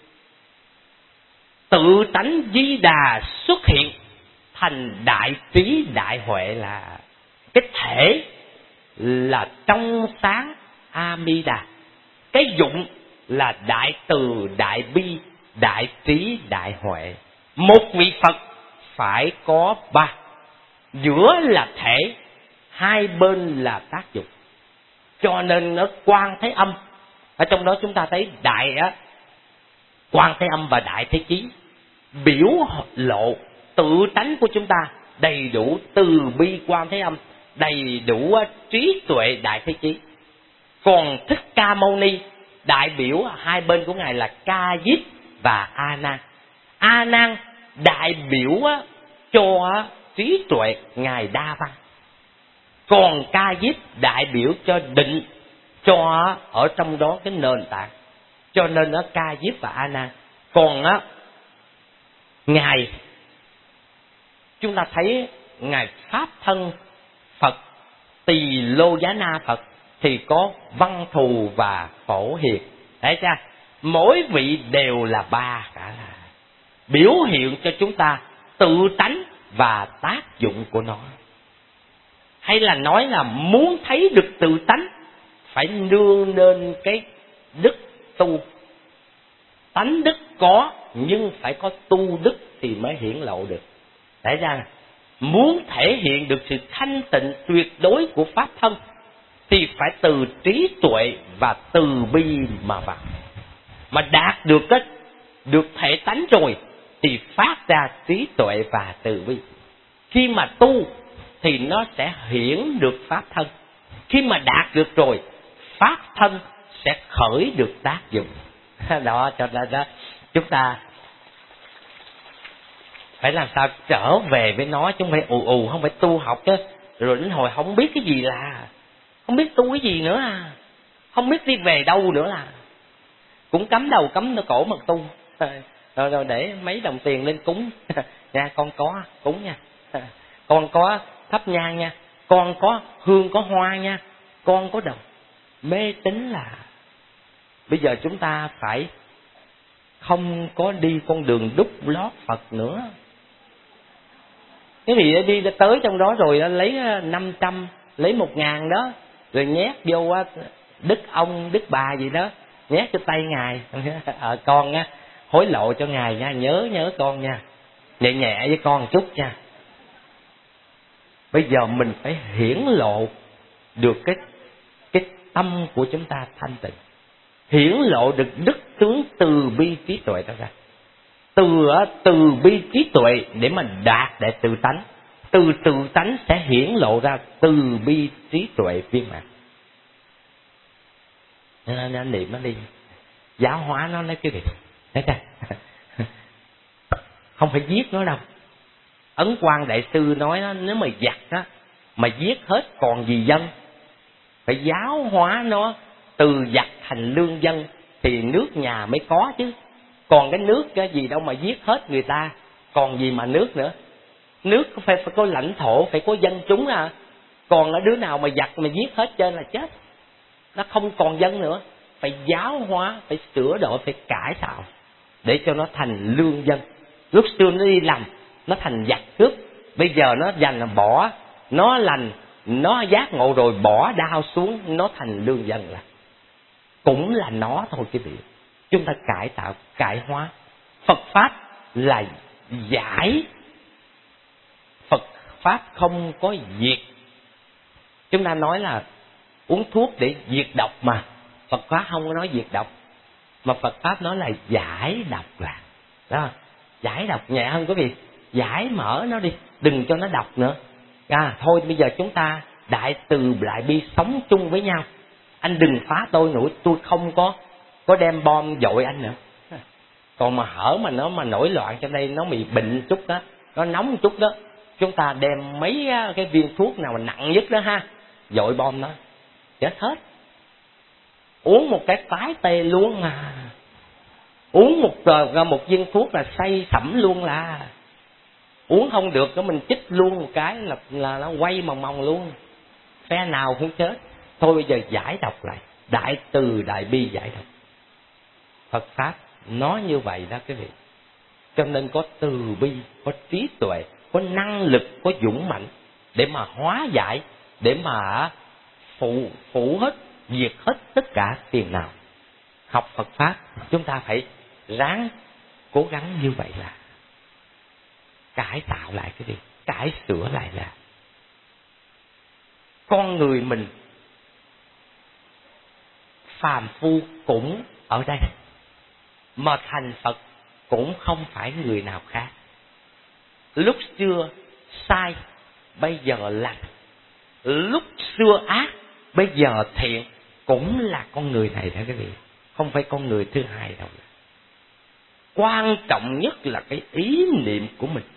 Tự tánh Di Đà xuất hiện thành đại trí đại huệ, là cái thể là trong sáng A Di Đà, cái dụng là đại từ đại bi đại trí đại huệ. Một vị Phật phải có ba, giữa là thể, hai bên là tác dụng. Cho nên nó Quan Thế Âm, ở trong đó chúng ta thấy đại á, Quan Thế Âm và Đại Thế Chí biểu lộ tự tánh của chúng ta đầy đủ từ bi Quan Thế Âm, đầy đủ trí tuệ Đại Thế Chí. Còn Thích Ca Mâu Ni đại biểu hai bên của Ngài là Ca Diếp và A Nan. A Nan đại biểu cho trí tuệ Ngài Đa Văn, còn Ca Diếp đại biểu cho định, cho ở trong đó cái nền tảng. Cho nên nó Ca Diếp và A Nan. Còn á, Ngài chúng ta thấy Ngài Pháp Thân Phật Tỳ Lô Giá Na Phật thì có Văn Thù và Phổ Hiền. Thấy chưa? Mỗi vị đều là ba cả, là biểu hiện cho chúng ta tự tánh và tác dụng của nó. Hay là nói là muốn thấy được tự tánh phải nương lên cái đức tu. Tánh đức có nhưng phải có tu đức thì mới hiển lộ được. Tại ra muốn thể hiện được sự thanh tịnh tuyệt đối của Pháp thân thì phải từ trí tuệ và từ bi mà vào. Mà đạt được cái được thể tánh rồi thì phát ra trí tuệ và từ bi. Khi mà tu thì nó sẽ hiển được Pháp thân. Khi mà đạt được rồi, Pháp thân sẽ khởi được tác dụng. Đó, cho nên đó chúng ta phải làm sao trở về với nó, chứ không phải ù ù, không phải tu học chứ rồi đến hồi không biết cái gì là không biết tu cái gì nữa à, không biết đi về đâu nữa là cũng cắm đầu cắm cổ mà tu. Rồi, rồi để mấy đồng tiền lên cúng nha, con có cúng nha, con có thắp nhang nha, con có hương có hoa nha, con có đồng. Mê tín là bây giờ chúng ta phải không có đi con đường đúc lót Phật nữa. Cái gì đi tới trong đó rồi lấy năm trăm, lấy một ngàn đó, rồi nhét vô đức ông, đức bà gì đó, nhét cho tay Ngài. Ờ, con á, hối lộ cho Ngài nha, nhớ nhớ con nha, nhẹ nhẹ với con một chút nha. Bây giờ mình phải hiển lộ được cái cái tâm của chúng ta thanh tịnh, hiển lộ được đức tướng từ bi trí tuệ đó ra. Từ từ bi trí tuệ để mà đạt để tự tánh, từ tự tánh sẽ hiển lộ ra từ bi trí tuệ viên mãn. Nên anh niệm nó đi, giáo hóa nó lấy cái việc, thấy chưa? Không phải giết nó đâu. Ấn Quang Đại Sư nói đó, nếu mà giặc đó mà giết hết còn gì dân, phải giáo hóa nó từ giặc thành lương dân thì nước nhà mới có chứ. Còn cái nước cái gì đâu mà giết hết người ta, còn gì mà nước nữa. Nước phải, phải có lãnh thổ, phải có dân chúng à. Còn ở đứa nào mà giặc mà giết hết trơn là chết, nó không còn dân nữa. Phải giáo hóa, phải sửa đổi, phải cải tạo để cho nó thành lương dân. Lúc xưa nó đi làm nó thành giặc cướp, bây giờ nó dành là bỏ, nó lành, nó giác ngộ rồi bỏ đao xuống, nó thành lương dân là cũng là nó thôi quý vị. Chúng ta cải tạo, cải hóa. Phật Pháp là giải, Phật Pháp không có diệt. Chúng ta nói là uống thuốc để diệt độc mà. Phật Pháp không có nói diệt độc. Mà Phật Pháp nói là giải độc là. Đó. Giải độc nhẹ hơn quý vị. Giải mở nó đi. Đừng cho nó độc nữa. À, thôi bây giờ chúng ta đại từ đại bi sống chung với nhau. Anh đừng phá tôi nữa. Tôi không có có đem bom dội anh nữa. Còn mà hở mà nó mà nổi loạn trong đây, nó bị bệnh chút đó, nó nóng chút đó, chúng ta đem mấy cái viên thuốc nào mà nặng nhất đó ha, dội bom nó chết hết. Uống một cái tái tê luôn mà. Uống một ra một viên thuốc là say sẩm luôn là. Uống không được đó mình chích luôn một cái là là nó quay mòng mòng luôn. Phe nào cũng chết. Thôi bây giờ giải độc lại, đại từ đại bi giải độc. Phật Pháp nói như vậy đó quý vị. Cho nên có từ bi, có trí tuệ, có năng lực, có dũng mạnh để mà hóa giải, để mà phụ phụ hết, diệt hết tất cả phiền não. Học Phật Pháp chúng ta phải ráng cố gắng như vậy là cải tạo lại cái gì, cải sửa lại là con người mình phàm phu cũng ở đây, mà thành Phật cũng không phải người nào khác. Lúc xưa sai, bây giờ lành. Lúc xưa ác, bây giờ thiện, cũng là con người này đó quý vị. Không phải con người thứ hai đâu. Quan trọng nhất là cái ý niệm của mình.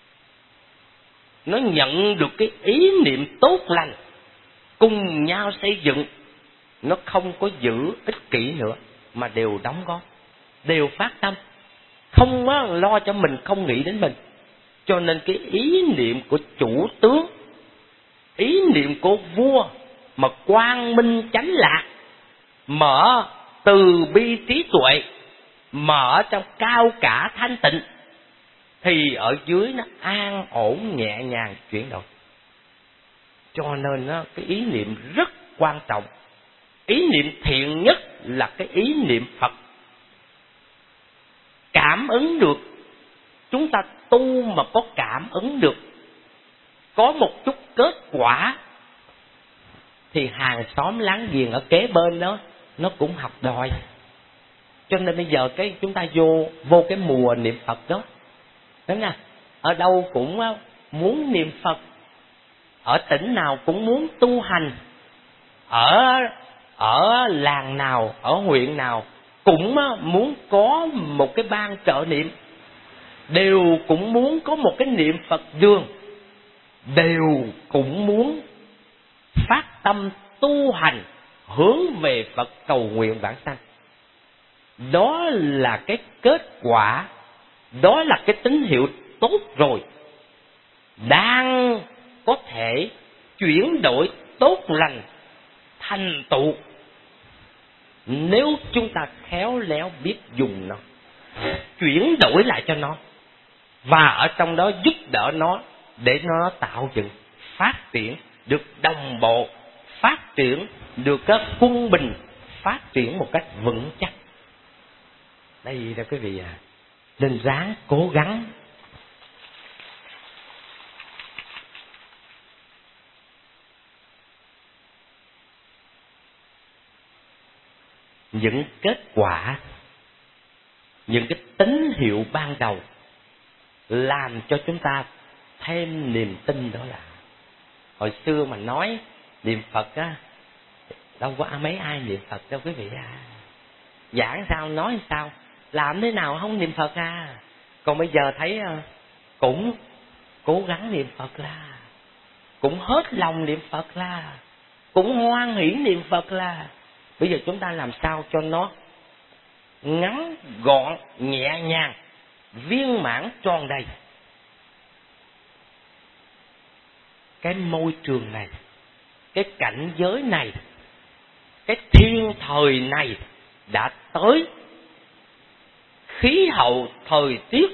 Nó nhận được cái ý niệm tốt lành, cùng nhau xây dựng. Nó không có giữ ích kỷ nữa, mà đều đóng góp, đều phát tâm. Không á, lo cho mình, không nghĩ đến mình. Cho nên cái ý niệm của chủ tướng, ý niệm của vua mà quang minh chánh lạc, mở từ bi trí tuệ, mở trong cao cả thanh tịnh, thì ở dưới nó an ổn nhẹ nhàng chuyển đổi. Cho nên đó, cái ý niệm rất quan trọng. Ý niệm thiện nhất là cái ý niệm Phật. Cảm ứng được, chúng ta tu mà có cảm ứng được, có một chút kết quả, thì hàng xóm láng giềng ở kế bên đó nó cũng học đòi. Cho nên bây giờ cái chúng ta vô vô cái mùa niệm Phật đó, đúng không? Ở đâu cũng muốn niệm Phật, ở tỉnh nào cũng muốn tu hành, ở ở làng nào, ở huyện nào cũng muốn có một cái ban trợ niệm, đều cũng muốn có một cái niệm Phật đường, đều cũng muốn phát tâm tu hành hướng về Phật cầu nguyện vãng sanh. Đó là cái kết quả, đó là cái tín hiệu tốt rồi, đang có thể chuyển đổi tốt lành thành tựu, nếu chúng ta khéo léo biết dùng nó, chuyển đổi lại cho nó, và ở trong đó giúp đỡ nó để nó tạo dựng, phát triển được đồng bộ, phát triển được các quân bình, phát triển một cách vững chắc. Đây là quý vị à, nên ráng cố gắng. Những kết quả, những cái tín hiệu ban đầu làm cho chúng ta thêm niềm tin. Đó là hồi xưa mà nói niệm Phật á, đâu có mấy ai niệm Phật đâu quý vị à. Giảng sao nói sao, làm thế nào không niệm Phật à. Còn bây giờ thấy cũng cố gắng niệm Phật là, cũng hết lòng niệm Phật là, cũng hoan hỷ niệm Phật là. Bây giờ chúng ta làm sao cho nó ngắn gọn, nhẹ nhàng, viên mãn tròn đầy. Cái môi trường này, cái cảnh giới này, cái thiên thời này đã tới, khí hậu thời tiết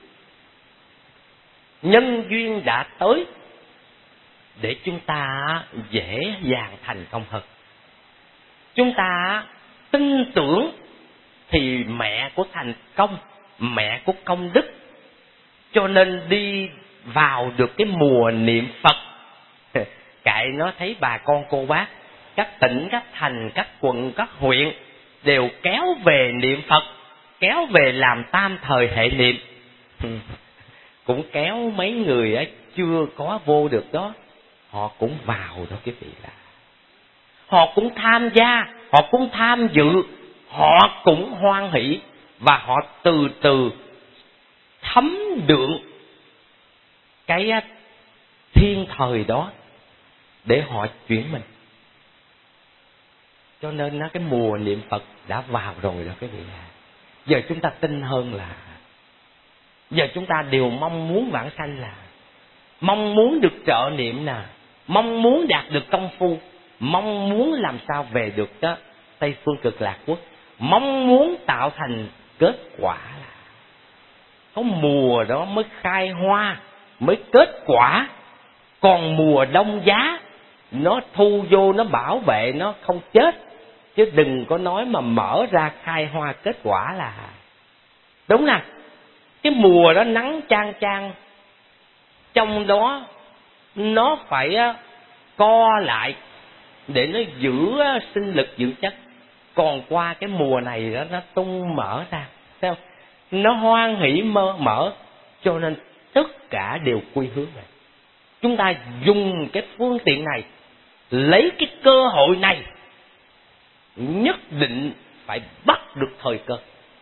nhân duyên đã tới, để chúng ta dễ dàng thành công hơn. Chúng ta tin tưởng thì mẹ của thành công, mẹ của công đức. Cho nên đi vào được cái mùa niệm Phật. Kệ nó, thấy bà con cô bác các tỉnh, các thành, các quận, các huyện đều kéo về niệm Phật, kéo về làm tam thời hệ niệm. Cũng kéo mấy người ấy chưa có vô được đó, họ cũng vào đó quý vị ạ. Họ cũng tham gia, họ cũng tham dự, họ cũng hoan hỷ, và họ từ từ thấm đượm cái thiên thời đó để họ chuyển mình. Cho nên nó cái mùa niệm Phật đã vào rồi đó quý vị ạ. Giờ chúng ta tin hơn là giờ chúng ta đều mong muốn vãng sanh, là mong muốn được trợ niệm nè, mong muốn đạt được công phu, mong muốn làm sao về được đó Tây Phương Cực Lạc Quốc, mong muốn tạo thành kết quả. Là có mùa đó mới khai hoa, mới kết quả. Còn mùa đông giá nó thu vô, nó bảo vệ, nó không chết. Chứ đừng có nói mà mở ra khai hoa kết quả là đúng nè. Cái mùa đó nắng chang chang, trong đó nó phải co lại để nó giữ sinh lực, giữ chất. Còn qua cái mùa này đó, nó tung mở ra, thấy không? Nó hoan hỷ mơ mở, cho nên tất cả đều quy hướng này. Chúng ta dùng cái phương tiện này, lấy cái cơ hội này, nhất định phải bắt được thời cơ.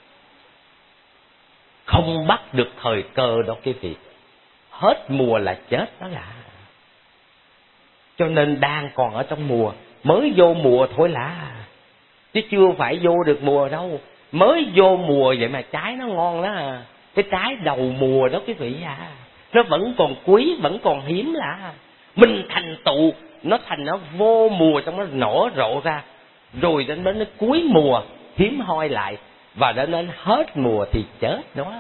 Không bắt được thời cơ đó quý vị, hết mùa là chết đó là. Cho nên đang còn ở trong mùa, mới vô mùa thôi là, chứ chưa phải vô được mùa đâu. Mới vô mùa vậy mà trái nó ngon đó à. Cái trái đầu mùa đó quý vị à, nó vẫn còn quý, vẫn còn hiếm là. Mình thành tựu, nó thành nó vô mùa, trong nó nở rộ ra. Rồi đến đến nó cuối mùa hiếm hoi lại, và đến đến hết mùa thì chết đó.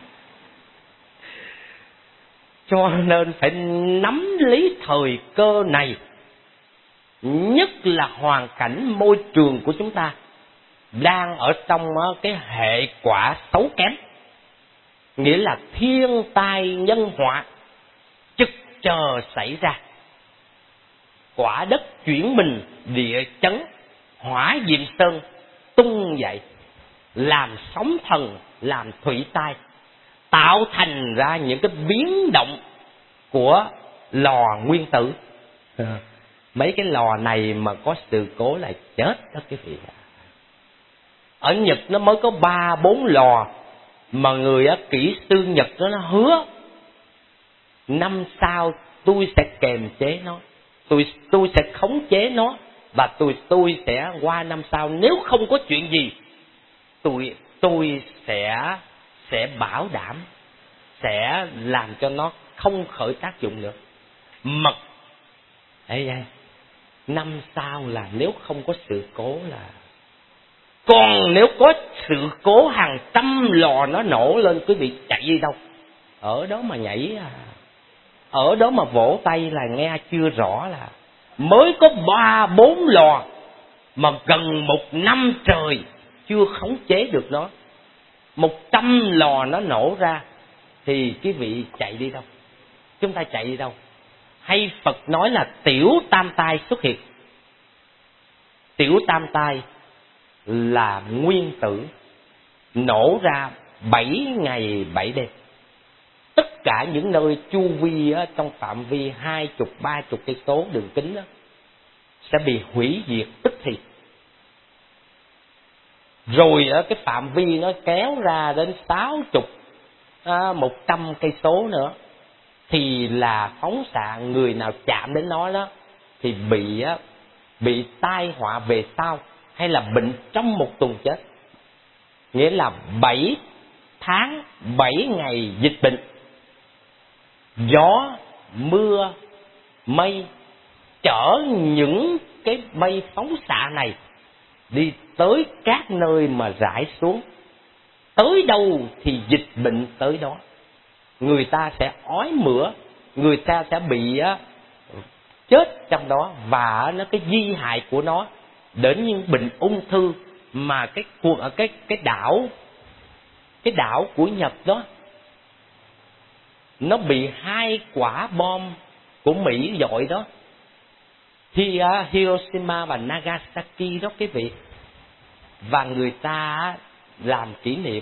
Cho nên phải nắm lấy thời cơ này. Nhất là hoàn cảnh môi trường của chúng ta đang ở trong cái hệ quả xấu kém, nghĩa là thiên tai nhân họa trực chờ xảy ra. Quả đất chuyển mình, địa chấn, hỏa diệm sơn tung dậy, làm sóng thần, làm thủy tai, tạo thành ra những cái biến động của lò nguyên tử. À, mấy cái lò này mà có sự cố là chết đó quý vị. Ở Nhật nó mới có ba bốn lò, mà người á, kỹ sư Nhật đó, nó hứa năm sau tôi sẽ kềm chế nó, tôi tôi sẽ khống chế nó, và tôi tôi sẽ qua năm sau nếu không có chuyện gì, tôi tôi sẽ sẽ bảo đảm sẽ làm cho nó không khởi tác dụng nữa. Mật ấy đây, năm sau là nếu không có sự cố là. Còn nếu có sự cố hàng trăm lò nó nổ lên, quý vị chạy đi đâu? Ở đó mà nhảy à, ở đó mà vỗ tay là nghe chưa rõ. Là mới có ba bốn lò mà gần một năm trời chưa khống chế được nó, một trăm lò nó nổ ra, thì quý vị chạy đi đâu? Chúng ta chạy đi đâu? Hay Phật nói là tiểu tam tai xuất hiện. Tiểu tam tai là nguyên tử nổ ra bảy ngày bảy đêm. Tất cả những nơi chu vi á, trong phạm vi hai chục ba chục cây số đường kính đó, sẽ bị hủy diệt tức thì. Rồi ở cái phạm vi nó kéo ra đến sáu chục, một trăm cây số nữa, thì là phóng xạ, người nào chạm đến nó đó thì bị á, bị tai họa về sau, hay là bệnh trong một tuần chết. Nghĩa là bảy tháng bảy ngày dịch bệnh, gió mưa mây chở những cái mây phóng xạ này đi tới các nơi mà rải xuống. Tới đâu thì dịch bệnh tới đó. Người ta sẽ ói mửa, người ta sẽ bị chết trong đó, và nó cái di hại của nó đến những bệnh ung thư. Mà cái cuộc ở cái cái đảo cái đảo của Nhật đó, nó bị hai quả bom của Mỹ dội đó, Hi- Hiroshima và Nagasaki đó quý vị. Và người ta làm kỷ niệm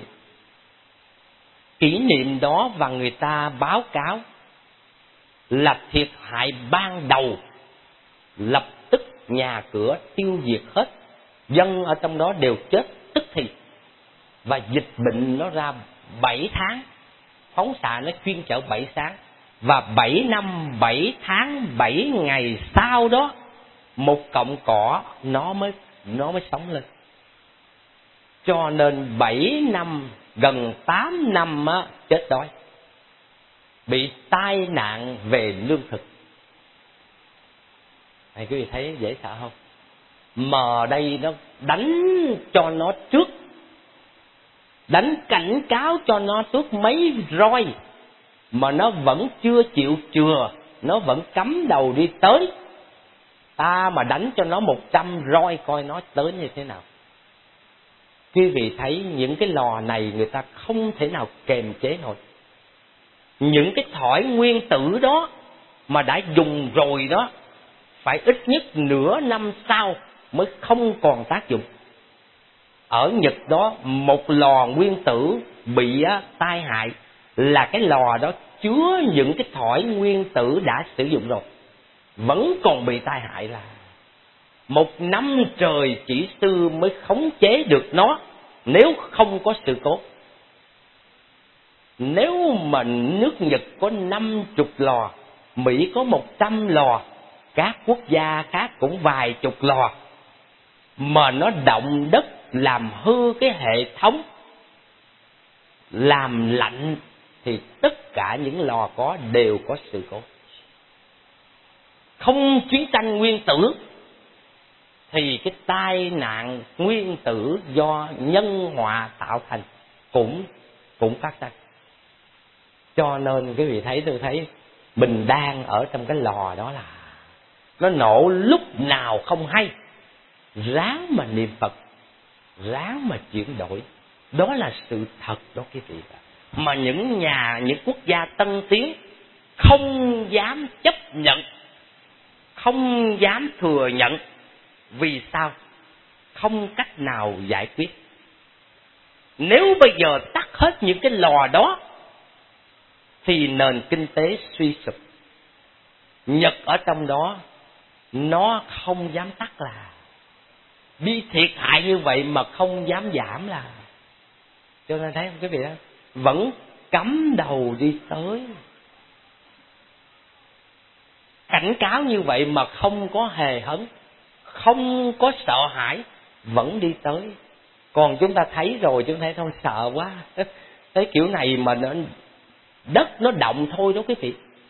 kỷ niệm đó, và người ta báo cáo là thiệt hại ban đầu, lập tức nhà cửa tiêu diệt hết, dân ở trong đó đều chết tức thì, và dịch bệnh nó ra bảy tháng, phóng xạ nó chuyên chở bảy tháng, và bảy năm bảy tháng bảy ngày sau đó, một cọng cỏ nó mới nó mới sống lên. Cho nên bảy năm, gần tám năm á, chết đói, bị tai nạn về lương thực. Này quý vị thấy dễ sợ không? Mà đây nó đánh cho nó trước, đánh cảnh cáo cho nó trước mấy roi, mà nó vẫn chưa chịu chừa, nó vẫn cắm đầu đi tới. Ta mà đánh cho nó một trăm roi coi nó tới như thế nào. Quý vị thấy những cái lò này người ta không thể nào kềm chế nổi. Những cái thỏi nguyên tử đó mà đã dùng rồi đó, phải ít nhất nửa năm sau mới không còn tác dụng. Ở Nhật đó, một lò nguyên tử bị tai hại là cái lò đó chứa những cái thỏi nguyên tử đã sử dụng rồi, vẫn còn bị tai hại, là một năm trời kỹ sư mới khống chế được nó, nếu không có sự cố. Nếu mà nước Nhật có năm chục lò, Mỹ có một trăm lò, các quốc gia khác cũng vài chục lò, mà nó động đất làm hư cái hệ thống làm lạnh, thì tất cả những lò có đều có sự cố. Không chiến tranh nguyên tử thì cái tai nạn nguyên tử do nhân họa tạo thành cũng cũng phát sinh. Cho nên quý vị thấy, tôi thấy mình đang ở trong cái lò đó, là nó nổ lúc nào không hay. Ráng mà niệm Phật, ráng mà chuyển đổi, đó là sự thật đó quý vị. Mà những nhà, những quốc gia tân tiến không dám chấp nhận, không dám thừa nhận. Vì sao? Không cách nào giải quyết. Nếu bây giờ tắt hết những cái lò đó thì nền kinh tế suy sụp. Nhật ở trong đó nó không dám tắt, là bị thiệt hại như vậy mà không dám giảm, là cho nên thấy không quý vị đó, vẫn cắm đầu đi tới. Cảnh cáo như vậy mà không có hề hấn, không có sợ hãi, vẫn đi tới. Còn chúng ta thấy rồi, chúng ta thấy thôi sợ quá. Cái kiểu này mà nó, đất nó động thôi đó quý vị.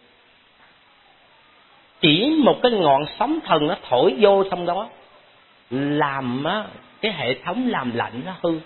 Chỉ một cái ngọn sóng thần nó thổi vô trong đó, làm á, cái hệ thống làm lạnh nó hư,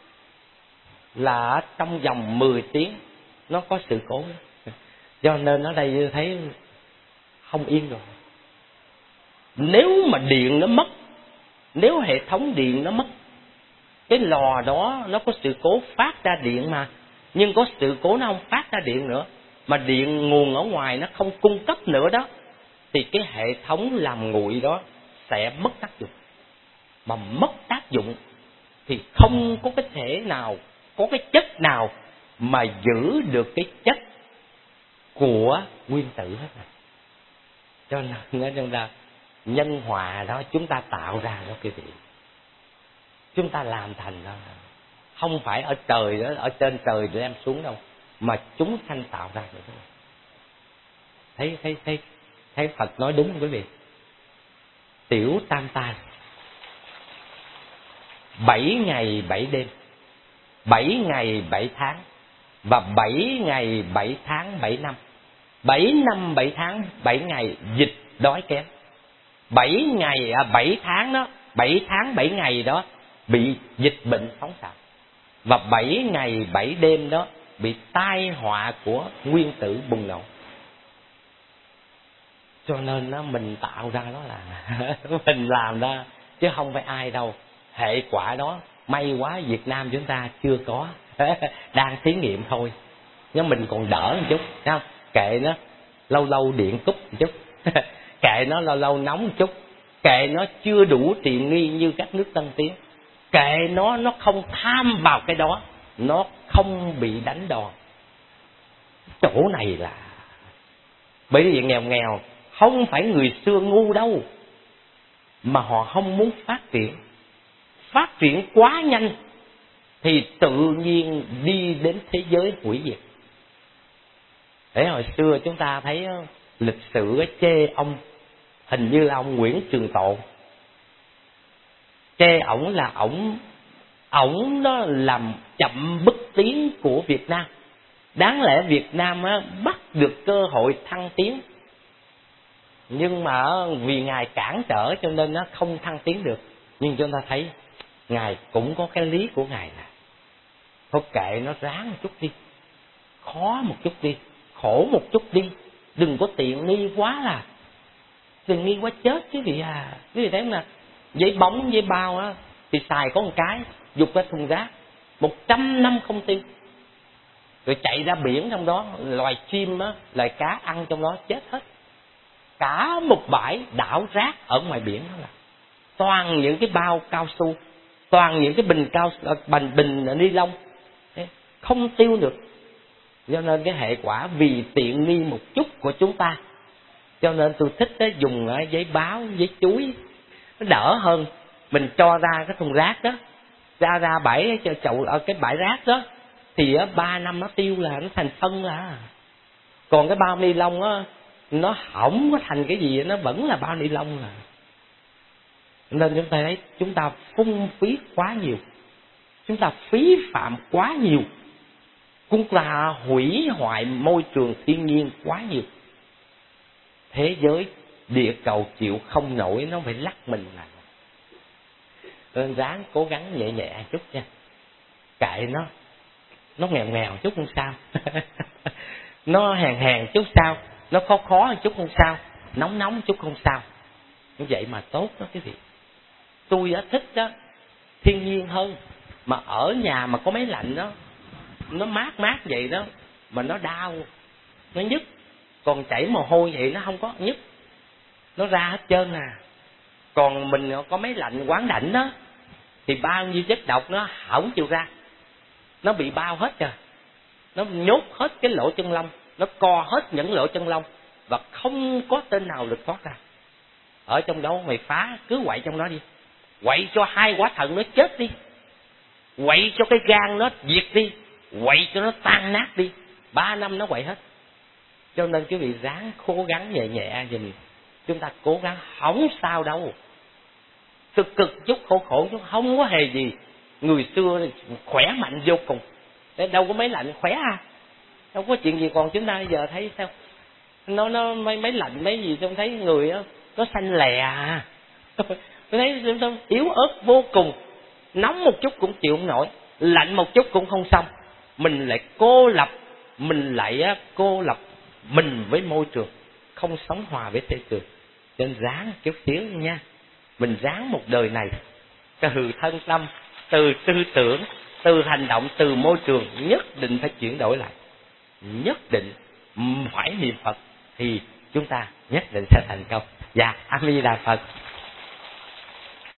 là trong vòng mười tiếng nó có sự cố. Cho nên ở đây thấy không yên rồi. Nếu mà điện nó mất, nếu hệ thống điện nó mất, cái lò đó nó có sự cố phát ra điện mà, nhưng có sự cố nó không phát ra điện nữa, mà điện nguồn ở ngoài nó không cung cấp nữa đó, thì cái hệ thống làm nguội đó sẽ mất tác dụng. Mà mất tác dụng thì không có cái thể nào, có cái chất nào mà giữ được cái chất của nguyên tử hết này. Cho nên chúng ta nhân hòa đó chúng ta tạo ra đó quý vị, chúng ta làm thành đó, không phải ở trời đó, ở trên trời đem xuống đâu, mà chúng sanh tạo ra được. Thấy thấy thấy thấy Phật nói đúng không quý vị? Tiểu tam tai, bảy ngày bảy đêm, bảy ngày bảy tháng, và bảy ngày bảy tháng bảy năm, bảy năm bảy tháng bảy ngày dịch đói kém, bảy ngày à, bảy tháng đó, bảy tháng bảy ngày đó bị dịch bệnh phóng xạ, và bảy ngày bảy đêm đó bị tai họa của nguyên tử bùng nổ. Cho nên đó, mình tạo ra đó là mình làm ra, chứ không phải ai đâu. Hệ quả đó may quá Việt Nam chúng ta chưa có, đang thí nghiệm thôi, nhưng mình còn đỡ một chút, thấy không? kệ nó lâu lâu điện cúp một chút kệ nó lâu lâu nóng một chút, kệ nó chưa đủ tiện nghi như các nước tân tiến, kệ nó nó không tham vào cái đó, nó không bị đánh đòn. Chỗ này là bởi vì nghèo nghèo không phải người xưa ngu đâu, mà họ không muốn phát triển. Phát triển quá nhanh thì tự nhiên đi đến thế giới hủy diệt. Để hồi xưa chúng ta thấy lịch sử chê ông, hình như là ông Nguyễn Trường Tộ, chê ổng là ổng ổng đó làm chậm bước tiến của Việt Nam. Đáng lẽ Việt Nam á, bắt được cơ hội thăng tiến, nhưng mà vì Ngài cản trở cho nên nó không thăng tiến được. Nhưng chúng ta thấy Ngài cũng có cái lý của Ngài là thôi kệ nó, ráng một chút đi, khó một chút đi, khổ một chút đi, đừng có tiện nghi quá là tiện nghi quá chết quý vị à. Quý vị thấy không nè, giấy bóng giấy bao á thì xài có một cái, dục ra thùng rác một trăm năm không tiêu, rồi chạy ra biển, trong đó loài chim á, loài cá ăn trong đó chết hết. Cả một bãi đảo rác ở ngoài biển đó là toàn những cái bao cao su, toàn những cái bình cao bình bình ni lông, không tiêu được. Cho nên cái hệ quả vì tiện nghi một chút của chúng ta, cho nên tôi thích đó, dùng giấy báo, giấy chuối nó đỡ hơn. Mình cho ra cái thùng rác đó, ra ra bãi chậu ở cái bãi rác đó, thì ba năm nó tiêu là nó thành phân à. Còn cái bao ni lông á, nó không có thành cái gì, nó vẫn là bao ni lông à. Nên chúng ta thấy chúng ta phung phí quá nhiều, chúng ta phí phạm quá nhiều, chúng ta hủy hoại môi trường thiên nhiên quá nhiều. Thế giới địa cầu chịu không nổi, nó phải lắc mình lại. Nên ráng cố gắng nhẹ nhẹ chút nha, kệ nó, nó nghèo nghèo chút không sao nó hèn hèn chút sao, nó khó khó chút không sao, nóng nóng chút không sao. Như vậy mà tốt đó quý vị. Tôi đã thích đó thiên nhiên hơn, mà ở nhà mà có máy lạnh đó, nó mát mát vậy đó mà nó đau, nó nhức. Còn chảy mồ hôi vậy nó không có nhức, nó ra hết trơn à. Còn mình có máy lạnh quán đảnh đó thì bao nhiêu chất độc nó không chịu ra, nó bị bao hết rồi, nó nhốt hết cái lỗ chân lông, nó co hết những lỗ chân lông và không có tên nào được thoát ra. Ở trong đó mày phá, cứ quậy trong đó đi, quậy cho hai quả thận nó chết đi, quậy cho cái gan nó diệt đi, quậy cho nó tan nát đi, ba năm nó quậy hết. Cho nên quý vị ráng cố gắng nhẹ nhẹ giùm, chúng ta cố gắng không sao đâu, cực cực chút khổ khổ chút không có hề gì. Người xưa khỏe mạnh vô cùng, đâu có máy lạnh khỏe à, đâu có chuyện gì. Còn chúng ta bây giờ thấy sao, nó nó mấy máy lạnh mấy gì tôi thấy người đó, nó xanh lè à tôi thấy tôi yếu ớt vô cùng, nóng một chút cũng chịu không nổi, lạnh một chút cũng không xong. Mình lại cô lập, mình lại cô lập mình với môi trường, không sống hòa với thế trường. Nên ráng chút xíu nha, mình ráng một đời này từ thân tâm, từ tư tưởng, từ hành động, từ môi trường, nhất định phải chuyển đổi lại, nhất định phải niệm Phật thì chúng ta nhất định sẽ thành công. Dạ, A Di Đà Phật.